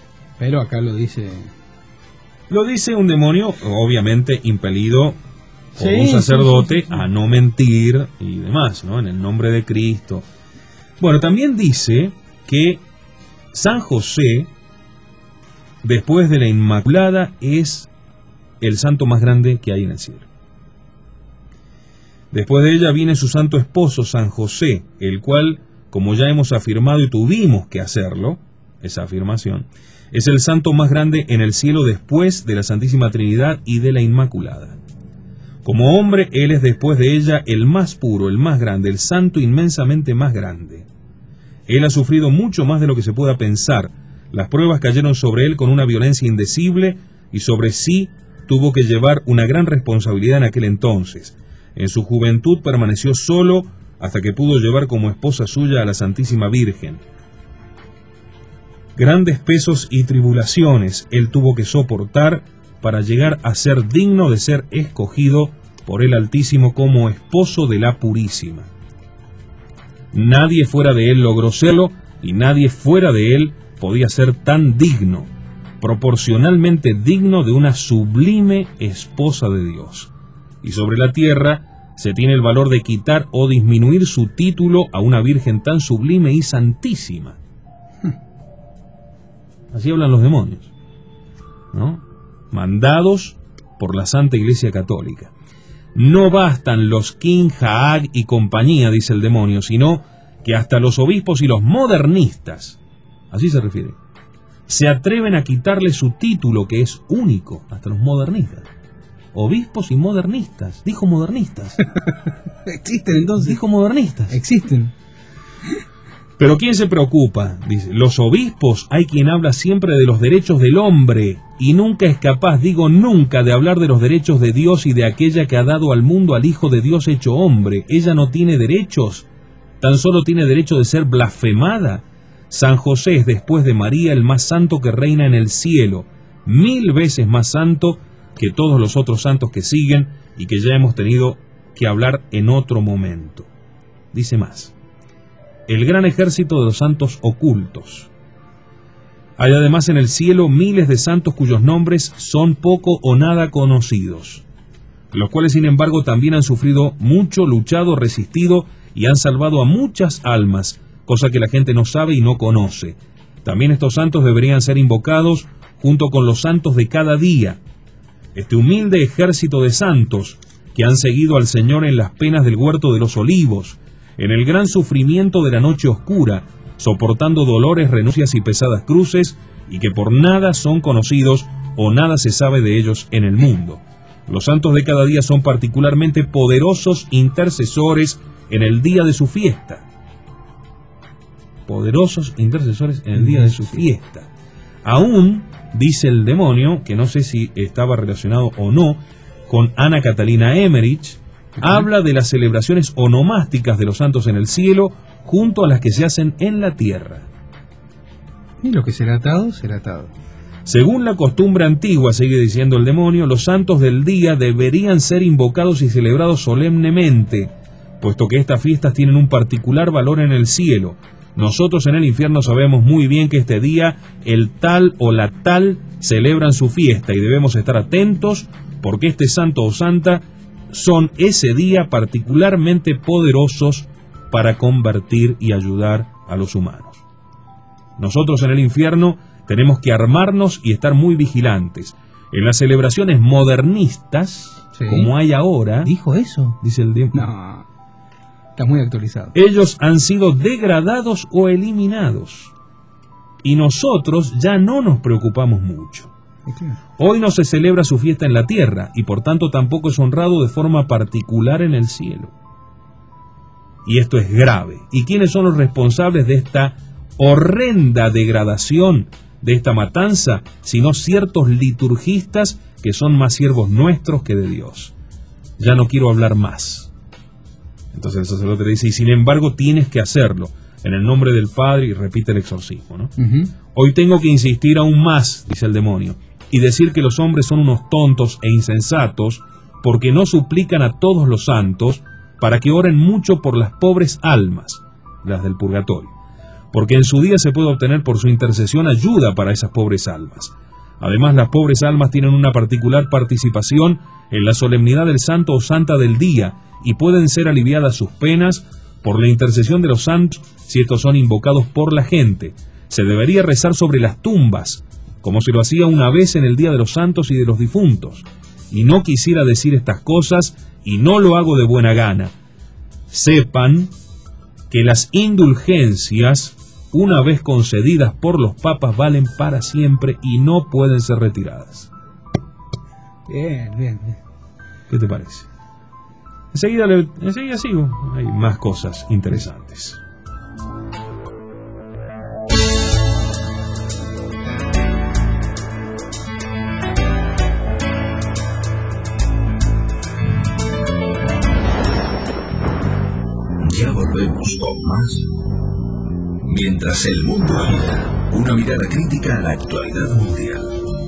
Pero acá lo dice... Lo dice un demonio, obviamente impelido por Sí, un sacerdote sí, sí, sí. a no mentir y demás, ¿no? En el nombre de Cristo. Bueno, también dice que San José, después de la Inmaculada, es el santo más grande que hay en el cielo. Después de ella viene su santo esposo, San José, el cual, como ya hemos afirmado y tuvimos que hacerlo, esa afirmación, es el santo más grande en el cielo después de la Santísima Trinidad y de la Inmaculada. Como hombre, él es después de ella el más puro, el más grande, el santo inmensamente más grande. Él ha sufrido mucho más de lo que se pueda pensar. Las pruebas cayeron sobre él con una violencia indecible y sobre sí tuvo que llevar una gran responsabilidad en aquel entonces. En su juventud permaneció solo hasta que pudo llevar como esposa suya a la Santísima Virgen. Grandes pesos y tribulaciones él tuvo que soportar para llegar a ser digno de ser escogido por el Altísimo como esposo de la Purísima. Nadie fuera de él logró serlo, y nadie fuera de él podía ser tan digno, proporcionalmente digno de una sublime esposa de Dios. Y sobre la tierra se tiene el valor de quitar o disminuir su título a una virgen tan sublime y santísima. Así hablan los demonios, ¿no? Mandados por la Santa Iglesia Católica. No bastan los King, Haag y compañía, dice el demonio, sino que hasta los obispos y los modernistas, así se refiere, se atreven a quitarle su título, que es único, hasta los modernistas. Obispos y modernistas, dijo modernistas. Existen entonces. Dijo modernistas. Existen. Pero ¿quién se preocupa? Dice, los obispos, hay quien habla siempre de los derechos del hombre y nunca es capaz, digo nunca, de hablar de los derechos de Dios y de aquella que ha dado al mundo al Hijo de Dios hecho hombre. Ella no tiene derechos, tan solo tiene derecho de ser blasfemada. San José es, después de María, el más santo que reina en el cielo, mil veces más santo que todos los otros santos que siguen y que ya hemos tenido que hablar en otro momento. Dice más. El gran ejército de los santos ocultos. Hay además en el cielo miles de santos cuyos nombres son poco o nada conocidos, los cuales sin embargo también han sufrido mucho, luchado, resistido y han salvado a muchas almas, cosa que la gente no sabe y no conoce. También estos santos deberían ser invocados junto con los santos de cada día. Este humilde ejército de santos que han seguido al Señor en las penas del huerto de los olivos, en el gran sufrimiento de la noche oscura, soportando dolores, renuncias y pesadas cruces, y que por nada son conocidos o nada se sabe de ellos en el mundo. Los santos de cada día son particularmente poderosos intercesores en el día de su fiesta. Poderosos intercesores en el día de su fiesta. Aún, dice el demonio, que no sé si estaba relacionado o no, con Ana Catalina Emmerich, habla de las celebraciones onomásticas de los santos en el cielo junto a las que se hacen en la tierra. Y lo que será atado, será atado. Según la costumbre antigua, sigue diciendo el demonio, los santos del día deberían ser invocados y celebrados solemnemente, puesto que estas fiestas tienen un particular valor en el cielo. Nosotros en el infierno sabemos muy bien que este día el tal o la tal celebran su fiesta y debemos estar atentos porque este santo o santa son ese día particularmente poderosos para convertir y ayudar a los humanos. Nosotros en el infierno tenemos que armarnos y estar muy vigilantes. En las celebraciones modernistas, sí, como hay ahora... ¿Dijo eso? Dice el demonio. No, está muy actualizado. Ellos han sido degradados o eliminados. Y nosotros ya no nos preocupamos mucho. Hoy no se celebra su fiesta en la tierra y por tanto tampoco es honrado de forma particular en el cielo. Y esto es grave. ¿Y quiénes son los responsables de esta horrenda degradación, de esta matanza? Sino ciertos liturgistas que son más siervos nuestros que de Dios. Ya no quiero hablar más. Entonces el sacerdote le dice, y sin embargo tienes que hacerlo en el nombre del Padre, y repite el exorcismo, ¿no? Uh-huh. Hoy tengo que insistir aún más, dice el demonio, y decir que los hombres son unos tontos e insensatos porque no suplican a todos los santos para que oren mucho por las pobres almas, las del purgatorio, porque en su día se puede obtener por su intercesión ayuda para esas pobres almas. Además, las pobres almas tienen una particular participación en la solemnidad del santo o santa del día y pueden ser aliviadas sus penas por la intercesión de los santos si estos son invocados por la gente. Se debería rezar sobre las tumbas, como se lo hacía una vez en el Día de los Santos y de los Difuntos. Y no quisiera decir estas cosas, y no lo hago de buena gana. Sepan que las indulgencias, una vez concedidas por los papas, valen para siempre y no pueden ser retiradas. Bien, bien, bien. ¿Qué te parece? Enseguida, le, enseguida sigo. Hay más cosas interesantes. Ya volvemos con más. Mientras el mundo gira, una mirada crítica a la actualidad mundial.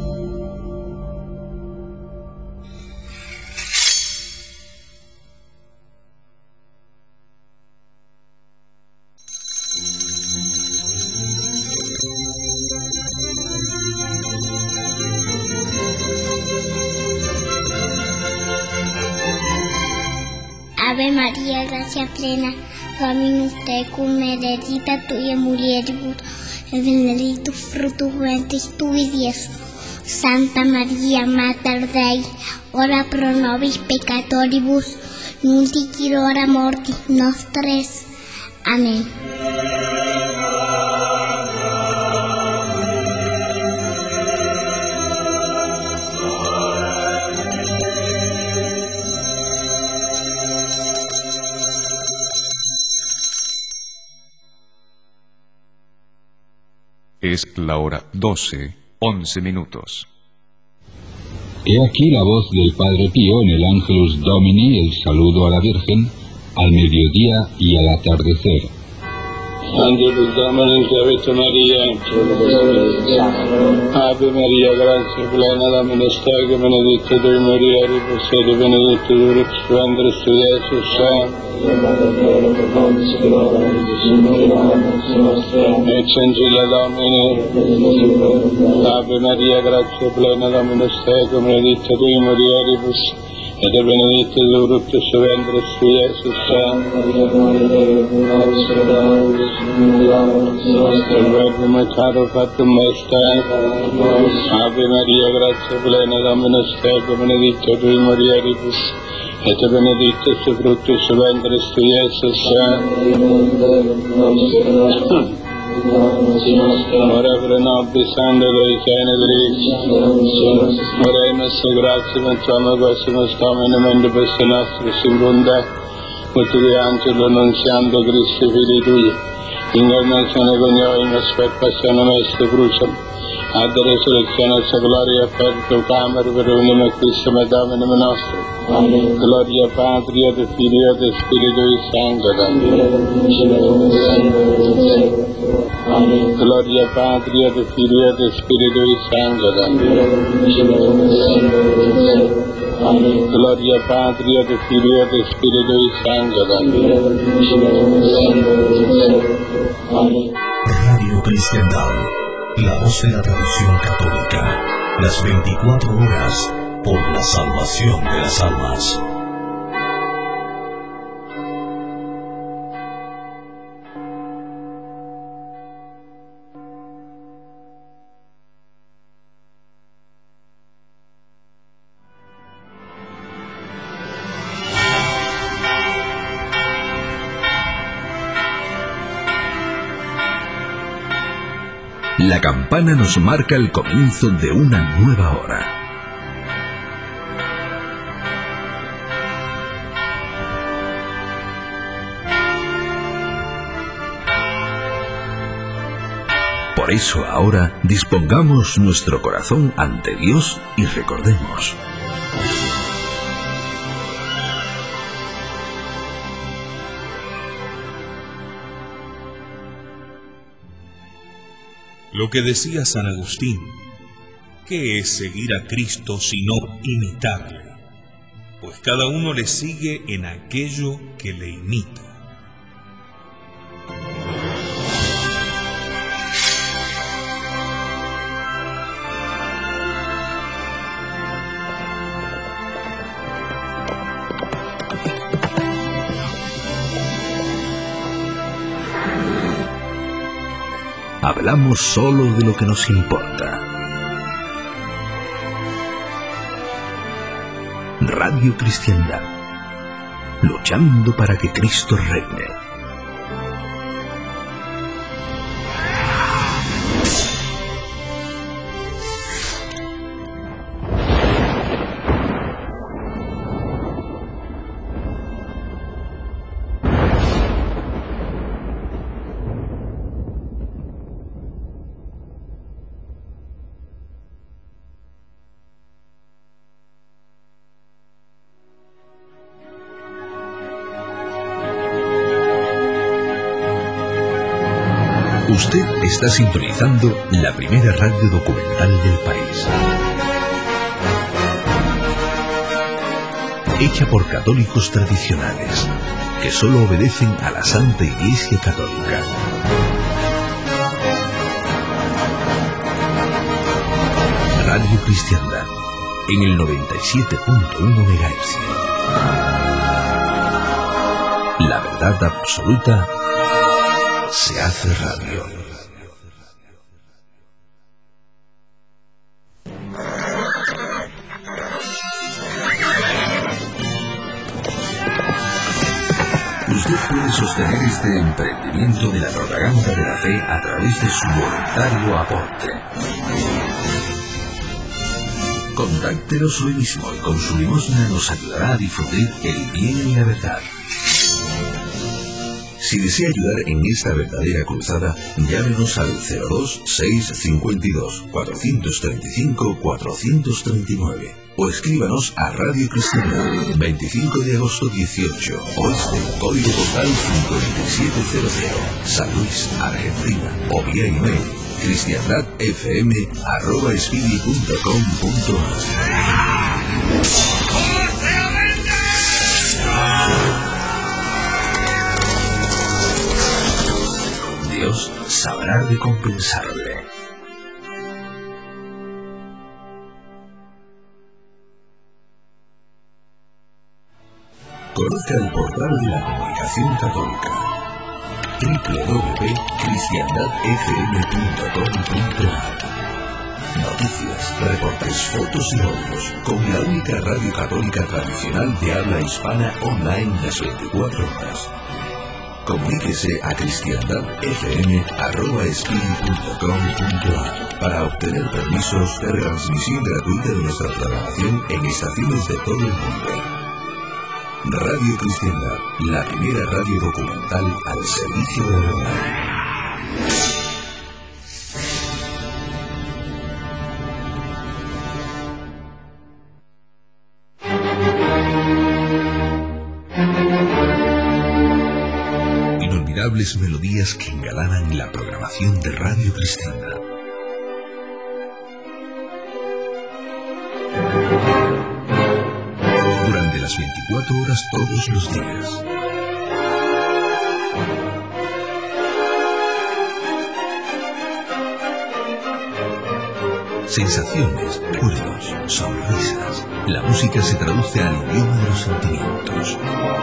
Ave María, gracia plena, Dominus tecum, benedicta tu in mulieribus, et benedictus fructus ventris tui, Iesus. Santa María, Mater Dei, ora pro nobis peccatoribus, nunc et hora mortis nostres. Amén. Es la hora doce, once minutos. He aquí la voz del Padre Pío en el Angelus Domini, el saludo a la Virgen, al mediodía y al atardecer. Angelus Domini, Ave María, Ave María, gracia plena, Dominus tecum, benedicta tui mulieribus, et benedictus fructus ventris tui, Iesus. Eccencilla Domini, Ave Maria, gratia plena, Dominus tecum, benedicta tui mulieribus, et benedictus fructus ventris tui, Iesus. Il Verbum est caro factum est. Ave Maria, gratia plena, Dominus tecum, benedicta tui mulieribus, et benedictus fructus ventris tui, Iesus. Ora pro nobis angelis genebris, oremus gratiam tuam quaesimus Dominum endibus nostris incunde, ut de angelo annunciando Christi Filii tui, incarnazione coniovimus per passionem est crucem, ad resurrectionem sa gloria per tu camer per unum Christum et Dominum nostrum. Amen. Gloria Patri et Filii et Spiritui Sanctam. Amen. Gloria Patri et Filii et Spiritui Sanctam. Amen. Gloria Patri et Filii et Spiritui Sanctam. Amen. Radio Cristiandad, la voz de la tradición católica, las veinticuatro horas por la salvación de las almas. La campana nos marca el comienzo de una nueva hora. Por eso ahora dispongamos nuestro corazón ante Dios y recordemos. Lo que decía San Agustín, ¿qué es seguir a Cristo sino imitarle? Pues cada uno le sigue en aquello que le imita. hablamos solo de lo que nos importa. Radio Cristiandad, luchando para que Cristo reine. Usted está sintonizando la primera radio documental del país. Hecha por católicos tradicionales, que solo obedecen a la Santa Iglesia Católica. Radio Cristiandad, en el noventa y siete punto uno megahercios. La verdad absoluta se hace radio. Usted puede sostener este emprendimiento de la propaganda de la fe a través de su voluntario aporte. Contáctenos hoy mismo y con su limosna nos ayudará a difundir el bien y la verdad. Si desea ayudar en esta verdadera cruzada, llámenos al cero dos seis cinco dos cuatro tres cinco cuatro tres nueve o escríbanos a Radio Cristiandad, veinticinco de agosto dieciocho, Oeste, código postal cinco siete cero cero, San Luis, Argentina, o vía email cristiandadfm arroba espidi punto com punto ar. Dios sabrá recompensarle. Conozca el portal de la comunicación católica doble u doble u doble u punto cristiandad f m punto com punto ar. Noticias, reportes, fotos y audios con la única radio católica tradicional de habla hispana online las veinticuatro horas. Comuníquese a cristiandadfm arroba espidi punto com punto ar para obtener permisos de retransmisión gratuita de nuestra programación en estaciones de todo el mundo. Radio Cristiandad, la primera radio documental al servicio de la verdad. Inolvidables melodías que engalanan la programación de Radio Cristiandad. Durante las veinticuatro horas todos los días. Sensaciones, recuerdos, sonrisas. La música se traduce al idioma de los sentimientos.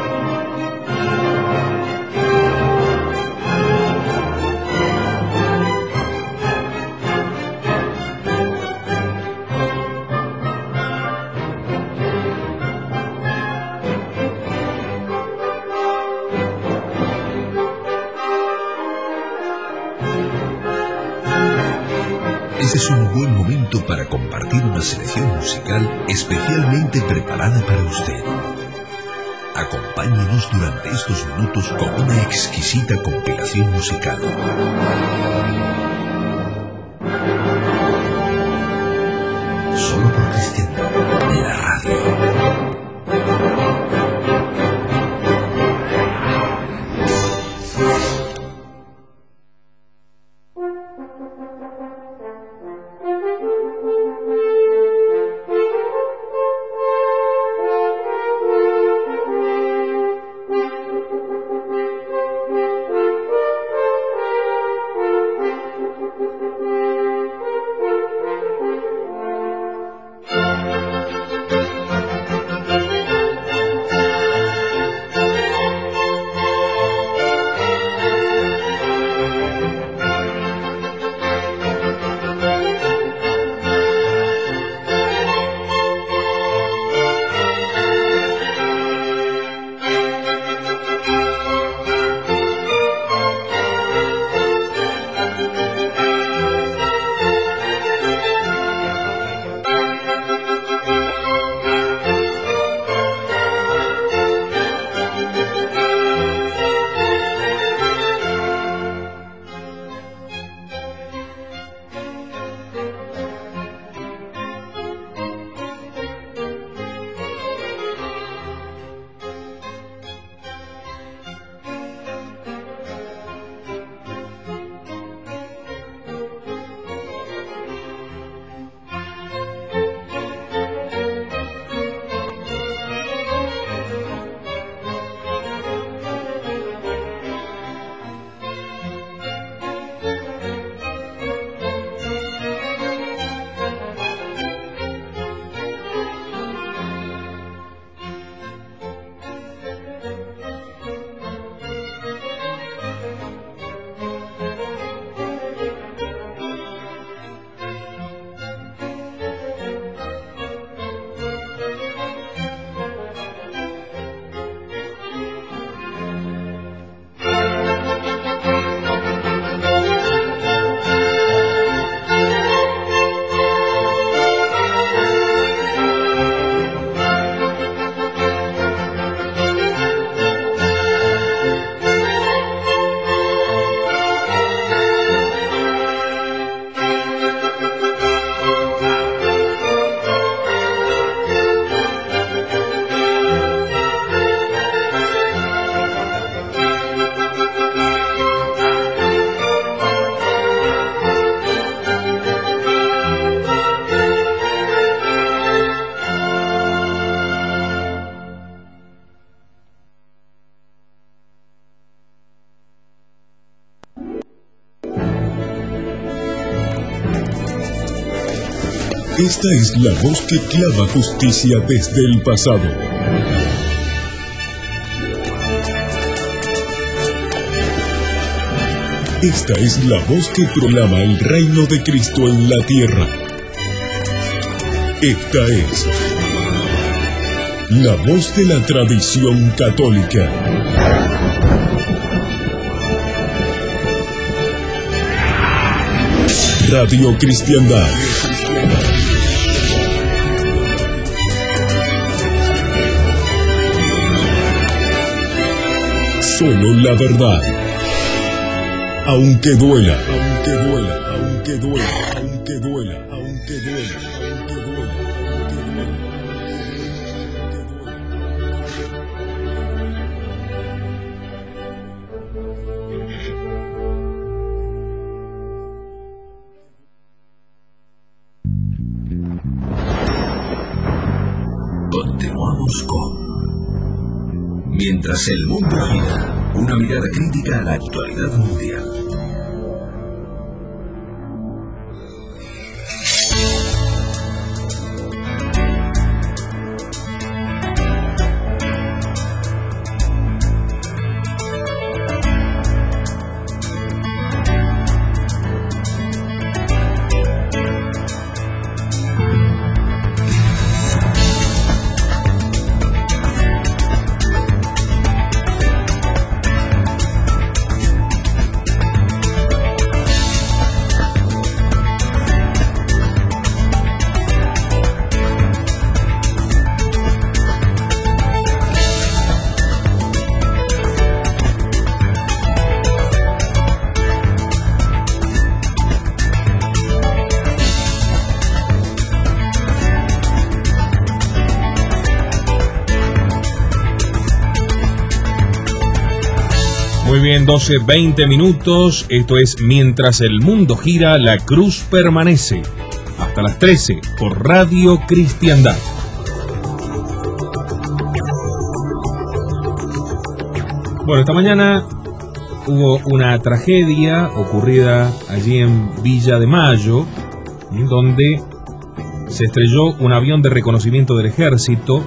Este es un buen momento para compartir una selección musical especialmente preparada para usted. Acompáñenos durante estos minutos con una exquisita compilación musical. Solo por Cristiandad, la radio. Esta es la voz que clama justicia desde el pasado. Esta es la voz que proclama el reino de Cristo en la tierra. Esta es la voz de la tradición católica. Radio Cristiandad. Solo la verdad. Aunque duela, aunque duela, aunque duela, aunque duela, aunque duela, aunque duela. Continuamos con Mientras el mundo gira, una mirada crítica a la actualidad mundial. Muy bien, doce, veinte minutos. Esto es Mientras el mundo gira, la cruz permanece. Hasta las trece por Radio Cristiandad. Bueno, esta mañana hubo una tragedia ocurrida allí en Villa de Mayo, donde se estrelló un avión de reconocimiento del ejército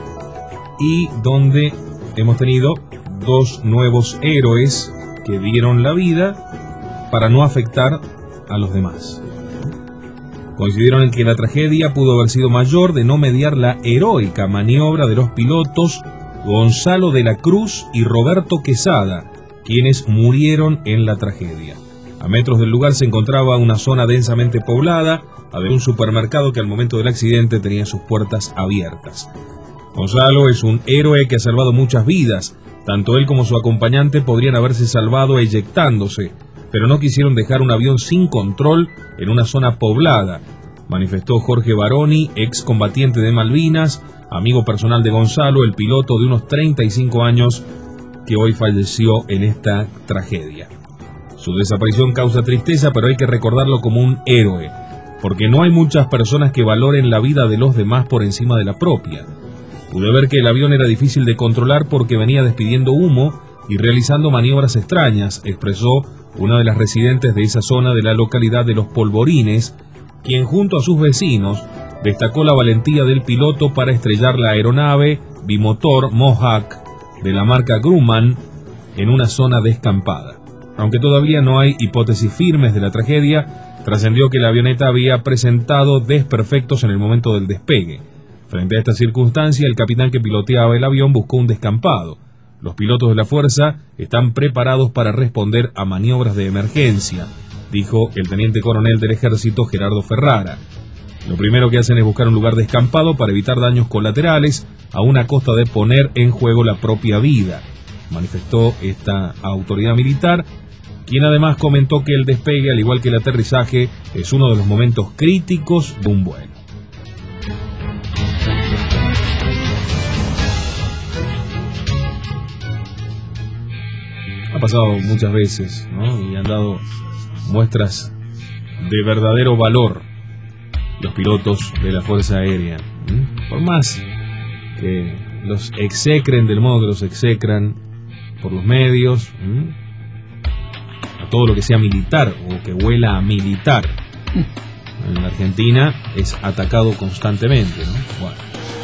y donde hemos tenido dos nuevos héroes que dieron la vida para no afectar a los demás. Coincidieron en que la tragedia pudo haber sido mayor de no mediar la heroica maniobra de los pilotos Gonzalo de la Cruz y Roberto Quesada, quienes murieron en la tragedia. A metros del lugar se encontraba una zona densamente poblada, había un supermercado que al momento del accidente tenía sus puertas abiertas. Gonzalo es un héroe que ha salvado muchas vidas. Tanto él como su acompañante podrían haberse salvado eyectándose, pero no quisieron dejar un avión sin control en una zona poblada, manifestó Jorge Baroni, excombatiente de Malvinas, amigo personal de Gonzalo, el piloto de unos treinta y cinco años que hoy falleció en esta tragedia. Su desaparición causa tristeza, pero hay que recordarlo como un héroe, porque no hay muchas personas que valoren la vida de los demás por encima de la propia. Pude ver que el avión era difícil de controlar porque venía despidiendo humo y realizando maniobras extrañas, expresó una de las residentes de esa zona de la localidad de Los Polvorines, quien junto a sus vecinos destacó la valentía del piloto para estrellar la aeronave bimotor Mohawk de la marca Grumman en una zona descampada. Aunque todavía no hay hipótesis firmes de la tragedia, trascendió que la avioneta había presentado desperfectos en el momento del despegue. Frente a esta circunstancia, el capitán que piloteaba el avión buscó un descampado. Los pilotos de la fuerza están preparados para responder a maniobras de emergencia, dijo el teniente coronel del ejército Gerardo Ferrara. Lo primero que hacen es buscar un lugar descampado para evitar daños colaterales, a una costa de poner en juego la propia vida, manifestó esta autoridad militar, quien además comentó que el despegue, al igual que el aterrizaje, es uno de los momentos críticos de un vuelo. Ha pasado muchas veces, ¿no? Y han dado muestras de verdadero valor los pilotos de la Fuerza Aérea. ¿Mm? Por más que los execren del modo que los execran por los medios, ¿Mm? a todo lo que sea militar o que huela a militar, en la Argentina es atacado constantemente, ¿no? Bueno.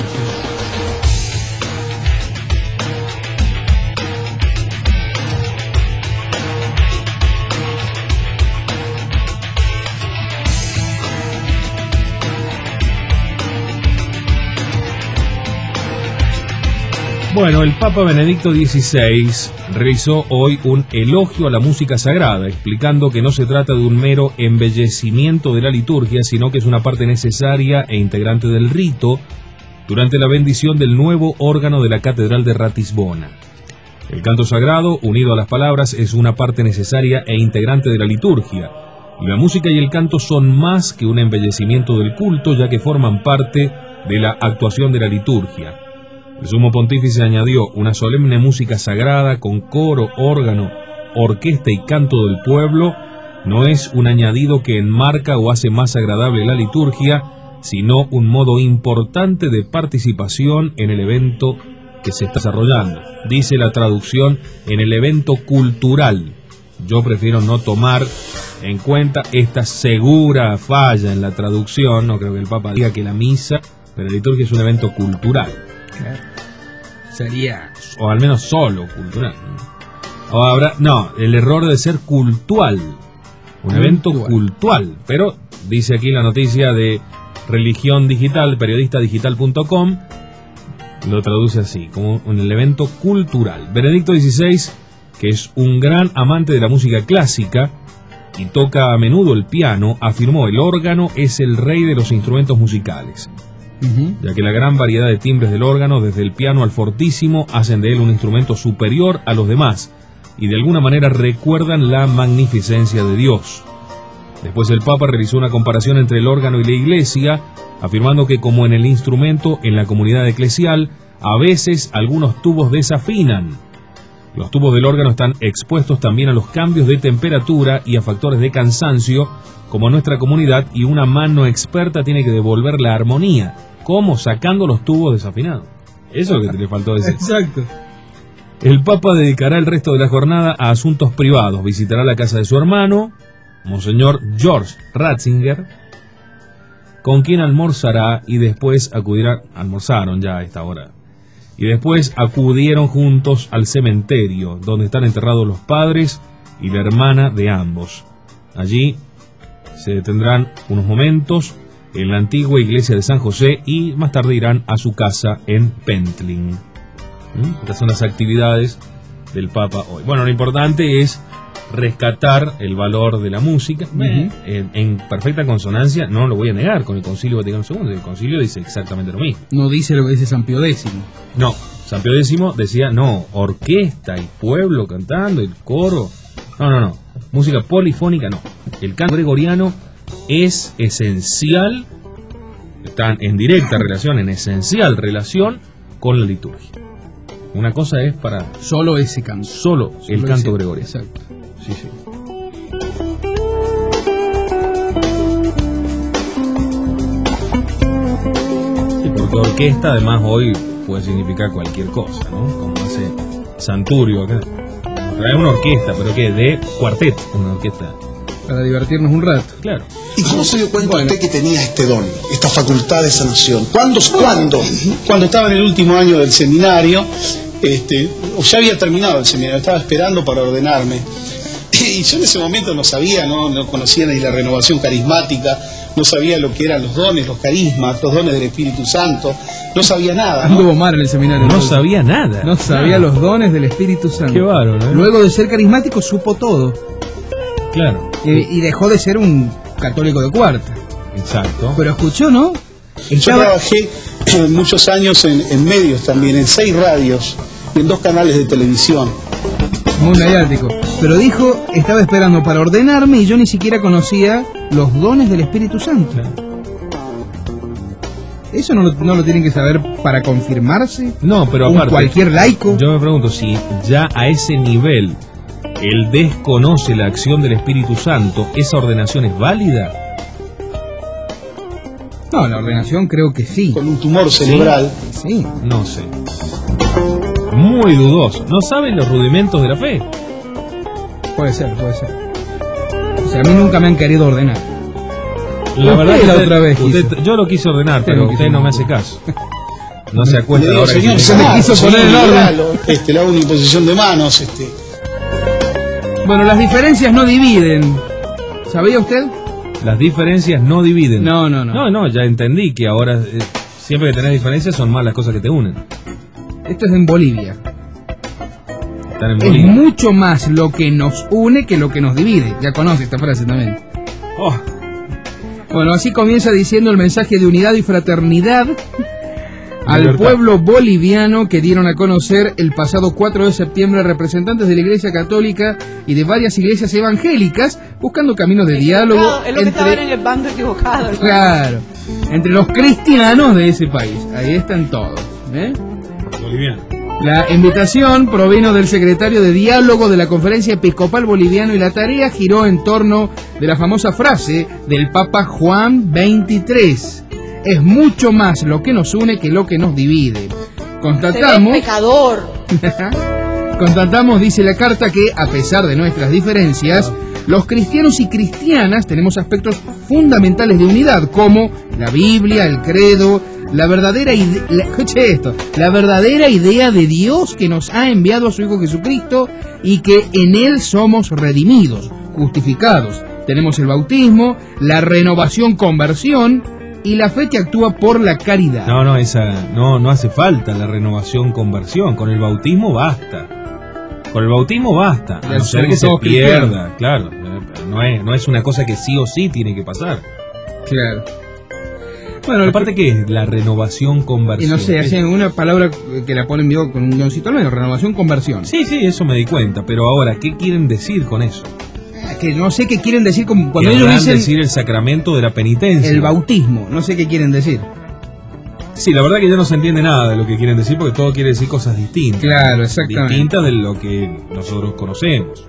Bueno, el Papa Benedicto dieciséis realizó hoy un elogio a la música sagrada, explicando que no se trata de un mero embellecimiento de la liturgia, sino que es una parte necesaria e integrante del rito durante la bendición del nuevo órgano de la Catedral de Ratisbona. El canto sagrado, unido a las palabras, es una parte necesaria e integrante de la liturgia. La música y el canto son más que un embellecimiento del culto, ya que forman parte de la actuación de la liturgia. El sumo pontífice añadió: una solemne música sagrada con coro, órgano, orquesta y canto del pueblo no es un añadido que enmarca o hace más agradable la liturgia, sino un modo importante de participación en el evento que se está desarrollando. Dice la traducción: en el evento cultural. Yo prefiero no tomar en cuenta esta segura falla en la traducción. No creo que el Papa diga que la misa, pero la liturgia es un evento cultural. Sería... O al menos solo cultural. O habrá... No, el error de ser cultual. Un cultual. evento cultural. Pero dice aquí la noticia de Religión Digital, periodista digital punto com, lo traduce así, como un evento cultural. Benedicto dieciséis, que es un gran amante de la música clásica y toca a menudo el piano, afirmó: el órgano es el rey de los instrumentos musicales. Uh-huh. Ya que la gran variedad de timbres del órgano, desde el piano al fortísimo, hacen de él un instrumento superior a los demás y de alguna manera recuerdan la magnificencia de Dios. Después el Papa realizó una comparación entre el órgano y la iglesia, afirmando que como en el instrumento, en la comunidad eclesial, a veces algunos tubos desafinan. Los tubos del órgano están expuestos también a los cambios de temperatura y a factores de cansancio, como nuestra comunidad, y una mano experta tiene que devolver la armonía. ¿Cómo? Sacando los tubos desafinados. Eso es lo que le faltó decir. Exacto. El Papa dedicará el resto de la jornada a asuntos privados. Visitará la casa de su hermano, Monseñor George Ratzinger, con quien almorzará y después acudirá... Almorzaron ya a esta hora. Y después acudieron juntos al cementerio, donde están enterrados los padres y la hermana de ambos. Allí se detendrán unos momentos en la antigua iglesia de San José y más tarde irán a su casa en Pentling. ¿Mm? Estas son las actividades del Papa hoy. Bueno, lo importante es rescatar el valor de la música, uh-huh. en, en perfecta consonancia, no lo voy a negar, con el Concilio Vaticano segundo. El Concilio dice exactamente lo mismo. No dice lo que dice San Pío X. No, San Pío X decía, no, orquesta y pueblo cantando, el coro. No, no, no, música polifónica no. El canto gregoriano es esencial, están en directa relación, en esencial relación con la liturgia. Una cosa es para... Solo ese canto. Solo, Solo el canto ese, gregoriano. Exacto. Sí, sí. Sí, porque orquesta además hoy puede significar cualquier cosa, ¿no? Como hace Santurio acá. Es una orquesta, pero ¿qué? De cuarteto, una orquesta. Para divertirnos un rato. Claro. ¿Y cómo se dio cuenta usted que tenía este don, esta facultad de sanación? ¿Cuándo? ¿Cuándo? Cuando estaba en el último año del seminario, este, o ya había terminado el seminario, estaba esperando para ordenarme. Y yo en ese momento no sabía, no, no conocía ni la renovación carismática, no sabía lo que eran los dones, los carismas, los dones del Espíritu Santo, no sabía nada. ¿no? Anduvo mal en el seminario. No entonces. sabía nada. No sabía nada. Los dones del Espíritu Santo. Qué bárbaro, ¿eh? Luego de ser carismático supo todo. Claro. Eh, y dejó de ser un católico de cuarta. Exacto. Pero escuchó, ¿no? Estaba... Yo trabajé eh, muchos años en, en medios también, en seis radios y en dos canales de televisión. Muy mediático. Pero dijo, estaba esperando para ordenarme y yo ni siquiera conocía los dones del Espíritu Santo. Claro. ¿Eso no lo, no lo tienen que saber para confirmarse? No, pero aparte, cualquier laico. Yo me pregunto si ya a ese nivel él desconoce la acción del Espíritu Santo, ¿esa ordenación es válida? No, la ordenación creo que sí. Con un tumor cerebral. Sí. sí. No sé. Muy dudoso. ¿No saben los rudimentos de la fe? Puede ser, puede ser. O sea, a mí nunca me han querido ordenar. La verdad Usted que la usted- otra vez usted- quiso. yo lo quise ordenar, Usted pero lo quiso usted no me hace ordenar. caso. No se Le acuerda digo, ahora que señor, tiene- se me quiso poner en orden. Este, le hago una imposición de manos. Este. Bueno, las diferencias no dividen. ¿Sabía usted? Las diferencias no dividen. No, no, no. No, no, ya entendí que ahora eh, siempre que tenés diferencias son más las cosas que te unen. Esto es en Bolivia. Están en Es Bolivia. mucho más lo que nos une que lo que nos divide. Ya conoce esta frase también. Oh, Bueno, así comienza diciendo el mensaje de unidad y fraternidad al Libertad. pueblo boliviano que dieron a conocer el pasado cuatro de septiembre representantes de la Iglesia Católica y de varias iglesias evangélicas buscando caminos de diálogo Es lo que estaba en entre, el bando equivocado. hermano. claro, entre los cristianos de ese país. Ahí están todos. ¿eh? boliviano. La invitación provino del secretario de Diálogo de la Conferencia Episcopal Boliviano y la tarea giró en torno de la famosa frase del Papa Juan veintitrés. Es mucho más lo que nos une que lo que nos divide. Se ve Constatamos, pecador. constatamos, dice la carta, que a pesar de nuestras diferencias, los cristianos y cristianas tenemos aspectos fundamentales de unidad, como la Biblia, el credo, la verdadera ide- la, escuche esto, la verdadera idea de Dios que nos ha enviado a su Hijo Jesucristo y que en Él somos redimidos, justificados. Tenemos el bautismo, la renovación, conversión y la fe que actúa por la caridad. No, no, esa, no, no hace falta la renovación conversión. Con el bautismo basta. Con el bautismo basta. A Ya no ser somos que se todos pierda, cristianos. claro. eh, pero No es, no es una cosa que sí o sí tiene que pasar. Claro. Bueno, Aparte, ¿qué es la renovación y conversión? no sé, ¿Qué es? hacen una palabra que la ponen vivo con un guioncito al medio, renovación, conversión. Sí, sí, eso me di cuenta. Pero ahora, ¿qué quieren decir con eso? Que no sé qué quieren decir con- cuando ellos Querrán dicen decir el sacramento de la penitencia. el bautismo, no sé qué quieren decir. Sí, la verdad que ya no se entiende nada de lo que quieren decir porque todo quiere decir cosas distintas. Claro, exactamente. Distintas de lo que nosotros conocemos.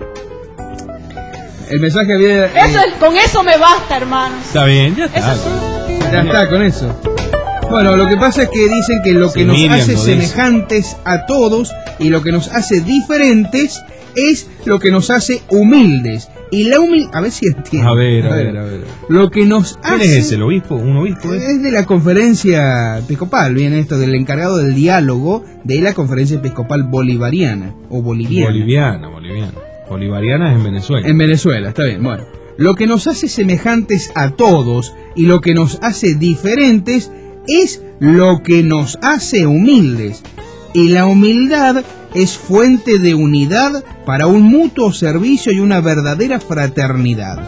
El mensaje había... eh, Eso es- con eso me basta, hermanos. Está bien, ya está. ya está con eso. Bueno, lo que pasa es que dicen que lo que Sí, nos Miriam hace lo dice. semejantes a todos y lo que nos hace diferentes es lo que nos hace humildes. Y la humildad... A ver si entiendo. A ver, a ver, a ver. Lo que nos ¿Quién hace... es ese? ¿El obispo? ¿Un obispo? es? Es de la conferencia episcopal, viene esto, del encargado del diálogo de la conferencia episcopal bolivariana o boliviana. Boliviana, boliviana. Bolivariana es en Venezuela. En Venezuela, está bien. Bueno, lo que nos hace semejantes a todos y lo que nos hace diferentes es lo que nos hace humildes. Y la humildad es fuente de unidad para un mutuo servicio y una verdadera fraternidad.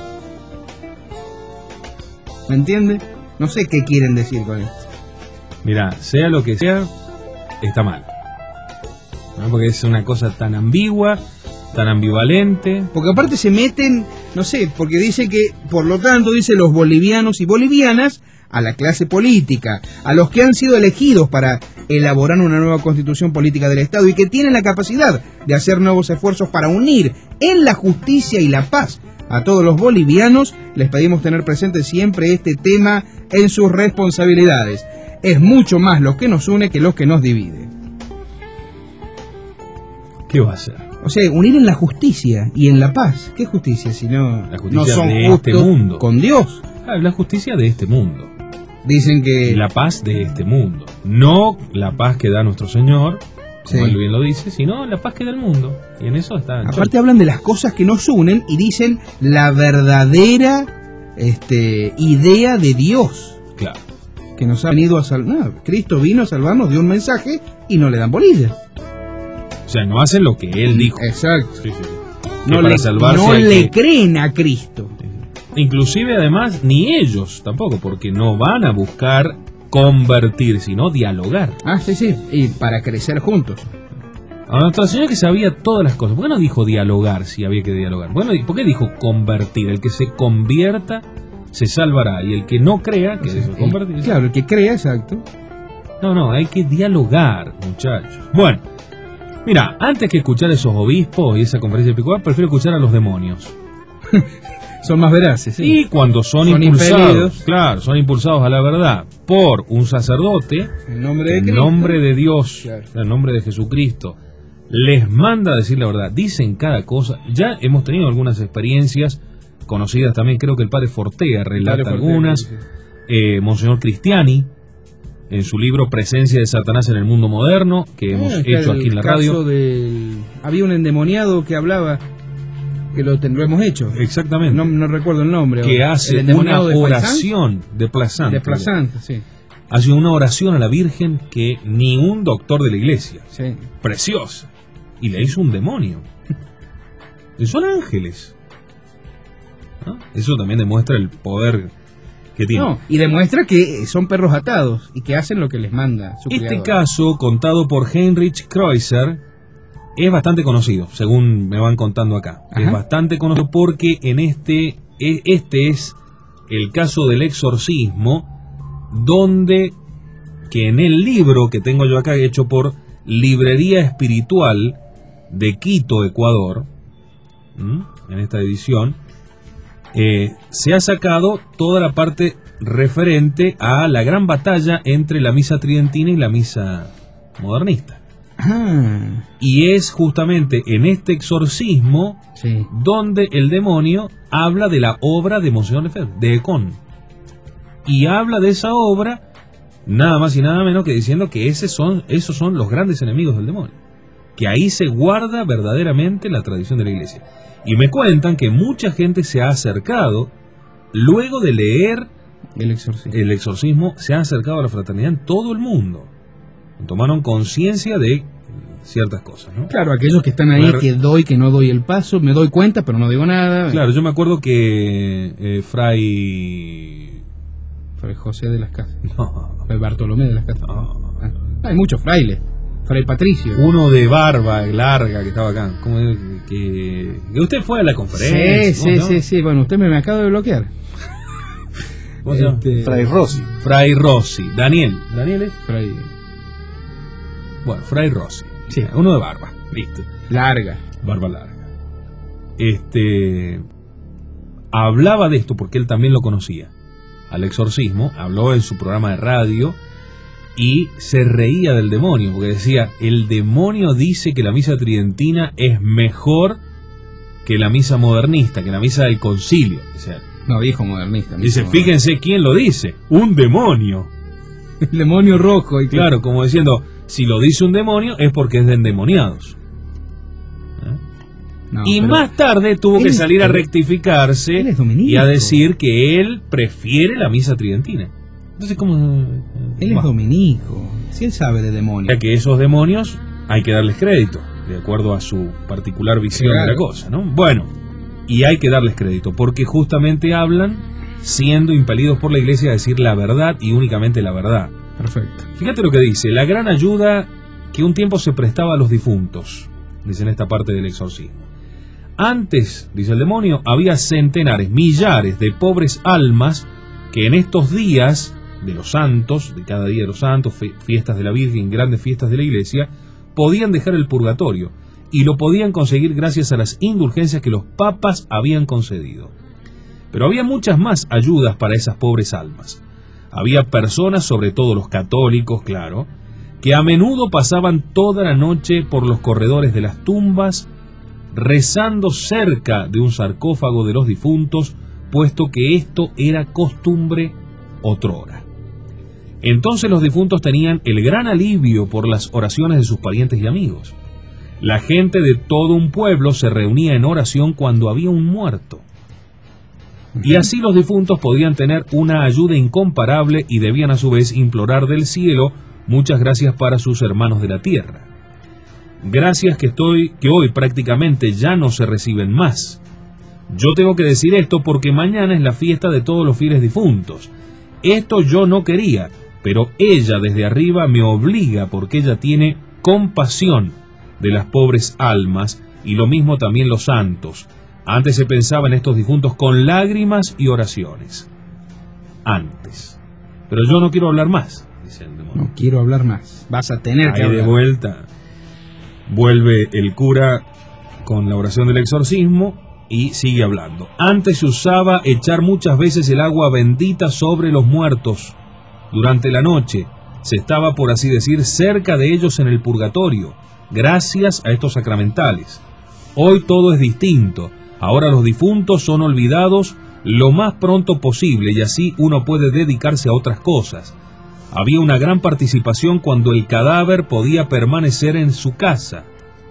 ¿Me entiende? No sé qué quieren decir con esto. Mira, sea lo que sea, está mal. ¿No? Porque es una cosa tan ambigua, tan ambivalente. Porque aparte se meten, no sé, porque dice que, por lo tanto, dice los bolivianos y bolivianas, a la clase política, a los que han sido elegidos para elaborar una nueva constitución política del Estado y que tienen la capacidad de hacer nuevos esfuerzos para unir en la justicia y la paz a todos los bolivianos, les pedimos tener presente siempre este tema en sus responsabilidades. Es mucho más lo que nos une que lo que nos divide. ¿Qué va a hacer? O sea, unir en la justicia y en la paz. ¿Qué justicia si no, La no justicia son de justos este mundo. con Dios? Ah, la justicia de este mundo. Dicen que... La paz de este mundo. No la paz que da nuestro Señor, como Sí. él bien lo dice, sino la paz que da el mundo. Y en eso está. Aparte hablan de las cosas que nos unen y dicen la verdadera este, idea de Dios. Claro. Que nos ha venido a salvar. No, Cristo vino a salvarnos, dio un mensaje y no le dan bolilla. O sea, no hacen lo que él dijo. Exacto. Sí, sí, sí. Que No, para le, salvarse no hay le que- creen a Cristo. Inclusive además ni ellos tampoco, porque no van a buscar convertir, sino dialogar. Ah, sí, sí. Y para crecer juntos. A Nuestra Señora que sabía todas las cosas. ¿Por qué no dijo dialogar si había que dialogar? Bueno, ¿y por qué dijo convertir? El que se convierta se salvará y el que no crea que se convertir. Claro, el que crea, exacto. No, no, hay que dialogar, muchachos. Bueno, mira, antes que escuchar a esos obispos y esa conferencia episcopal, prefiero escuchar a los demonios. Son más veraces, sí. Y cuando son, Son impulsados, impelidos. claro, son impulsados a la verdad por un sacerdote, En nombre de en Cristo. nombre de Dios, Claro. en nombre de Jesucristo, les manda a decir la verdad, dicen cada cosa. Ya hemos tenido algunas experiencias conocidas también, creo que el padre Fortea relata Fortea, algunas, sí. eh, Monseñor Cristiani, en su libro Presencia de Satanás en el Mundo Moderno, que hemos Eh, hecho el aquí en la caso radio. del- Había un endemoniado que hablaba, que lo, ten- lo hemos hecho. Exactamente. No, no recuerdo el nombre. Que ahora. hace El una endemoniado de Paysán. oración de Plaisante. De Plaisante, sí. Hace una oración a la Virgen que ni un doctor de la iglesia. Sí. Preciosa. Y le hizo un demonio. Y son ángeles. ¿No? Eso también demuestra el poder que tiene. No, y demuestra que son perros atados y que hacen lo que les manda su Este creador. caso, contado por Heinrich Kreuzer, es bastante conocido, según me van contando acá. Ajá. Es bastante conocido porque en este, e- este es el caso del exorcismo, donde, que en el libro que tengo yo acá, hecho por Librería Espiritual de Quito, Ecuador, ¿m? en esta edición, eh, se ha sacado toda la parte referente a la gran batalla entre la misa tridentina y la misa modernista. Ah, Y es justamente en este exorcismo sí. donde el demonio habla de la obra de Monseñor Lefebvre, de Econ. Y habla de esa obra nada más y nada menos que diciendo que ese son, esos son los grandes enemigos del demonio. Que ahí se guarda verdaderamente la tradición de la iglesia. Y me cuentan que mucha gente se ha acercado, luego de leer El exorcismo. el exorcismo, se ha acercado a la fraternidad en todo el mundo. Tomaron conciencia de ciertas cosas, ¿no? Claro, aquellos que están ahí, Claro. que doy, que no doy el paso, me doy cuenta, pero no digo nada. Claro, yo me acuerdo que eh, Fray... Fray José de las Casas. No. Fray Bartolomé de las Casas. Ah, hay muchos frailes. Fray Patricio. Uno de barba larga que estaba acá. ¿Cómo es? Que, que usted fue a la conferencia. Sí, ¿cómo sí, se sí, llama? sí. Bueno, usted me, me acaba de bloquear. ¿Cómo se llama? Este, Fray Rossi. Fray Rossi. Daniel. ¿Daniel es? Fray. Bueno, Fray Rossi. Sí. Uno de barba. Listo. Larga. Barba larga. Este... Hablaba de esto porque él también lo conocía. Al exorcismo. Habló en su programa de radio. Y se reía del demonio. Porque decía, el demonio dice que la misa tridentina es mejor que la misa modernista, que la misa del concilio. O sea, No, dijo modernista. dice, dijo- fíjense quién lo dice. Un demonio. El demonio rojo. Y Claro, como diciendo, si lo dice un demonio es porque es de endemoniados. No, y pero más tarde tuvo él que es- salir a él- rectificarse él es dominico. y a decir que él prefiere la misa tridentina. Entonces, ¿cómo? Él es Va. dominico. Si él sabe de demonios. Ya que esos demonios hay que darles crédito, de acuerdo a su particular visión Claro. de la cosa, ¿no? Bueno, y hay que darles crédito, porque justamente hablan siendo impelidos por la iglesia a decir la verdad y únicamente la verdad. Perfecto. Fíjate lo que dice, la gran ayuda que un tiempo se prestaba a los difuntos, dice en esta parte del exorcismo. Antes, dice el demonio, había centenares, millares de pobres almas que en estos días de los santos, de cada día de los santos, fe- fiestas de la Virgen, grandes fiestas de la iglesia, podían dejar el purgatorio y lo podían conseguir gracias a las indulgencias que los papas habían concedido. Pero había muchas más ayudas para esas pobres almas. Había personas, sobre todo los católicos, claro, que a menudo pasaban toda la noche por los corredores de las tumbas, rezando cerca de un sarcófago de los difuntos, puesto que esto era costumbre otrora. Entonces los difuntos tenían el gran alivio por las oraciones de sus parientes y amigos. La gente de todo un pueblo se reunía en oración cuando había un muerto. Y así los difuntos podían tener una ayuda incomparable y debían a su vez implorar del cielo muchas gracias para sus hermanos de la tierra. Gracias que estoy, que hoy prácticamente ya no se reciben más. Yo tengo que decir esto porque mañana es la fiesta de todos los fieles difuntos. Esto yo no quería, pero ella desde arriba me obliga porque ella tiene compasión de las pobres almas y lo mismo también los santos. Antes se pensaba en estos difuntos con lágrimas y oraciones. Antes. Pero yo no quiero hablar más, dice el demonio. No quiero hablar más. Vas a tener que Ahí de hablar. vuelta vuelve el cura con la oración del exorcismo y sigue hablando. Antes se usaba echar muchas veces el agua bendita sobre los muertos. Durante la noche se estaba, por así decir, cerca de ellos en el purgatorio, gracias a estos sacramentales. Hoy todo es distinto. Ahora los difuntos son olvidados lo más pronto posible y así uno puede dedicarse a otras cosas. Había una gran participación cuando el cadáver podía permanecer en su casa.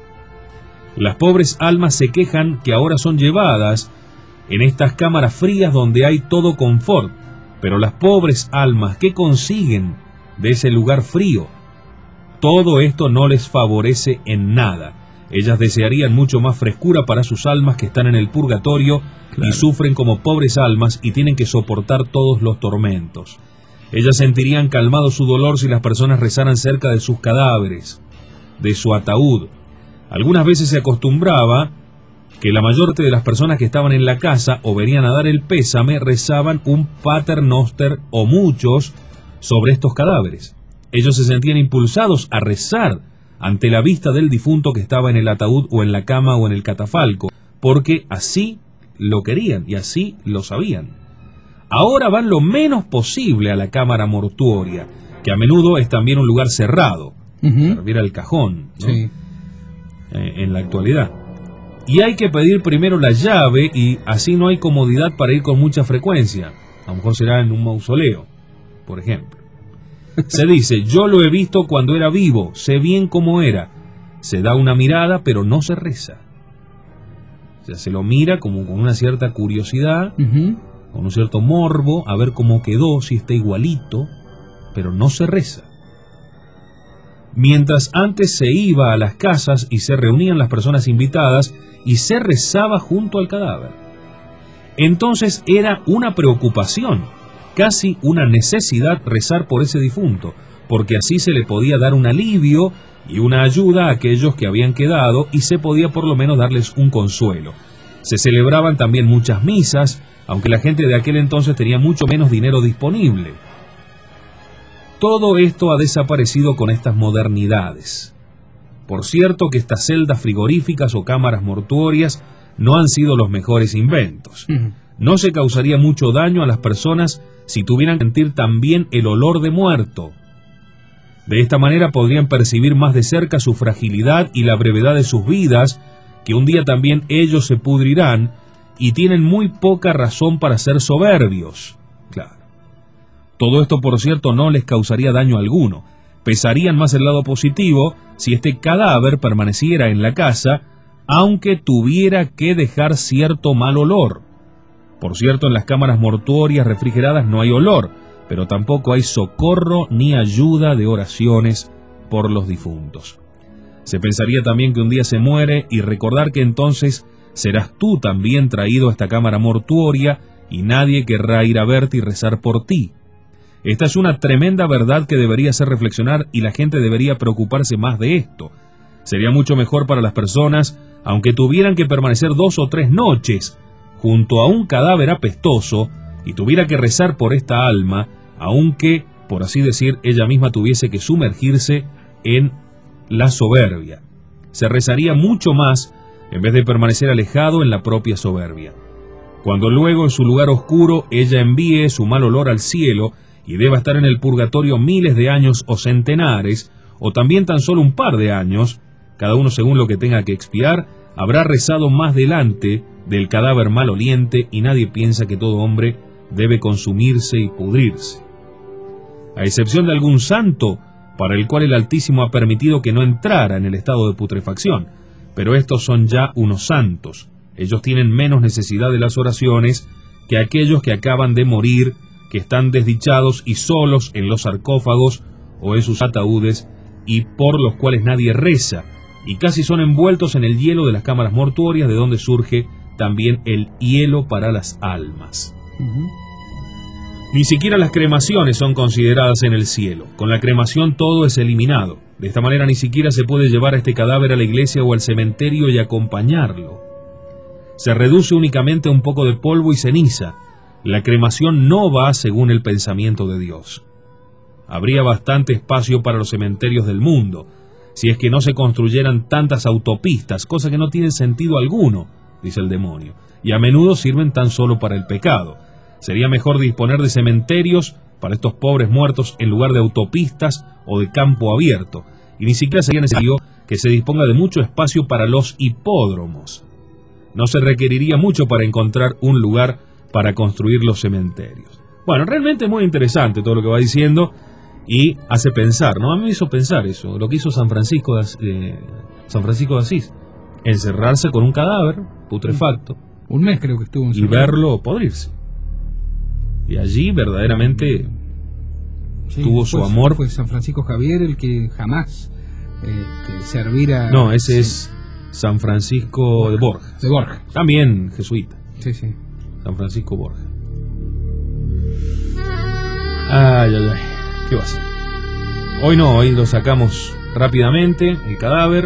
Las pobres almas se quejan que ahora son llevadas en estas cámaras frías donde hay todo confort, pero las pobres almas, ¿qué consiguen de ese lugar frío? Todo esto no les favorece en nada. Ellas desearían mucho más frescura para sus almas que están en el purgatorio, claro, y sufren como pobres almas y tienen que soportar todos los tormentos. Ellas sentirían calmado su dolor si las personas rezaran cerca de sus cadáveres, de su ataúd. Algunas veces se acostumbraba que la mayor parte de las personas que estaban en la casa o venían a dar el pésame rezaban un Pater Noster o muchos sobre estos cadáveres. Ellos se sentían impulsados a rezar ante la vista del difunto que estaba en el ataúd o en la cama o en el catafalco, porque así lo querían y así lo sabían. Ahora van lo menos posible a la cámara mortuoria, que a menudo es también un lugar cerrado, uh-huh. se refiere al cajón, ¿no? Sí. eh, en la actualidad. Y hay que pedir primero la llave y así no hay comodidad para ir con mucha frecuencia. A lo mejor será en un mausoleo, por ejemplo. Se dice, yo lo he visto cuando era vivo, sé bien cómo era. Se da una mirada, pero no se reza. O sea, se lo mira como con una cierta curiosidad, uh-huh. con un cierto morbo, a ver cómo quedó, si está igualito, pero no se reza. Mientras antes se iba a las casas y se reunían las personas invitadas y se rezaba junto al cadáver. Entonces era una preocupación, casi una necesidad rezar por ese difunto, porque así se le podía dar un alivio y una ayuda a aquellos que habían quedado y se podía por lo menos darles un consuelo. Se celebraban también muchas misas, aunque la gente de aquel entonces tenía mucho menos dinero disponible. Todo esto ha desaparecido con estas modernidades. Por cierto que estas celdas frigoríficas o cámaras mortuorias no han sido los mejores inventos. Uh-huh. No se causaría mucho daño a las personas si tuvieran que sentir también el olor de muerto. De esta manera podrían percibir más de cerca su fragilidad y la brevedad de sus vidas, que un día también ellos se pudrirán y tienen muy poca razón para ser soberbios. Claro. Todo esto, por cierto, no les causaría daño alguno. Pesarían más el lado positivo si este cadáver permaneciera en la casa, aunque tuviera que dejar cierto mal olor. Por cierto, en las cámaras mortuorias refrigeradas no hay olor, pero tampoco hay socorro ni ayuda de oraciones por los difuntos. Se pensaría también que un día se muere y recordar que entonces serás tú también traído a esta cámara mortuoria y nadie querrá ir a verte y rezar por ti. Esta es una tremenda verdad que debería hacer reflexionar y la gente debería preocuparse más de esto. Sería mucho mejor para las personas, aunque tuvieran que permanecer dos o tres noches junto a un cadáver apestoso y tuviera que rezar por esta alma, aunque, por así decir, ella misma tuviese que sumergirse en la soberbia. Se rezaría mucho más en vez de permanecer alejado en la propia soberbia. Cuando luego en su lugar oscuro ella envíe su mal olor al cielo y deba estar en el purgatorio miles de años o centenares, o también tan solo un par de años, cada uno según lo que tenga que expiar, habrá rezado más delante del cadáver maloliente y nadie piensa que todo hombre debe consumirse y pudrirse. A excepción de algún santo, para el cual el Altísimo ha permitido que no entrara en el estado de putrefacción, pero estos son ya unos santos. Ellos tienen menos necesidad de las oraciones que aquellos que acaban de morir, que están desdichados y solos en los sarcófagos o en sus ataúdes, y por los cuales nadie reza, y casi son envueltos en el hielo de las cámaras mortuorias, de donde surge también el hielo para las almas. Uh-huh. Ni siquiera las cremaciones son consideradas en el cielo. Con la cremación todo es eliminado. De esta manera ni siquiera se puede llevar a este cadáver a la iglesia o al cementerio y acompañarlo. Se reduce únicamente a un poco de polvo y ceniza. La cremación no va según el pensamiento de Dios. Habría bastante espacio para los cementerios del mundo, si es que no se construyeran tantas autopistas, cosa que no tiene sentido alguno, dice el demonio, y a menudo sirven tan solo para el pecado. Sería mejor disponer de cementerios para estos pobres muertos en lugar de autopistas o de campo abierto, y ni siquiera sería necesario que se disponga de mucho espacio para los hipódromos. no se requeriría mucho para encontrar un lugar para construir los cementerios. Bueno, realmente es muy interesante todo lo que va diciendo y hace pensar, ¿no? A mí me hizo pensar eso, lo que hizo San Francisco de, eh, San Francisco de Asís, encerrarse con un cadáver putrefacto. Un mes creo que estuvo y verlo podrirse. Y allí verdaderamente sí, tuvo su fue, amor. Fue San Francisco Javier el que jamás este, servira. No, ese sí. es San Francisco de Borja. De Borja. También jesuita. Sí, sí. San Francisco Borja. Ay, ay, ay. ¿Qué va a hacer? Hoy no, hoy lo sacamos rápidamente, el cadáver.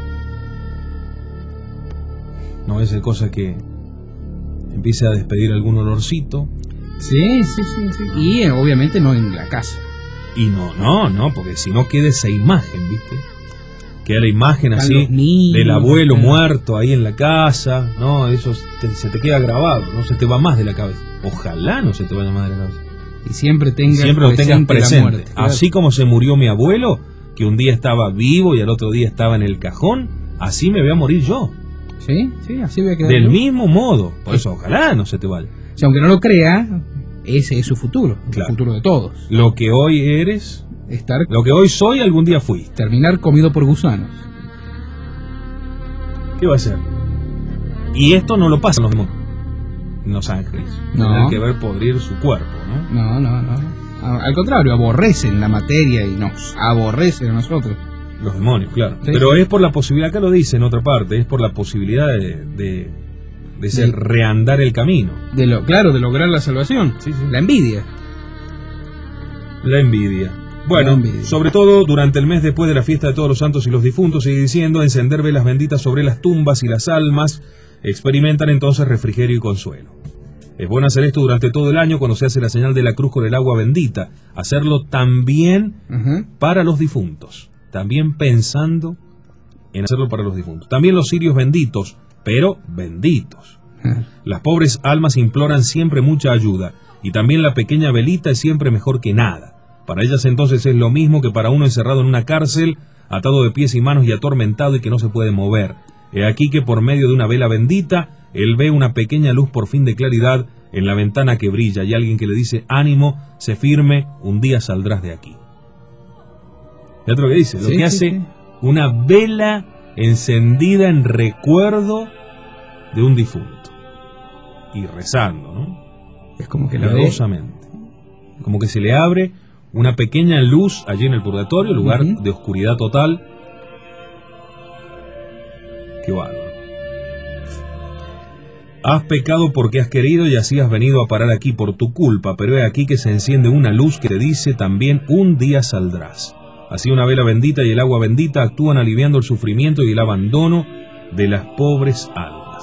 No es de cosa que empiece a despedir algún olorcito. Sí, sí, sí, sí. Y eh, obviamente no en la casa. Y no, no, no, porque si no queda esa imagen, ¿viste? Queda la imagen Están así los niños, del abuelo claro. muerto ahí en la casa, ¿no? Eso te- se te queda grabado, no se te va más de la cabeza. Ojalá no se te vaya más de la cabeza. Y siempre tengas Siempre lo tengas presente la presente. muerte, claro. Así como se murió mi abuelo, que un día estaba vivo y al otro día estaba en el cajón, así me voy a morir yo. Sí, sí, así voy a quedar. Del yo. mismo modo. Por eso, ojalá no se te vaya. O sea, aunque no lo crea, ese es su futuro, Claro. el futuro de todos. Lo que hoy eres, Estar, lo que hoy soy, algún día fui. terminar comido por gusanos. ¿Qué va a ser? Y esto no lo pasan los demonios, los ángeles. No. Tienen que ver podrir su cuerpo, ¿no? No, no, no. A- Al contrario, aborrecen la materia y nos aborrecen a nosotros. Los demonios, claro. Sí, Pero sí. es por la posibilidad, acá lo dice en otra parte, es por la posibilidad de, de, de ser Sí. reandar el camino. De lo, claro, de lograr la salvación. Sí, sí. La envidia. La envidia. Bueno, La envidia. sobre todo durante el mes después de la fiesta de todos los santos y los difuntos, sigue diciendo, encender velas benditas sobre las tumbas y las almas experimentan entonces refrigerio y consuelo. Es bueno hacer esto durante todo el año cuando se hace la señal de la cruz con el agua bendita. Hacerlo también Ajá. para los difuntos. También pensando en hacerlo para los difuntos. También los cirios benditos, pero benditos. Las pobres almas imploran siempre mucha ayuda. Y también la pequeña velita es siempre mejor que nada. Para ellas entonces es lo mismo que para uno encerrado en una cárcel, atado de pies y manos y atormentado y que no se puede mover. He aquí que por medio de una vela bendita, él ve una pequeña luz por fin de claridad en la ventana que brilla y alguien que le dice, ánimo, sé firme, un día saldrás de aquí. ¿Fíjate lo que dice? Lo Sí, que sí, hace sí. una vela encendida en recuerdo de un difunto. Y rezando, ¿no? Es como que la ve. Piadosamente. Como que se le abre una pequeña luz allí en el purgatorio, lugar Ujú. de oscuridad total. Qué bárbaro. Has pecado porque has querido y así has venido a parar aquí por tu culpa, pero he aquí que se enciende una luz que te dice también un día saldrás. Así una vela bendita y el agua bendita actúan aliviando el sufrimiento y el abandono de las pobres almas.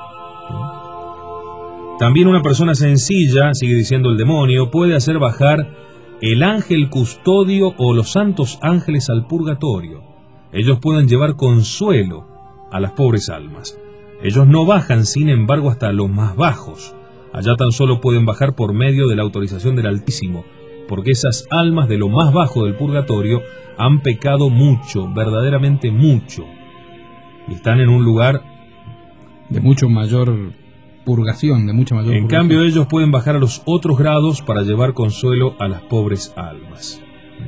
También una persona sencilla, sigue diciendo el demonio, puede hacer bajar el ángel custodio o los santos ángeles al purgatorio. Ellos pueden llevar consuelo a las pobres almas. Ellos no bajan, sin embargo, hasta los más bajos. Allá tan solo pueden bajar por medio de la autorización del Altísimo, porque esas almas de lo más bajo del purgatorio han pecado mucho, verdaderamente mucho, y están en un lugar De mucho mayor purgación, de mucha mayor En purgación. cambio, ellos pueden bajar a los otros grados para llevar consuelo a las pobres almas.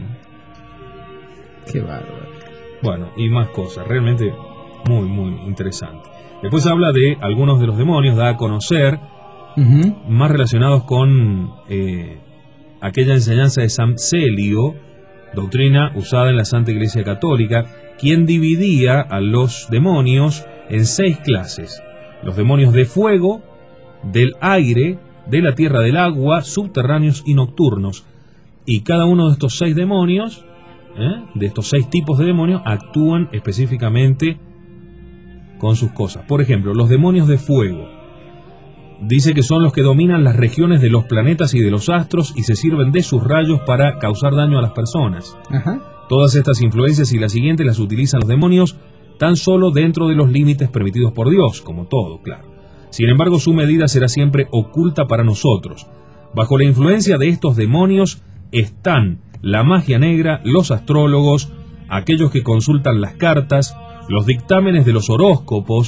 Qué bárbaro. Bueno, y más cosas, realmente muy, muy interesante. Después habla de algunos de los demonios, da a conocer, Ujú. más relacionados con eh, aquella enseñanza de San Celio, doctrina usada en la Santa Iglesia Católica, quien dividía a los demonios en seis clases. Los demonios de fuego, del aire, de la tierra, del agua, subterráneos y nocturnos. Y cada uno de estos seis demonios, ¿eh? de estos seis tipos de demonios, actúan específicamente con sus cosas. Por ejemplo, los demonios de fuego. Dice que son los que dominan las regiones de los planetas y de los astros y se sirven de sus rayos para causar daño a las personas. Ajá. Todas estas influencias y las siguientes las utilizan los demonios tan solo dentro de los límites permitidos por Dios, como todo, claro. Sin embargo, su medida será siempre oculta para nosotros. Bajo la influencia de estos demonios están la magia negra, los astrólogos, aquellos que consultan las cartas, los dictámenes de los horóscopos,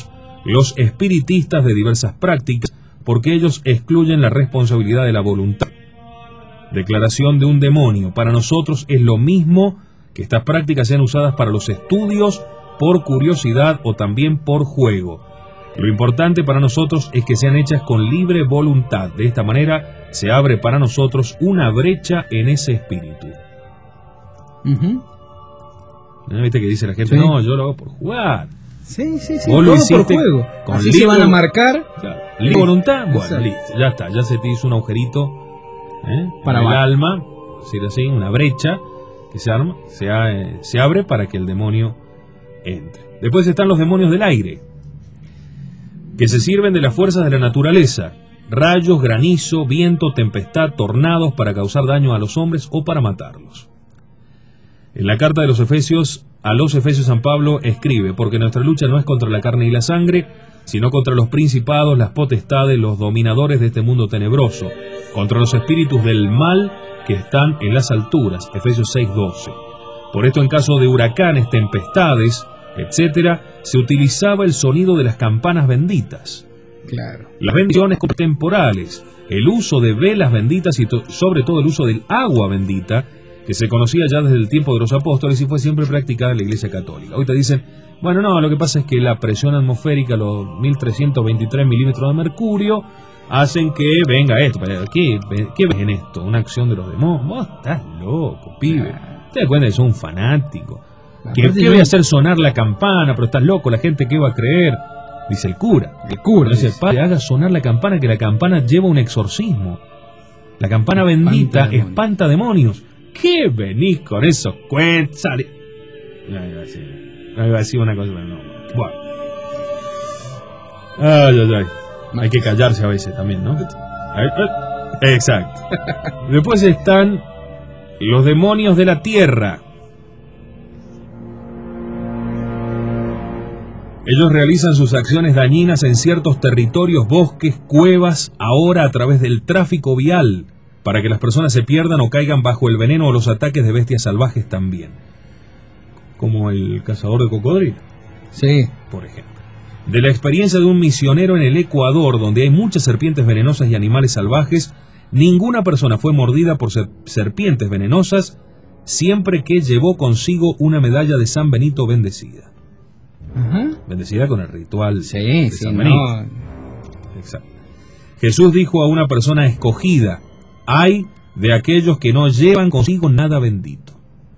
los espiritistas de diversas prácticas, porque ellos excluyen la responsabilidad de la voluntad. Declaración de un demonio. Para nosotros es lo mismo que estas prácticas sean usadas para los estudios, por curiosidad o también por juego. Lo importante para nosotros es que sean hechas con libre voluntad. De esta manera se abre para nosotros una brecha en ese espíritu. Uh-huh. ¿No? ¿Viste que dice la gente? Sí. No, yo lo hago por jugar. Sí, sí, sí. Vos lo todo hiciste por juego. con Así libre- se van a marcar. Claro. Libre voluntad, bueno, Exacto. listo, ya está, ya se te hizo un agujerito, ¿eh? Para en el abajo. alma, decir así, una brecha que se arma, se, a- eh, se abre para que el demonio entre. Después están los demonios del aire, que se sirven de las fuerzas de la naturaleza, rayos, granizo, viento, tempestad, tornados para causar daño a los hombres o para matarlos. En la carta de los Efesios, a los Efesios San Pablo escribe, porque nuestra lucha no es contra la carne y la sangre, sino contra los principados, las potestades, los dominadores de este mundo tenebroso, contra los espíritus del mal que están en las alturas. Efesios seis doce. Por esto, en caso de huracanes, tempestades, etcétera, se utilizaba el sonido de las campanas benditas. Claro. Las bendiciones temporales, el uso de velas benditas y to- sobre todo el uso del agua bendita, que se conocía ya desde el tiempo de los apóstoles y fue siempre practicada en la Iglesia Católica. Hoy te dicen, bueno, no, lo que pasa es que la presión atmosférica, los mil trescientos veintitrés milímetros de mercurio, hacen que venga esto. ¿Qué, qué ves en esto? ¿Una acción de los demonios? Vos estás loco, pibe. Te das cuenta que sos un fanático. ¿Qué, Aparte ¿Qué yo- voy a hacer sonar la campana? Pero estás loco, la gente ¿qué va a creer? Dice el cura. El cura. Dice, dice. padre, haga sonar la campana, que la campana lleva un exorcismo. La campana bendita demonios. espanta demonios. ¿Qué venís con esos cuentos? Sale. No iba a decir, no iba a decir una cosa, pero no. Bueno. Ay, ay, ay. Hay que callarse a veces también, ¿no? Ay, ay. Exacto. Después están los demonios de la tierra. Ellos realizan sus acciones dañinas en ciertos territorios, bosques, cuevas, ahora a través del tráfico vial, para que las personas se pierdan o caigan bajo el veneno o los ataques de bestias salvajes también. Como el cazador de cocodrilo. Sí. Por ejemplo. De la experiencia de un misionero en el Ecuador, donde hay muchas serpientes venenosas y animales salvajes, ninguna persona fue mordida por ser- serpientes venenosas, siempre que llevó consigo una medalla de San Benito bendecida. Ajá. Bendecida con el ritual Sí, de sí, San no. Benito. Exacto. Jesús dijo a una persona escogida, hay de aquellos que no llevan consigo nada bendito.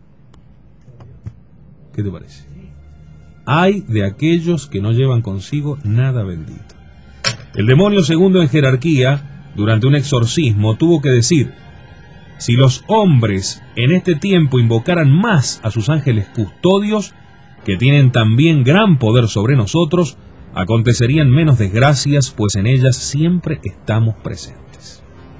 ¿Qué te parece? Hay de aquellos que no llevan consigo nada bendito. El demonio segundo en jerarquía, durante un exorcismo, tuvo que decir, si los hombres en este tiempo invocaran más a sus ángeles custodios, que tienen también gran poder sobre nosotros, acontecerían menos desgracias, pues en ellas siempre estamos presentes.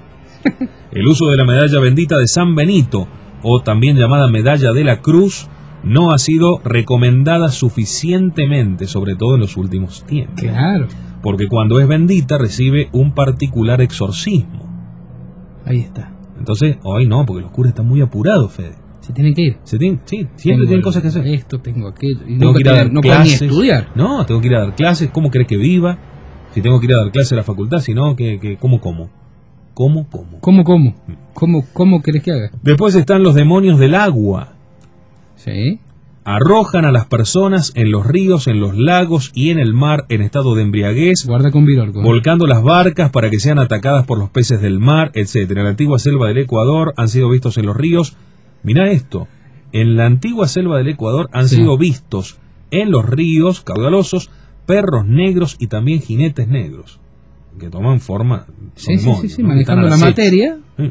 El uso de la medalla bendita de San Benito, o también llamada medalla de la cruz, no ha sido recomendada suficientemente, sobre todo en los últimos tiempos. Claro. Porque cuando es bendita recibe un particular exorcismo. Ahí está. Entonces, hoy no, porque los curas están muy apurados, Fede. Se tienen que ir. Se tienen, sí, siempre Tengo tienen cosas que hacer. Esto, tengo aquello. Y Tengo nunca que ir a dar tener- no pueden ni clases. estudiar. No, tengo que ir a dar clases. ¿Cómo querés que viva? Si tengo que ir a dar clases a la facultad, si no, que, que, ¿cómo, cómo? ¿Cómo, cómo? ¿Cómo, cómo? ¿Cómo, cómo querés que haga? Después están los demonios del agua. Sí. Arrojan a las personas en los ríos, en los lagos y en el mar en estado de embriaguez, Guarda con Virorco. ¿eh? volcando las barcas para que sean atacadas por los peces del mar, etcétera. En la antigua selva del Ecuador han sido vistos en los ríos. Mirá esto. En la antigua selva del Ecuador han Sí. sido vistos en los ríos caudalosos perros negros y también jinetes negros, que toman forma. Sí, sí, demonios, sí, sí, ¿no? manejando Están la al acecho. materia. Sí.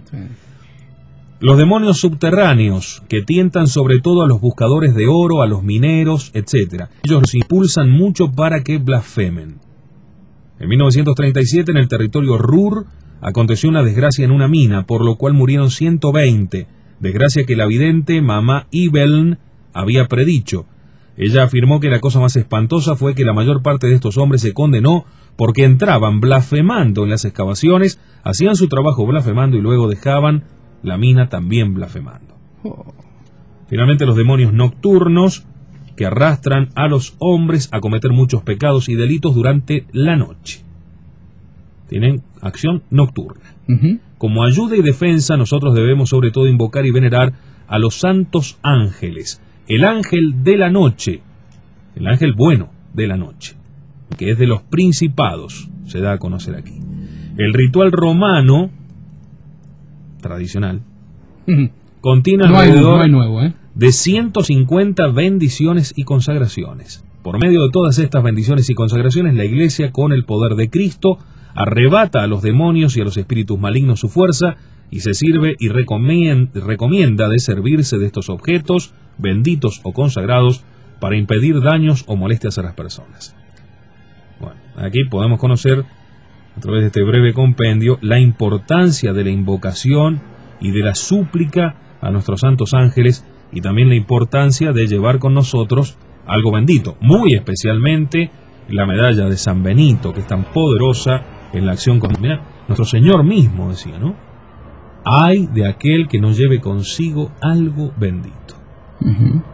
Los demonios subterráneos, que tientan sobre todo a los buscadores de oro, a los mineros, etcétera. Ellos los impulsan mucho para que blasfemen. En mil novecientos treinta y siete, en el territorio Ruhr, aconteció una desgracia en una mina, por lo cual murieron ciento veinte, desgracia que la vidente Mamá Ibeln había predicho. Ella afirmó que la cosa más espantosa fue que la mayor parte de estos hombres se condenó porque entraban blasfemando en las excavaciones, hacían su trabajo blasfemando y luego dejaban la mina también blasfemando. Finalmente, los demonios nocturnos, que arrastran a los hombres a cometer muchos pecados y delitos durante la noche. Tienen acción nocturna. Ujú. Como ayuda y defensa, nosotros debemos sobre todo invocar y venerar a los santos ángeles. El ángel de la noche, el ángel bueno de la noche, que es de los principados, se da a conocer aquí. El ritual romano, tradicional, Ujú. contiene No hay, alrededor no hay nuevo, ¿eh? de ciento cincuenta bendiciones y consagraciones. Por medio de todas estas bendiciones y consagraciones, la Iglesia, con el poder de Cristo, arrebata a los demonios y a los espíritus malignos su fuerza y se sirve y recomien- recomienda de servirse de estos objetos, benditos o consagrados, para impedir daños o molestias a las personas. Bueno, aquí podemos conocer, a través de este breve compendio, la importancia de la invocación y de la súplica a nuestros santos ángeles, y también la importancia de llevar con nosotros algo bendito, muy especialmente la medalla de San Benito, que es tan poderosa en la acción con... Mirá, nuestro Señor mismo decía, ¿no? Ay de aquel que no lleve consigo algo bendito. Ujú.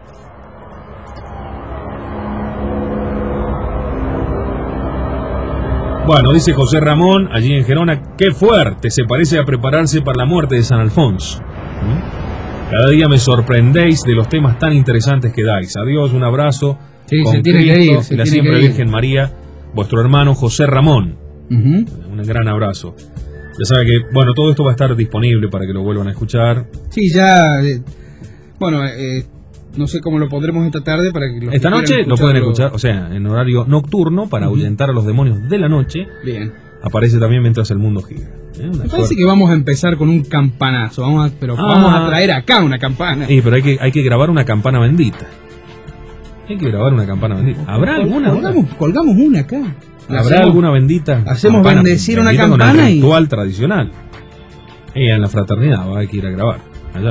Bueno, dice José Ramón, allí en Gerona, qué fuerte, se parece a prepararse para la muerte de San Alfonso. ¿Mm? Cada día me sorprendéis de los temas tan interesantes que dais. Adiós, un abrazo. Sí, con se tiene que Cristo ir, se y la tiene siempre que ir. Virgen María, vuestro hermano José Ramón. Ujú. Un gran abrazo. Ya sabe que, bueno, todo esto va a estar disponible para que lo vuelvan a escuchar. Sí, ya. eh, bueno, eh, no sé cómo lo pondremos esta tarde para que los Esta que noche quieran lo pueden escucharlo- escuchar, o sea, en horario nocturno, para Ujú. ahuyentar a los demonios de la noche. Bien. Aparece también mientras el mundo gira. ¿Eh? Una Me parece suerte. que vamos a empezar con un campanazo, vamos a, pero Ah. vamos a traer acá una campana. Sí, pero hay que, hay que grabar una campana bendita. Hay que grabar una campana bendita. ¿Habrá alguna? Colgamos, colgamos una acá. ¿Habrá Hacemos- alguna bendita? hacemos campana bendecir una bendita con campana el y- ritual tradicional. Y en la fraternidad va a que ir a grabar. Allá.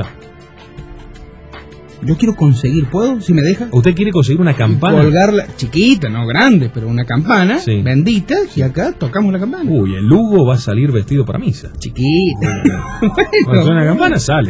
Yo quiero conseguir, ¿puedo? Si me deja. ¿Usted quiere conseguir una campana? Colgarla, chiquita, no grande, pero una campana Sí. bendita, y acá tocamos la campana. Uy, el Lugo va a salir vestido para misa. Chiquita. Cuando suena la campana, sale.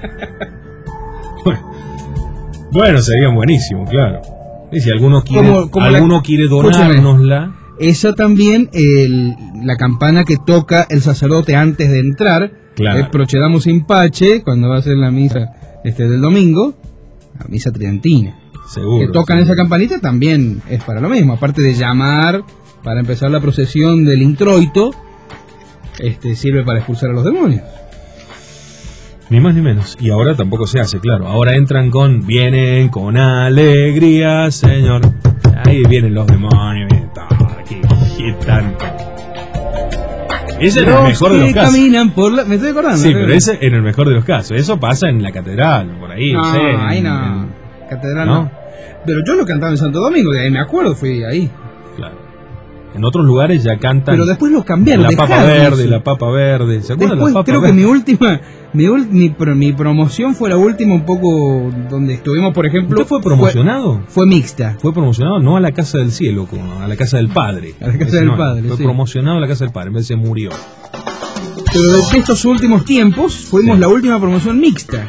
Bueno, bueno, sería buenísimo, claro. Y si alguno quiere, Como- como la- alguno quiere Escúchame. donárnosla, Esa también, el- la campana que toca el sacerdote antes de entrar. Claro. eh, procedamos in pace, cuando va a ser la misa este del domingo, la misa tridentina. seguro. Que tocan seguro. esa campanita también es para lo mismo, aparte de llamar para empezar la procesión del introito, este sirve para expulsar a los demonios. Ni más ni menos. Y ahora tampoco se hace, claro. Ahora entran con, vienen con alegría, Señor. Ahí vienen los demonios, vienen todo, aquí, aquí tanto. Ese es el mejor de los que casos. caminan por la... Me estoy acordando. Sí, ¿eh? pero ese en el mejor de los casos. Eso pasa en la catedral, por ahí. No, sé, en- ahí no. en- Catedral ¿no? no. Pero yo lo cantaba en Santo Domingo, de ahí me acuerdo, fui ahí. Claro. En otros lugares ya cantan. Pero después los cambiaron. La papa dejaron verde, eso. la papa verde. ¿Se acuerdan de Después la papa creo verde? que mi última, mi, ul- mi, pro- mi promoción fue la última un poco donde estuvimos, por ejemplo. ¿Usted fue promocionado? Fue, fue mixta. Fue promocionado no a la casa del cielo, como a la casa del padre. A la casa Ese del no, padre, Fue sí. promocionado a la casa del padre, en vez de se murió. Pero de estos últimos tiempos fuimos la última promoción mixta.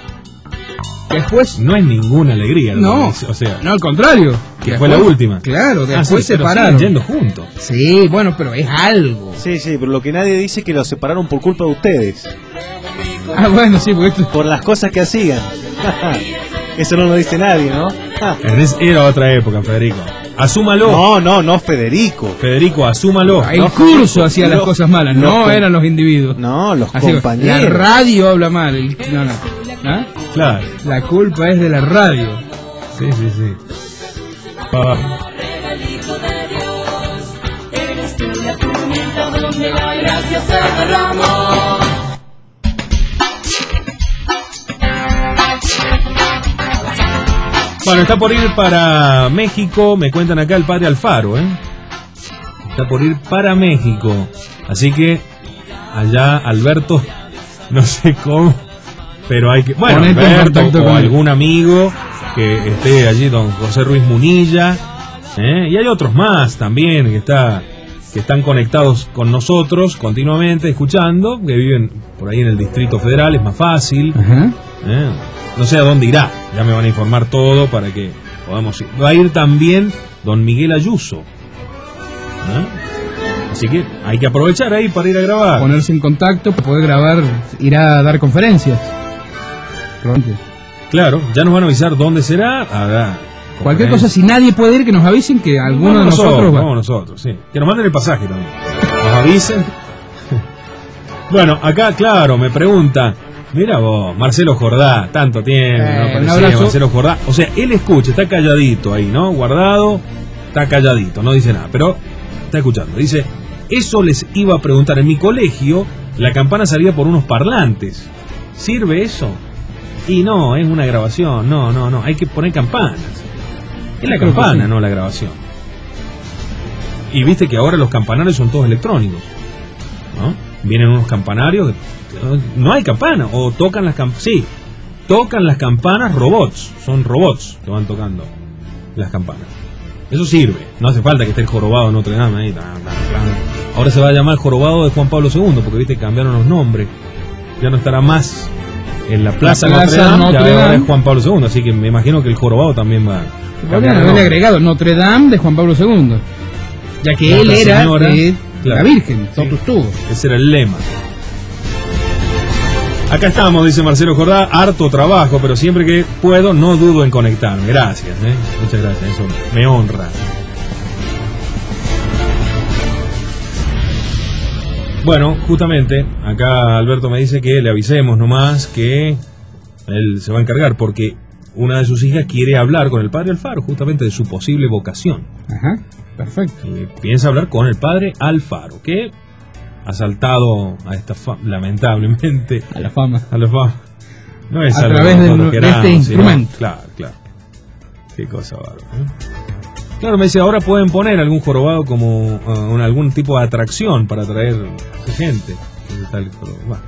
Después. No es ninguna alegría, lo que No, dice, o sea, no, al contrario. que Después- fue la última. Claro, Ah, después sí, pero separaron. siguen yendo juntos. Sí, bueno, pero es algo. Sí, sí, pero lo que nadie dice es que los separaron por culpa de ustedes. Ah, bueno, sí, porque esto... Por las cosas que hacían. Eso no lo dice nadie, ¿no? En es- Era otra época, Federico. Asúmalo. No, no, no, Federico. Federico, asúmalo. El No, curso hacía las los- cosas malas, los no com- eran los individuos. No, los Así que, compañeros. la radio habla mal. el- no, no. ¿Ah? Claro. La culpa es de la radio. Sí, sí, sí. Ah, Donde la gracia se derramó. Bueno, está por ir para México, me cuentan acá el padre Alfaro, ¿eh? Está por ir para México. Así que allá Alberto, no sé cómo, pero hay que... Bueno, Ponete en Alberto contacto o con él. algún amigo que esté allí, don José Ruiz Munilla, ¿eh? Y hay otros más también que, está, que están conectados con nosotros continuamente, escuchando, que viven por ahí en el Distrito Federal, es más fácil. Ajá. ¿eh? No sé a dónde irá, ya me van a informar todo para que podemos ir. Va a ir también don Miguel Ayuso, ¿no? Así que hay que aprovechar ahí para ir a grabar. Ponerse en contacto, poder grabar, ir a dar conferencias. Pronto. Claro, ya nos van a avisar dónde será. Habrá cualquier cosa, si nadie puede ir, que nos avisen que alguno de nosotros, nosotros va. Vamos nosotros, sí. Que nos manden el pasaje también. Nos avisen. Bueno, acá, claro, me pregunta, mira vos, Marcelo Jordá, tanto tiempo, eh, ¿no? Parecía Marcelo Jordá. O sea, él escucha, está calladito ahí, ¿no? Guardado, está calladito, no dice nada, pero está escuchando. Dice, eso les iba a preguntar, en mi colegio la campana salía por unos parlantes. ¿Sirve eso? Y no, es una grabación, no, no, no, hay que poner campanas. Es la campana, sí, no la grabación. Y viste que ahora los campanarios son todos electrónicos, ¿no? Vienen unos campanarios, no hay campana, o tocan las campanas, sí, tocan las campanas robots, son robots que van tocando las campanas. Eso sirve, no hace falta que esté el jorobado de Notre Dame ahí. Ahora se va a llamar el jorobado de Juan Pablo segundo, porque viste que cambiaron los nombres, ya no estará más en la Plaza, la plaza Notre Dame, Notre Dame. Ya ahora es Juan Pablo segundo, así que me imagino que el jorobado también va a cambiar. Haberle agregado Notre Dame de Juan Pablo segundo, ya que Nuestra él era señora, de claro, la Virgen, sí, estuvo. Ese era el lema. Acá estamos, dice Marcelo Jordá, harto trabajo, pero siempre que puedo no dudo en conectarme. Gracias, ¿eh? Muchas gracias, eso me honra. Bueno, justamente, acá Alberto me dice que le avisemos nomás que él se va a encargar, porque una de sus hijas quiere hablar con el padre Alfaro, justamente de su posible vocación. Ajá, perfecto. Y piensa hablar con el padre Alfaro, que ha saltado a esta fama, lamentablemente. A la fama. A la fama. No es a través de, de queramos, este instrumento. Sino, claro, claro. Qué cosa bárbara, ¿eh? Claro, me dice, ahora pueden poner algún jorobado como uh, un, algún tipo de atracción para atraer gente. Tal, pero, bueno.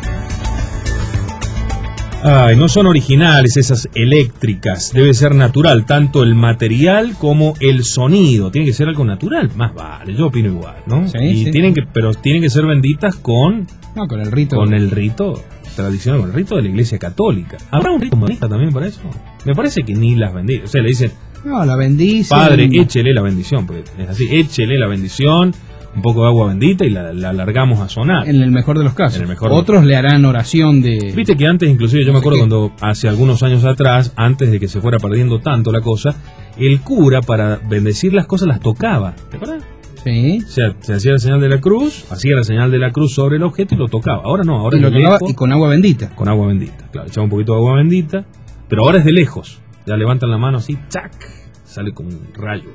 Ay, no son originales esas eléctricas, debe ser natural, tanto el material como el sonido, tiene que ser algo natural, más vale, yo opino igual, ¿no? Sí, y sí. tienen que, pero tienen que ser benditas con, no, con el rito, con el rito tradicional, con el rito de la Iglesia Católica. ¿Habrá un rito modernista también para eso? Me parece que ni las bendice, o sea, le dicen, no, la bendice, padre, échele la bendición, porque es así, échele la bendición, un poco de agua bendita y la, la largamos a sonar. En el mejor de los casos. En el mejor Otros de... le harán oración de... Viste que antes, inclusive, yo me acuerdo cuando hace algunos años atrás, antes de que se fuera perdiendo tanto la cosa, el cura para bendecir las cosas las tocaba. ¿Te acuerdas? Sí. O sea, se hacía la señal de la cruz, hacía la señal de la cruz sobre el objeto y lo tocaba. Ahora no, ahora y es lo de tocaba lejos. Y con agua bendita. Con agua bendita, claro, echaba un poquito de agua bendita, pero ahora es de lejos. Ya levantan la mano así, ¡chac! Sale como un rayo.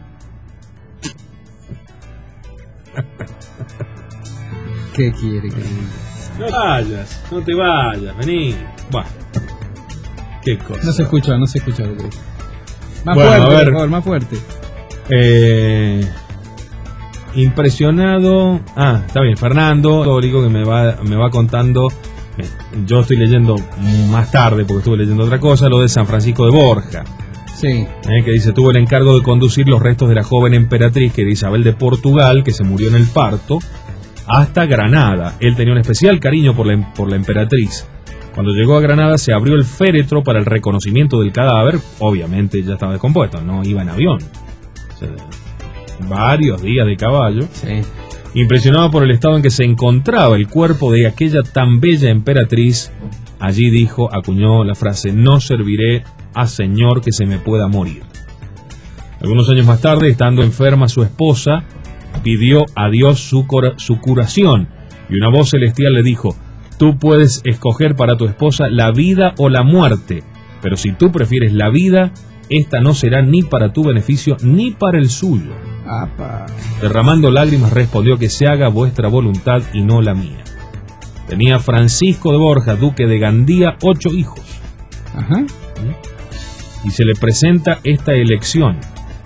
¿Qué quiere que no vayas, no te vayas, vení. Bueno, qué cosa. No se escucha, no se escucha lo que dice. Más bueno, fuerte, a ver, por favor, más fuerte. Eh, impresionado. Ah, está bien, Fernando Tórico, que me va, me va contando. Yo estoy leyendo más tarde, porque estuve leyendo otra cosa, lo de San Francisco de Borja. Sí. Eh, que dice, tuvo el encargo de conducir los restos de la joven emperatriz, que era Isabel de Portugal, que se murió en el parto, hasta Granada. Él tenía un especial cariño por la, por la emperatriz. Cuando llegó a Granada se abrió el féretro para el reconocimiento del cadáver. Obviamente ya estaba descompuesto, no iba en avión. O sea, varios días de caballo. Sí. Impresionado por el estado en que se encontraba el cuerpo de aquella tan bella emperatriz, allí dijo, acuñó la frase, no serviré a señor que se me pueda morir. Algunos años más tarde, estando enferma su esposa, pidió a Dios su, su curación, y una voz celestial le dijo, tú puedes escoger para tu esposa la vida o la muerte, pero si tú prefieres la vida, esta no será ni para tu beneficio ni para el suyo. Apa. Derramando lágrimas respondió, que se haga vuestra voluntad y no la mía. Tenía Francisco de Borja, duque de Gandía, ocho hijos. Ajá. Y se le presenta esta elección.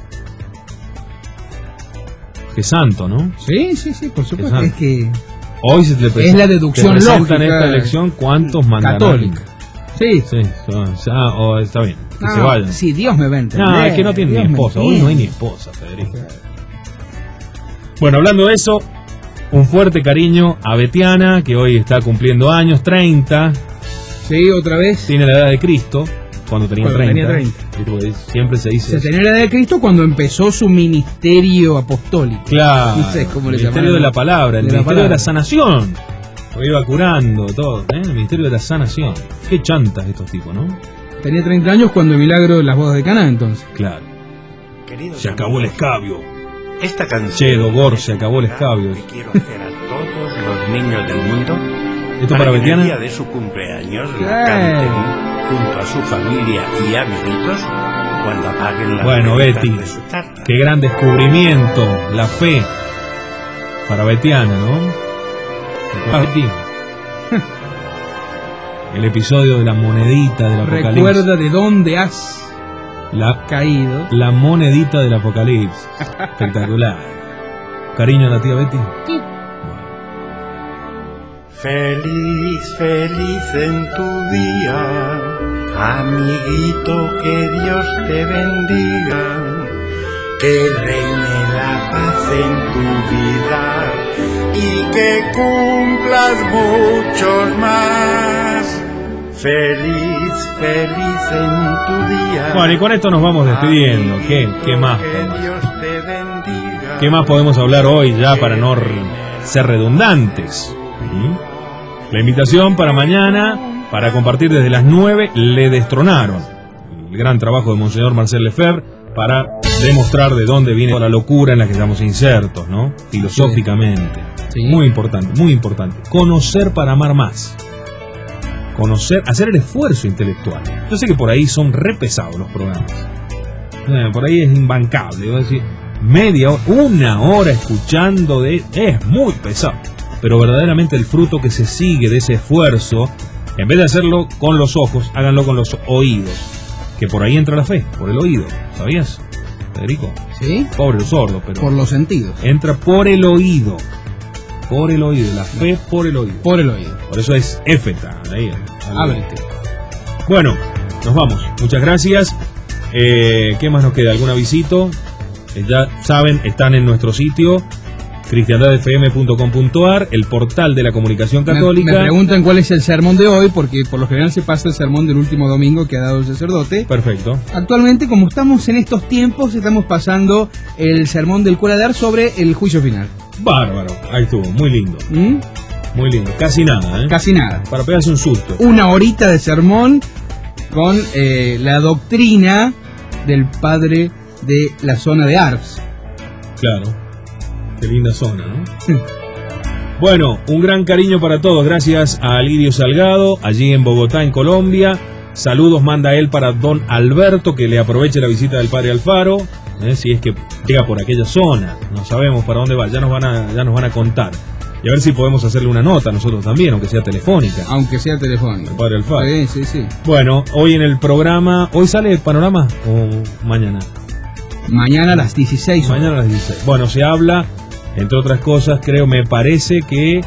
Qué santo, ¿no? Sí, sí, sí, por supuesto. Es que hoy se le es la deducción lógica. En esta elección, ¿cuántos mandarán? Católica. Sí. Sí, son, ya, oh, está bien. Que no, se vayan. Si Dios me va a entender. No, es que no tiene Dios ni esposa. Hoy no hay ni esposa, Federico. Bueno, hablando de eso, un fuerte cariño a Betiana, que hoy está cumpliendo años, treinta. Sí, otra vez. Tiene la edad de Cristo, cuando tenía cuando treinta. Tenía treinta. Siempre se dice. Se tenía la edad de Cristo cuando empezó su ministerio apostólico. Claro. No sé cómo el le ministerio de la palabra, el de la ministerio de la palabra. sanación. Lo iba curando todo, ¿eh? El ministerio de la sanación. Qué chantas estos tipos, ¿no? Tenía treinta años cuando el milagro de las bodas de Caná, entonces. Claro. Se acabó el escabio. Esta canción. Che, Dogor, se acabó el escabio. Le quiero hacer a todos los niños del mundo. ¿Esto para que en Betiana? el día de su cumpleaños la canten junto a su familia y amiguitos cuando apaguen la Bueno, velita Betty, de su tarta. qué gran descubrimiento, la fe para Betiana, ¿no? Para Betty. El episodio de la monedita del apocalipsis. Recuerda de dónde has la, caído. La monedita del apocalipsis. Espectacular. Cariño a la tía Betty. Sí. Feliz, feliz en tu día, amiguito, que Dios te bendiga, que reine la paz en tu vida y que cumplas muchos más. Feliz, feliz en tu día. Bueno, y con esto nos vamos despidiendo. ¿Qué, qué más? Que Dios te bendiga. ¿Qué más podemos hablar hoy ya para no ser redundantes? ¿Mm? La invitación para mañana, para compartir desde las nueve, Le Destronaron. El gran trabajo de Monseñor Marcel Lefebvre para demostrar de dónde viene toda la locura en la que estamos insertos, ¿no? Filosóficamente. Sí. Muy importante, muy importante. Conocer para amar más. Conocer, hacer el esfuerzo intelectual. Yo sé que por ahí son re pesados los programas. Eh, por ahí es imbancable. Voy a decir, media hora, una hora escuchando de... Es muy pesado. Pero verdaderamente el fruto que se sigue de ese esfuerzo, en vez de hacerlo con los ojos, háganlo con los oídos. Que por ahí entra la fe, por el oído. ¿Sabías, Federico? Sí. Pobre el sordo, pero... Por los sentidos. Entra por el oído. Por el oído. La fe por el oído. Por el oído. Por eso es éfeta. Ahí, ábrete. Bueno, nos vamos. Muchas gracias. Eh, ¿Qué más nos queda? ¿Alguna visita? Eh, ya saben, están en nuestro sitio cristiandad f m punto com punto a r, el portal de la comunicación católica. Me, me preguntan cuál es el sermón de hoy, porque por lo general se pasa el sermón del último domingo que ha dado el sacerdote. Perfecto. Actualmente, como estamos en estos tiempos, estamos pasando el sermón del cura de Ars sobre el juicio final. Bárbaro, ahí estuvo, muy lindo. ¿Mm? Muy lindo, casi nada, ¿eh? Casi nada. Para pegarse un susto. Una horita de sermón con eh, la doctrina del padre de la zona de Ars. Claro. Qué linda zona, ¿no? Sí. Bueno, un gran cariño para todos. Gracias a Lidio Salgado, allí en Bogotá, en Colombia. Saludos manda él para don Alberto, que le aproveche la visita del padre Alfaro, ¿eh? Si es que llega por aquella zona. No sabemos para dónde va, ya nos van a, ya nos van a contar. Y a ver si podemos hacerle una nota nosotros también, aunque sea telefónica. Aunque sea telefónica. El padre Alfaro. Sí, sí, sí. Bueno, hoy en el programa... ¿Hoy sale el panorama o mañana? Mañana a las dieciséis. Mañana a las dieciséis. Bueno, se habla... Entre otras cosas, creo, me parece que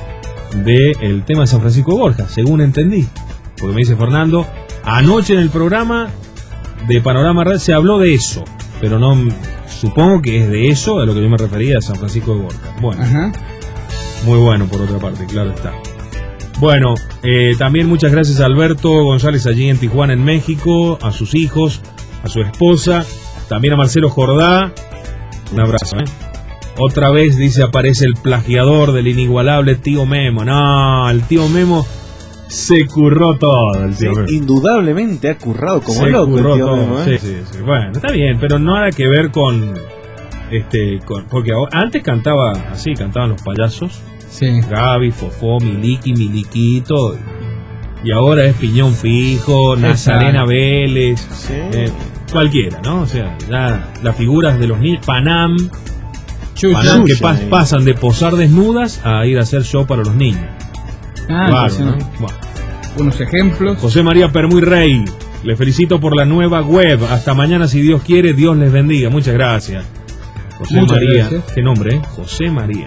de el tema de San Francisco de Borja, según entendí. Porque me dice Fernando, anoche en el programa de Panorama Radio se habló de eso, pero no, supongo que es de eso a lo que yo me refería, a San Francisco de Borja. Bueno, ajá. Muy bueno por otra parte, claro está. Bueno, eh, también muchas gracias a Alberto González allí en Tijuana, en México, a sus hijos, a su esposa, también a Marcelo Jordá. Un abrazo, ¿eh? Otra vez, dice, aparece el plagiador del inigualable tío Memo. No, el tío Memo se curró todo. El tío Sí, Memo. indudablemente ha currado como se loco curró el tío todo. Memo, ¿eh? Sí, sí, sí. Bueno, está bien, pero nada que ver con... este con Porque ahora- antes cantaba así, cantaban los payasos. Sí. Gaby, Fofó, Miliki, Miliquito. Y ahora es Piñón Fijo, Nazarena Vélez. Sí. eh, cualquiera, ¿no? O sea, ya las figuras de los niños. Panam. Chucha. Panam, que Chucha, pas- eh. pasan de posar desnudas a ir a hacer show para los niños. Ah, Claro, pues, ¿no? ¿no? Bueno. Unos ejemplos. José María Permuy Rey, le felicito por la nueva web. Hasta mañana, si Dios quiere. Dios les bendiga. Muchas gracias. José Muchas María. gracias. ¿Qué nombre, eh? José María.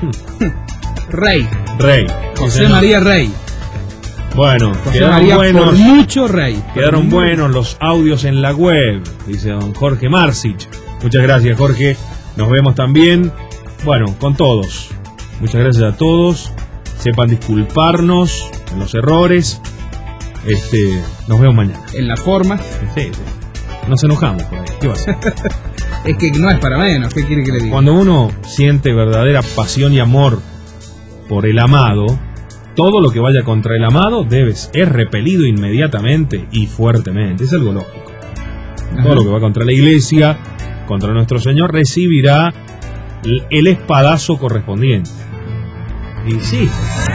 Rey. Rey. José Sí, señor. María Rey. Bueno, José quedaron María buenos. por mucho Rey. Quedaron Por buenos los audios en la web, dice don Jorge Marcich. Muchas gracias, Jorge. Nos vemos también, bueno, con todos. Muchas gracias a todos. Sepan disculparnos en los errores. Este, nos vemos mañana. En la forma. Sí, sí. nos enojamos por ahí. ¿Qué va a hacer? Es que no es para menos, ¿qué quiere que le diga? Cuando uno siente verdadera pasión y amor por el amado, todo lo que vaya contra el amado debe, es repelido inmediatamente y fuertemente. Es algo lógico. Ajá. Todo lo que va contra la iglesia, contra nuestro Señor, recibirá el espadazo correspondiente. Y sí.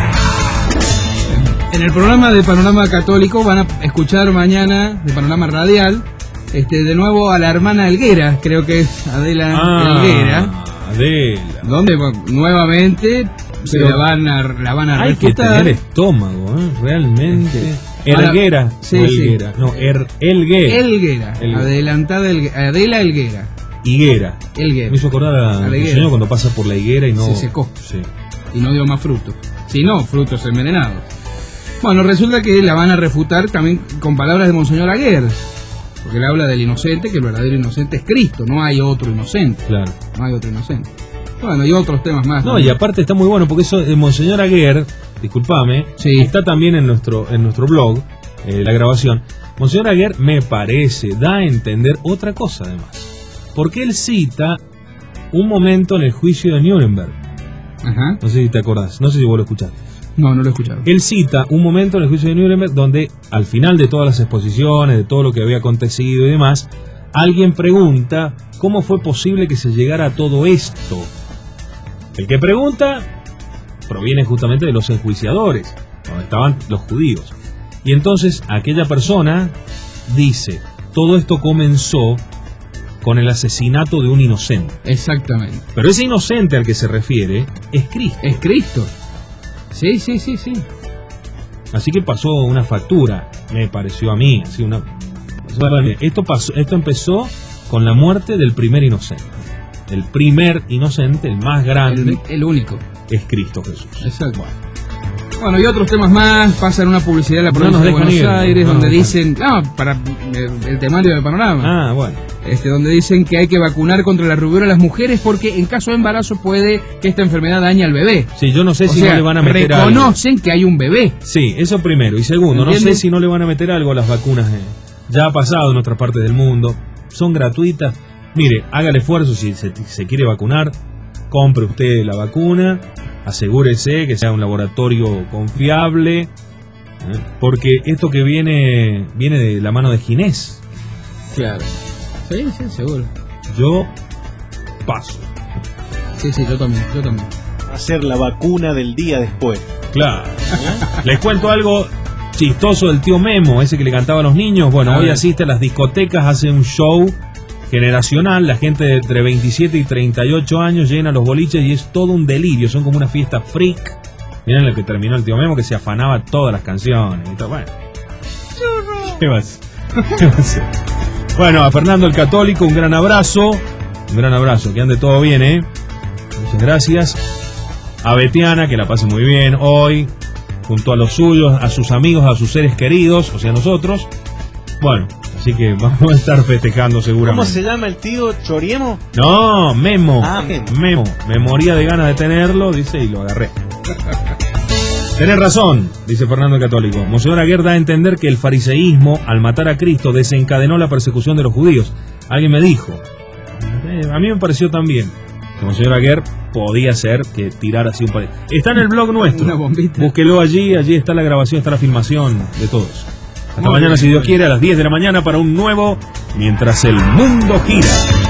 En el programa de Panorama Católico van a escuchar mañana, de Panorama Radial, este de nuevo a la hermana Helguera, creo que es Adela ah, Helguera. Adela. Donde bueno, nuevamente se la van a, la van a hay refutar. que tener estómago, ¿eh? Realmente. Helguera. Sí, no, Helguera. sí. No, er, Helguera. Helguera. Helguera. Adelantada Helguera. Adela Helguera. Higuera. Helguera. Me hizo acordar a, a el señor cuando pasa por la higuera y no... Se secó. Sí. Y no dio más fruto. Si no, frutos envenenados. Bueno, resulta que la van a refutar también con palabras de Monseñor Aguer. Porque él habla del inocente, que el verdadero inocente es Cristo. No hay otro inocente. Claro. No hay otro inocente. Bueno, y otros temas más. No, y aparte está muy bueno porque eso de Monseñor Aguer, discúlpame, sí. Está también en nuestro, en nuestro blog, eh, la grabación. Monseñor Aguer me parece, da a entender otra cosa además. Porque él cita un momento en el juicio de Nuremberg. Ajá. No sé si te acordás, no sé si vos lo escuchaste. No, no lo he escuchado. Él cita un momento en el juicio de Nuremberg donde al final de todas las exposiciones, de todo lo que había acontecido y demás, alguien pregunta cómo fue posible que se llegara a todo esto. El que pregunta proviene justamente de los enjuiciadores, donde estaban los judíos. Y entonces aquella persona dice, todo esto comenzó con el asesinato de un inocente. Exactamente. Pero ese inocente al que se refiere es Cristo. Es Cristo. Sí, sí, sí, sí. Así que pasó una factura, me pareció a mí. Así una... esto, pasó, esto empezó con la muerte del primer inocente. El primer inocente, el más grande. El, el único. Es Cristo Jesús. Exacto. Bueno, y otros temas más. Pasan una publicidad en la provincia no de Buenos ir, Aires no, donde no, dicen... No, para el, el temario del panorama. Ah, bueno. Este, donde dicen que hay que vacunar contra la rubiola a las mujeres porque en caso de embarazo puede que esta enfermedad dañe al bebé. Sí, yo no sé o si sea, no le van a meter reconocen algo. Reconocen que hay un bebé. Sí, eso primero. Y segundo, ¿entiendes? No sé si no le van a meter algo a las vacunas. Eh. Ya ha pasado en otras partes del mundo. Son gratuitas. Mire, haga el esfuerzo si se, se quiere vacunar. Compre usted la vacuna. Asegúrese que sea un laboratorio confiable. ¿eh? Porque esto que viene viene de la mano de Ginés. Claro. Sí, sí, seguro. Yo paso. Sí, sí, yo también, yo también. Va a ser la vacuna del día después. Claro. Les cuento algo chistoso del tío Memo, ese que le cantaba a los niños. Bueno, a hoy ver. Asiste a las discotecas, hace un show generacional. La gente de entre veintisiete y treinta y ocho años llena los boliches y es todo un delirio. Son como una fiesta freak. Miren lo que terminó el tío Memo, que se afanaba todas las canciones y todo. Bueno. ¿Qué más? ¿Qué va a hacer? Bueno, a Fernando el Católico, un gran abrazo. Un gran abrazo, que ande todo bien, ¿eh? Muchas gracias. A Betiana, que la pase muy bien hoy, junto a los suyos, a sus amigos, a sus seres queridos, o sea, nosotros. Bueno, así que vamos a estar festejando seguramente. ¿Cómo se llama el tío Choriemo? No, Memo. Ah, Memo. Memo. Me moría de ganas de tenerlo, dice, y lo agarré. Tenés razón, dice Fernando el Católico. Monseñor Aguer da a entender que el fariseísmo, al matar a Cristo, desencadenó la persecución de los judíos. Alguien me dijo, eh, a mí me pareció también, que Monseñor Aguer podía ser que tirara así un par. Está en el blog nuestro. Una bombita. Búsquelo allí, allí está la grabación, está la filmación de todos. Hasta Muy mañana, bien, si Dios quiere, a las diez de la mañana para un nuevo Mientras el Mundo Gira.